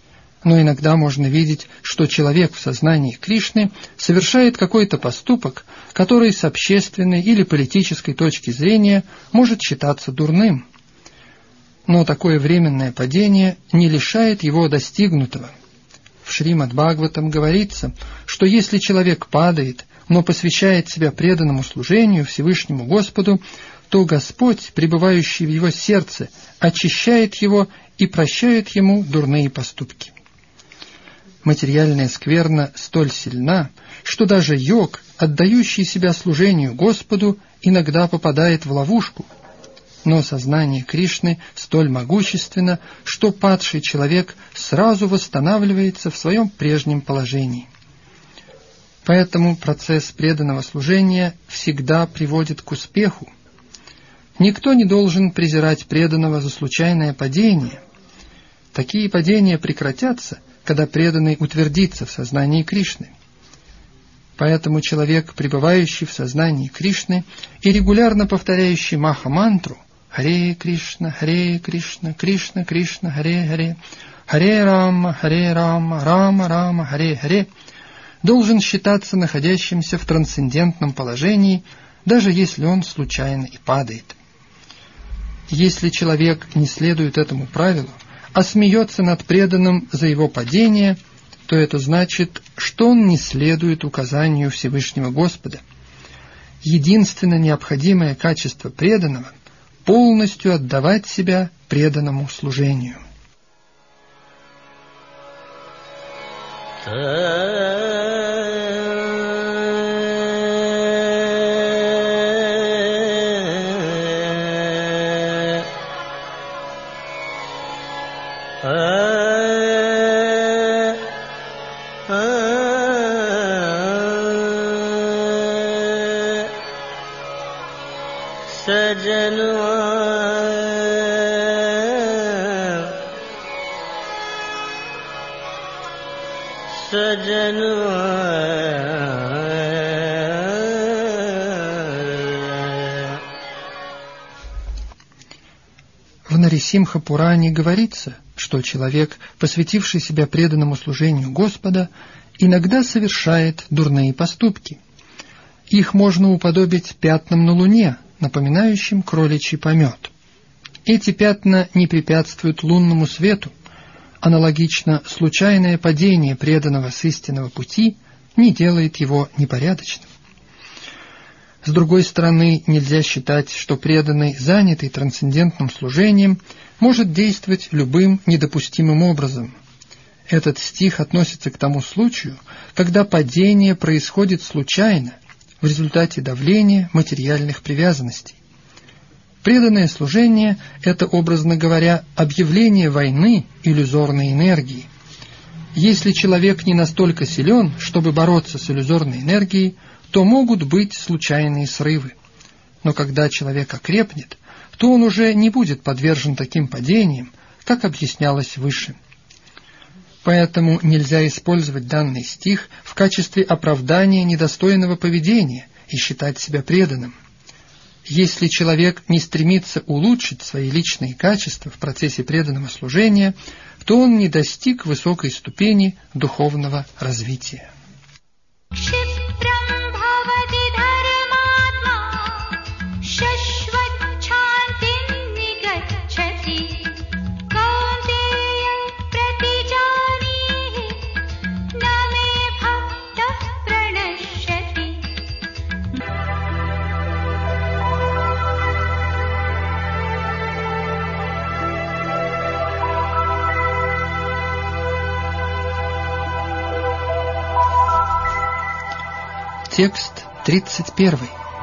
Но иногда можно видеть, что человек в сознании Кришны совершает какой-то поступок, который с общественной или политической точки зрения может считаться дурным. Но такое временное падение не лишает его достигнутого. В Шримад-Бхагаватам говорится, что если человек падает, но посвящает себя преданному служению Всевышнему Господу, то Господь, пребывающий в его сердце, очищает его и прощает ему дурные поступки. Материальная скверна столь сильна, что даже йог, отдающий себя служению Господу, иногда попадает в ловушку. Но сознание Кришны столь могущественно, что падший человек сразу восстанавливается в своем прежнем положении. Поэтому процесс преданного служения всегда приводит к успеху. Никто не должен презирать преданного за случайное падение. Такие падения прекратятся, когда преданный утвердится в сознании Кришны. Поэтому человек, пребывающий в сознании Кришны и регулярно повторяющий Маха-мантру «Харе Кришна, Кришна Кришна, Харе Харе, Харе Рама, Рама Рама, Харе Харе», должен считаться находящимся в трансцендентном положении, даже если он случайно и падает. Если человек не следует этому правилу, а смеется над преданным за его падение, то это значит, что он не следует указанию Всевышнего Господа. Единственно необходимое качество преданного – полностью отдавать себя преданному служению. В Нарисимха-Пуране говорится, что человек, посвятивший себя преданному служению Господа, иногда совершает дурные поступки. Их можно уподобить пятнам на луне, напоминающим кроличий помет. Эти пятна не препятствуют лунному свету. Аналогично, случайное падение преданного с истинного пути не делает его непорядочным. С другой стороны, нельзя считать, что преданный, занятый трансцендентным служением, может действовать любым недопустимым образом. Этот стих относится к тому случаю, когда падение происходит случайно, в результате давления материальных привязанностей. Преданное служение – это, образно говоря, объявление войны иллюзорной энергии. Если человек не настолько силен, чтобы бороться с иллюзорной энергией, то могут быть случайные срывы. Но когда человек окрепнет, то он уже не будет подвержен таким падениям, как объяснялось выше. Поэтому нельзя использовать данный стих в качестве оправдания недостойного поведения и считать себя преданным. Если человек не стремится улучшить свои личные качества в процессе преданного служения, то он не достиг высокой ступени духовного развития. Текст 31.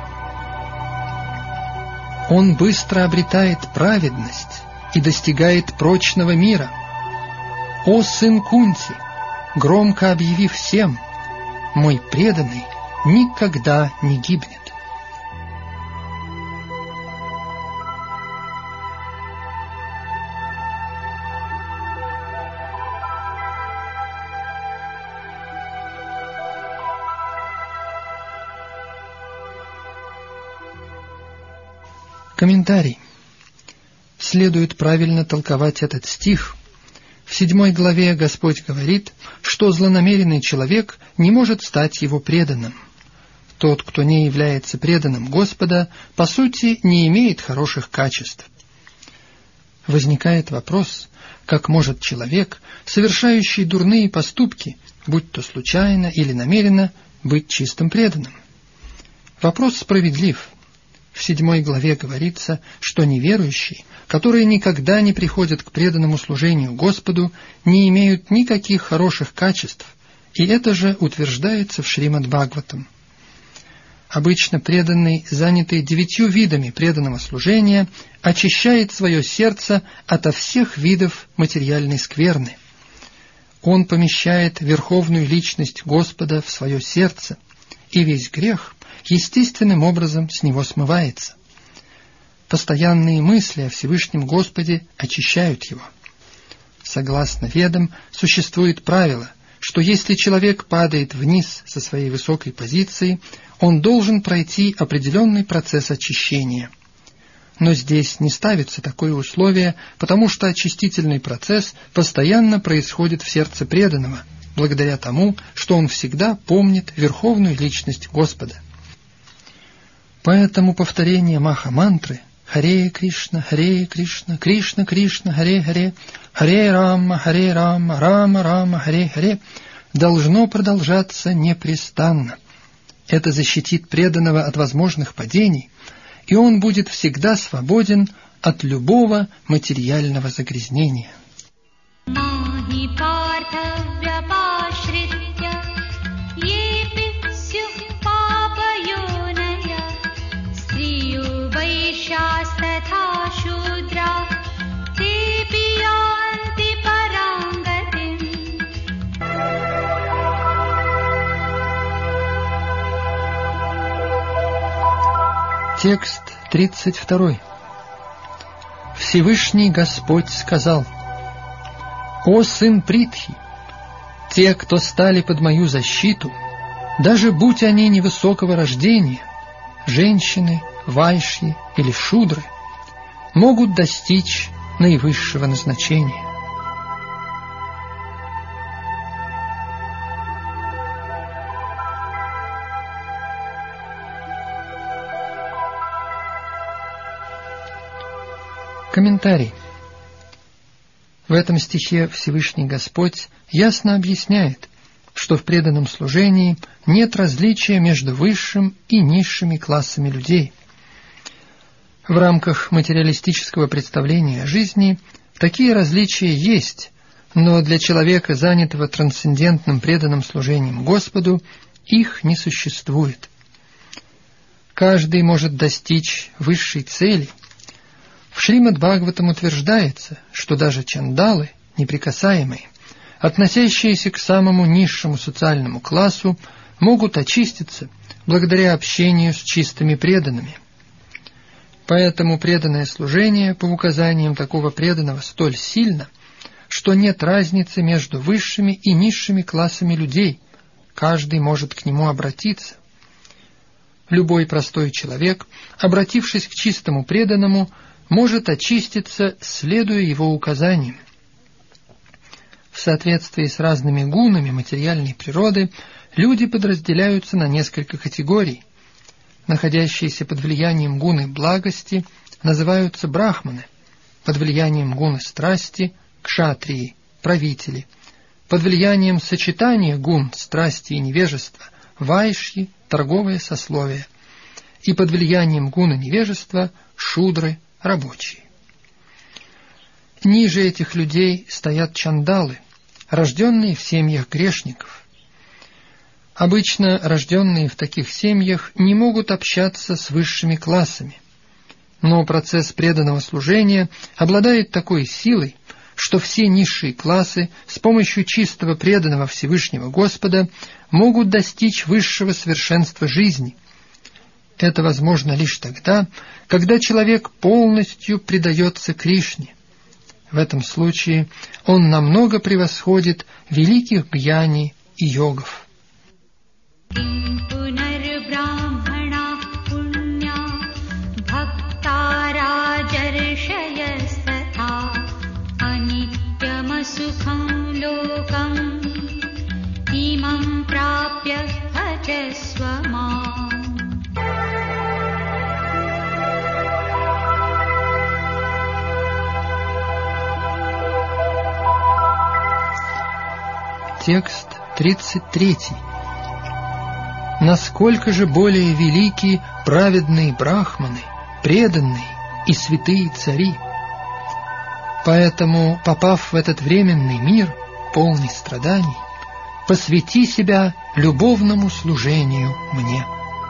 Он быстро обретает праведность и достигает прочного мира. О сын Кунти, громко объяви всем, мой преданный никогда не гибнет. Комментарий. Следует правильно толковать этот стих. В 7 главе Господь говорит, что злонамеренный человек не может стать его преданным. Тот, кто не является преданным Господа, по сути, не имеет хороших качеств. Возникает вопрос, как может человек, совершающий дурные поступки, будь то случайно или намеренно, быть чистым преданным? Вопрос справедлив. В 7 главе говорится, что неверующие, которые никогда не приходят к преданному служению Господу, не имеют никаких хороших качеств, и это же утверждается в Шримад-Бхагаватам. Обычно преданный, занятый 9 видами преданного служения, очищает свое сердце ото всех видов материальной скверны. Он помещает верховную личность Господа в свое сердце, и весь грех естественным образом с него смывается. Постоянные мысли о Всевышнем Господе очищают его. Согласно Ведам, существует правило, что если человек падает вниз со своей высокой позиции, он должен пройти определенный процесс очищения. Но здесь не ставится такое условие, потому что очистительный процесс постоянно происходит в сердце преданного, благодаря тому, что он всегда помнит верховную личность Господа. Поэтому повторение Маха-мантры «Харе Кришна, Кришна Кришна, Харе Харе, Харе Рама, Рама Рама, Харе Харе» должно продолжаться непрестанно. Это защитит преданного от возможных падений, и он будет всегда свободен от любого материального загрязнения. Текст 32. Всевышний Господь сказал: «О сын Притхи, те, кто стали под мою защиту, даже будь они невысокого рождения, женщины, вайшьи или шудры, могут достичь наивысшего назначения». Комментарий. В этом стихе Всевышний Господь ясно объясняет, что в преданном служении нет различия между высшим и низшими классами людей. В рамках материалистического представления о жизни такие различия есть, но для человека, занятого трансцендентным преданным служением Господу, их не существует. Каждый может достичь высшей цели. В Шримад-Бхагаватам утверждается, что даже чандалы, неприкасаемые, относящиеся к самому низшему социальному классу, могут очиститься благодаря общению с чистыми преданными. Поэтому преданное служение по указаниям такого преданного столь сильно, что нет разницы между высшими и низшими классами людей, каждый может к нему обратиться. Любой простой человек, обратившись к чистому преданному, может очиститься, следуя его указаниям. В соответствии с разными гунами материальной природы люди подразделяются на несколько категорий. Находящиеся под влиянием гуны благости называются брахманы, под влиянием гуны страсти – кшатрии, правители, под влиянием сочетания гун страсти и невежества – вайшьи, торговое сословие, и под влиянием гуны невежества – шудры, рабочие. Ниже этих людей стоят чандалы, рожденные в семьях грешников. Обычно рожденные в таких семьях не могут общаться с высшими классами, но процесс преданного служения обладает такой силой, что все низшие классы с помощью чистого преданного Всевышнего Господа могут достичь высшего совершенства жизни. Это возможно лишь тогда, когда человек полностью предается Кришне. В этом случае он намного превосходит великих гьяни и йогов. Сукха लोकम् इमं प्राप्य भजस्व माम्. Текст 33. Насколько же более велики праведные брахманы, преданные и святые цари. Поэтому, попав в этот временный мир, полный страданий, посвяти себя любовному служению мне.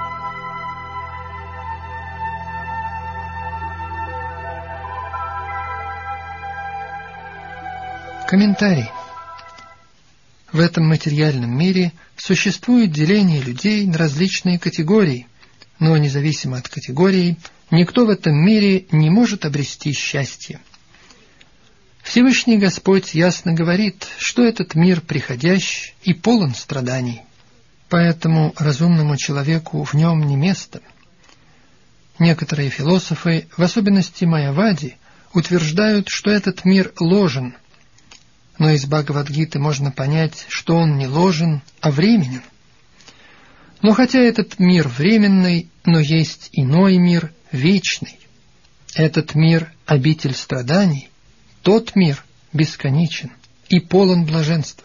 Комментарий. В этом материальном мире существует деление людей на различные категории, но независимо от категории, никто в этом мире не может обрести счастье. Всевышний Господь ясно говорит, что этот мир приходящ и полон страданий, поэтому разумному человеку в нем не место. Некоторые философы, в особенности Майявади, утверждают, что этот мир ложен, но из Бхагавад-гиты можно понять, что он не ложен, а временен. Но хотя этот мир временный, но есть иной мир, вечный. Этот мир – обитель страданий, тот мир бесконечен и полон блаженства.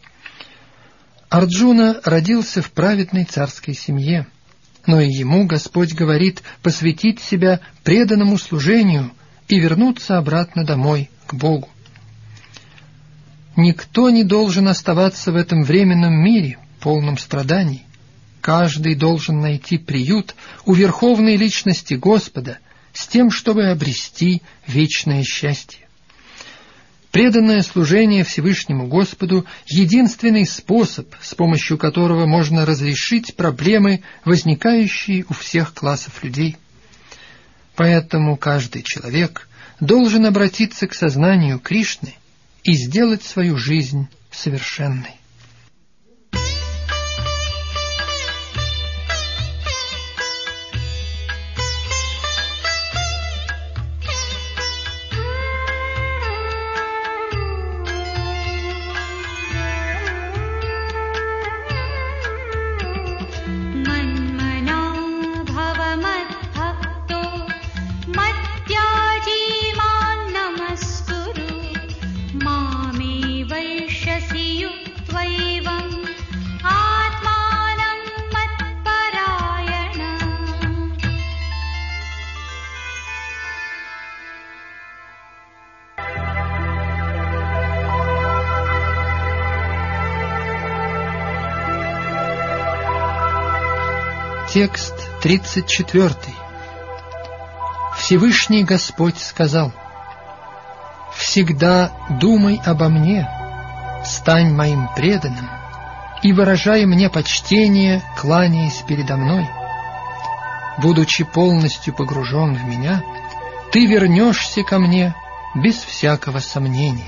Арджуна родился в праведной царской семье, но и ему Господь говорит посвятить себя преданному служению и вернуться обратно домой, к Богу. Никто не должен оставаться в этом временном мире, полном страданий. Каждый должен найти приют у верховной личности Господа с тем, чтобы обрести вечное счастье. Преданное служение Всевышнему Господу – единственный способ, с помощью которого можно разрешить проблемы, возникающие у всех классов людей. Поэтому каждый человек должен обратиться к сознанию Кришны и сделать свою жизнь совершенной. Текст 34. Всевышний Господь сказал: «Всегда думай обо мне, стань моим преданным и выражай мне почтение, кланяясь передо мной. Будучи полностью погружен в меня, ты вернешься ко мне без всякого сомнения».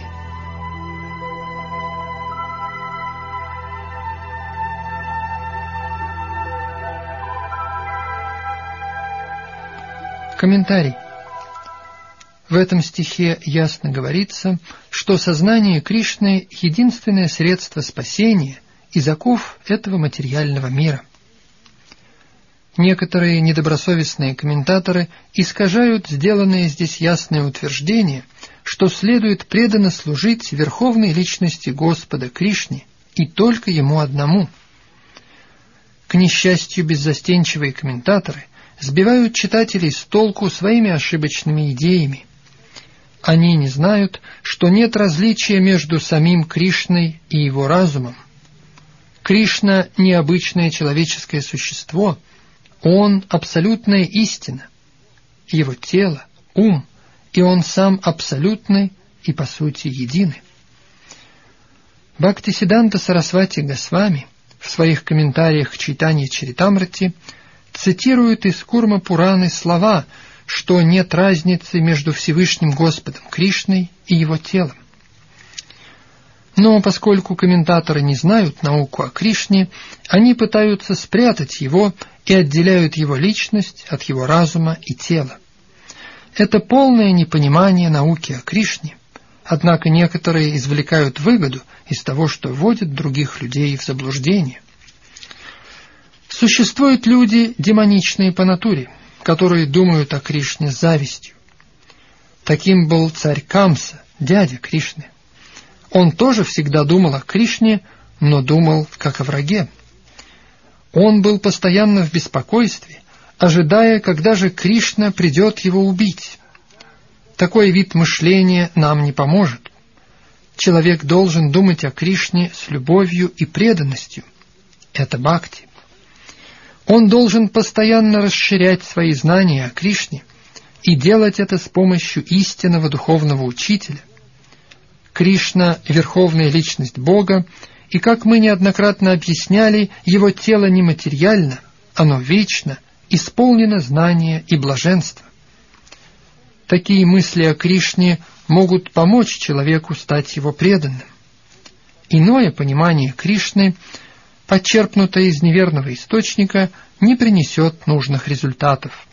Комментарий. В этом стихе ясно говорится, что сознание Кришны – единственное средство спасения из оков этого материального мира. Некоторые недобросовестные комментаторы искажают сделанное здесь ясное утверждение, что следует преданно служить верховной личности Господа Кришне и только Ему одному. К несчастью, беззастенчивые комментаторы сбивают читателей с толку своими ошибочными идеями. Они не знают, что нет различия между самим Кришной и его разумом. Кришна – необычное человеческое существо, он – абсолютная истина, его тело – ум, и он сам абсолютный и по сути единый. Бхактисиданта Сарасвати Госвами в своих комментариях к Чайтанья-чаритамрити цитирует из Курма-Пураны слова, что нет разницы между Всевышним Господом Кришной и его телом. Но поскольку комментаторы не знают науку о Кришне, они пытаются спрятать его и отделяют его личность от его разума и тела. Это полное непонимание науки о Кришне, Однако некоторые извлекают выгоду из того, что вводят других людей в заблуждение. Существуют люди демоничные по натуре, которые думают о Кришне с завистью. Таким был царь Камса, дядя Кришны. Он тоже всегда думал о Кришне, но думал как о враге. Он был постоянно в беспокойстве, ожидая, когда же Кришна придет его убить. Такой вид мышления нам не поможет. Человек должен думать о Кришне с любовью и преданностью. Это бхакти. Он должен постоянно расширять свои знания о Кришне и делать это с помощью истинного духовного учителя. Кришна – верховная личность Бога, и, как мы неоднократно объясняли, его тело нематериально, оно вечно, исполнено знания и блаженства. Такие мысли о Кришне могут помочь человеку стать его преданным. Иное понимание Кришны, подчерпнутое из неверного источника, не принесет нужных результатов.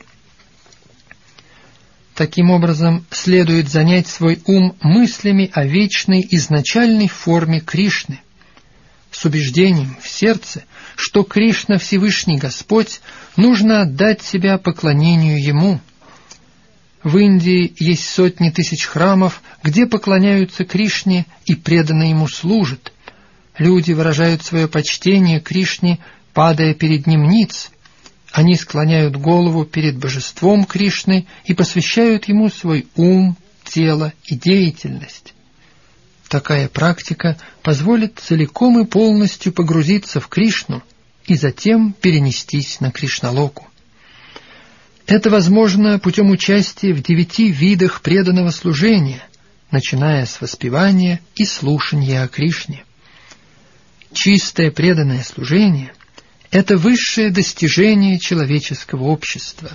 Таким образом, следует занять свой ум мыслями о вечной изначальной форме Кришны, с убеждением в сердце, что Кришна Всевышний Господь, нужно отдать себя поклонению Ему. В Индии есть сотни тысяч храмов, где поклоняются Кришне и преданно Ему служат. Люди выражают свое почтение Кришне, падая перед Ним ниц. Они склоняют голову перед божеством Кришны и посвящают Ему свой ум, тело и деятельность. Такая практика позволит целиком и полностью погрузиться в Кришну и затем перенестись на Кришналоку. Это возможно путем участия в 9 видах преданного служения, начиная с воспевания и слушания о Кришне. Чистое преданное служение – это высшее достижение человеческого общества.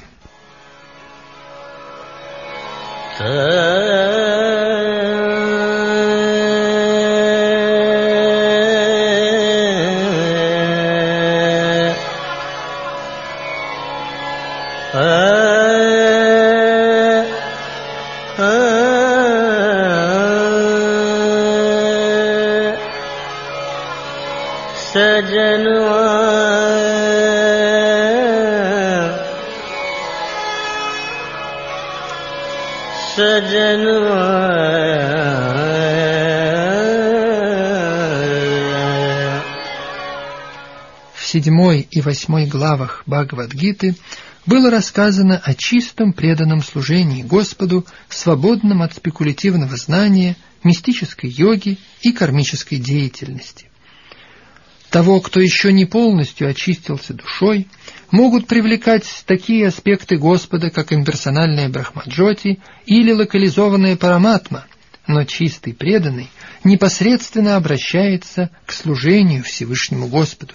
В 7 и 8 главах Бхагавад-гиты было рассказано о чистом преданном служении Господу, свободном от спекулятивного знания, мистической йоги и кармической деятельности. Того, кто еще не полностью очистился душой, могут привлекать такие аспекты Господа, как имперсональная Брахмаджоти или локализованная Параматма, но чистый преданный непосредственно обращается к служению Всевышнему Господу.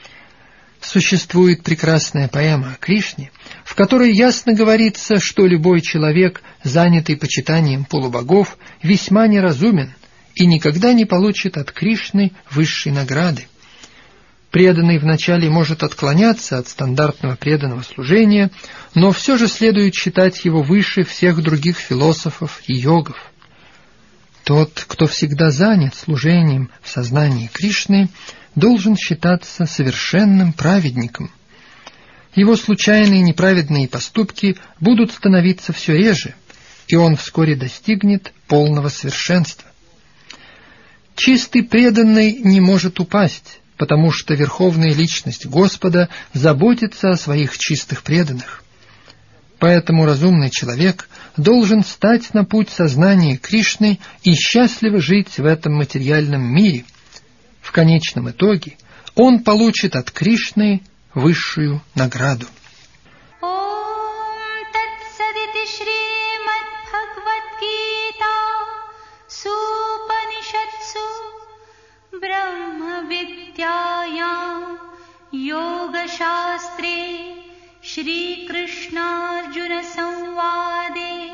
Существует прекрасная поэма о Кришне, в которой ясно говорится, что любой человек, занятый почитанием полубогов, весьма неразумен и никогда не получит от Кришны высшей награды. Преданный вначале может отклоняться от стандартного преданного служения, но все же следует считать его выше всех других философов и йогов. Тот, кто всегда занят служением в сознании Кришны, должен считаться совершенным праведником. Его случайные неправедные поступки будут становиться все реже, и он вскоре достигнет полного совершенства. Чистый преданный не может упасть, потому что верховная личность Господа заботится о своих чистых преданных. Поэтому разумный человек должен стать на путь сознания Кришны и счастливо жить в этом материальном мире. В конечном итоге он получит от Кришны высшую награду. Йога-шастре Шри-Кришна-Арджуна-самваде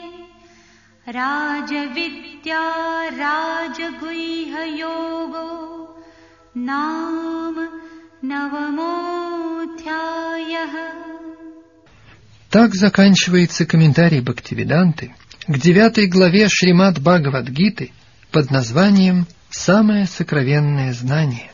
Раджа-видья Раджа-гуйха-його Нам Навамодхьяях. Так заканчивается комментарий Бхактивиданты к 9 главе Шримад Бхагавад-гиты, под названием «Самое сокровенное знание».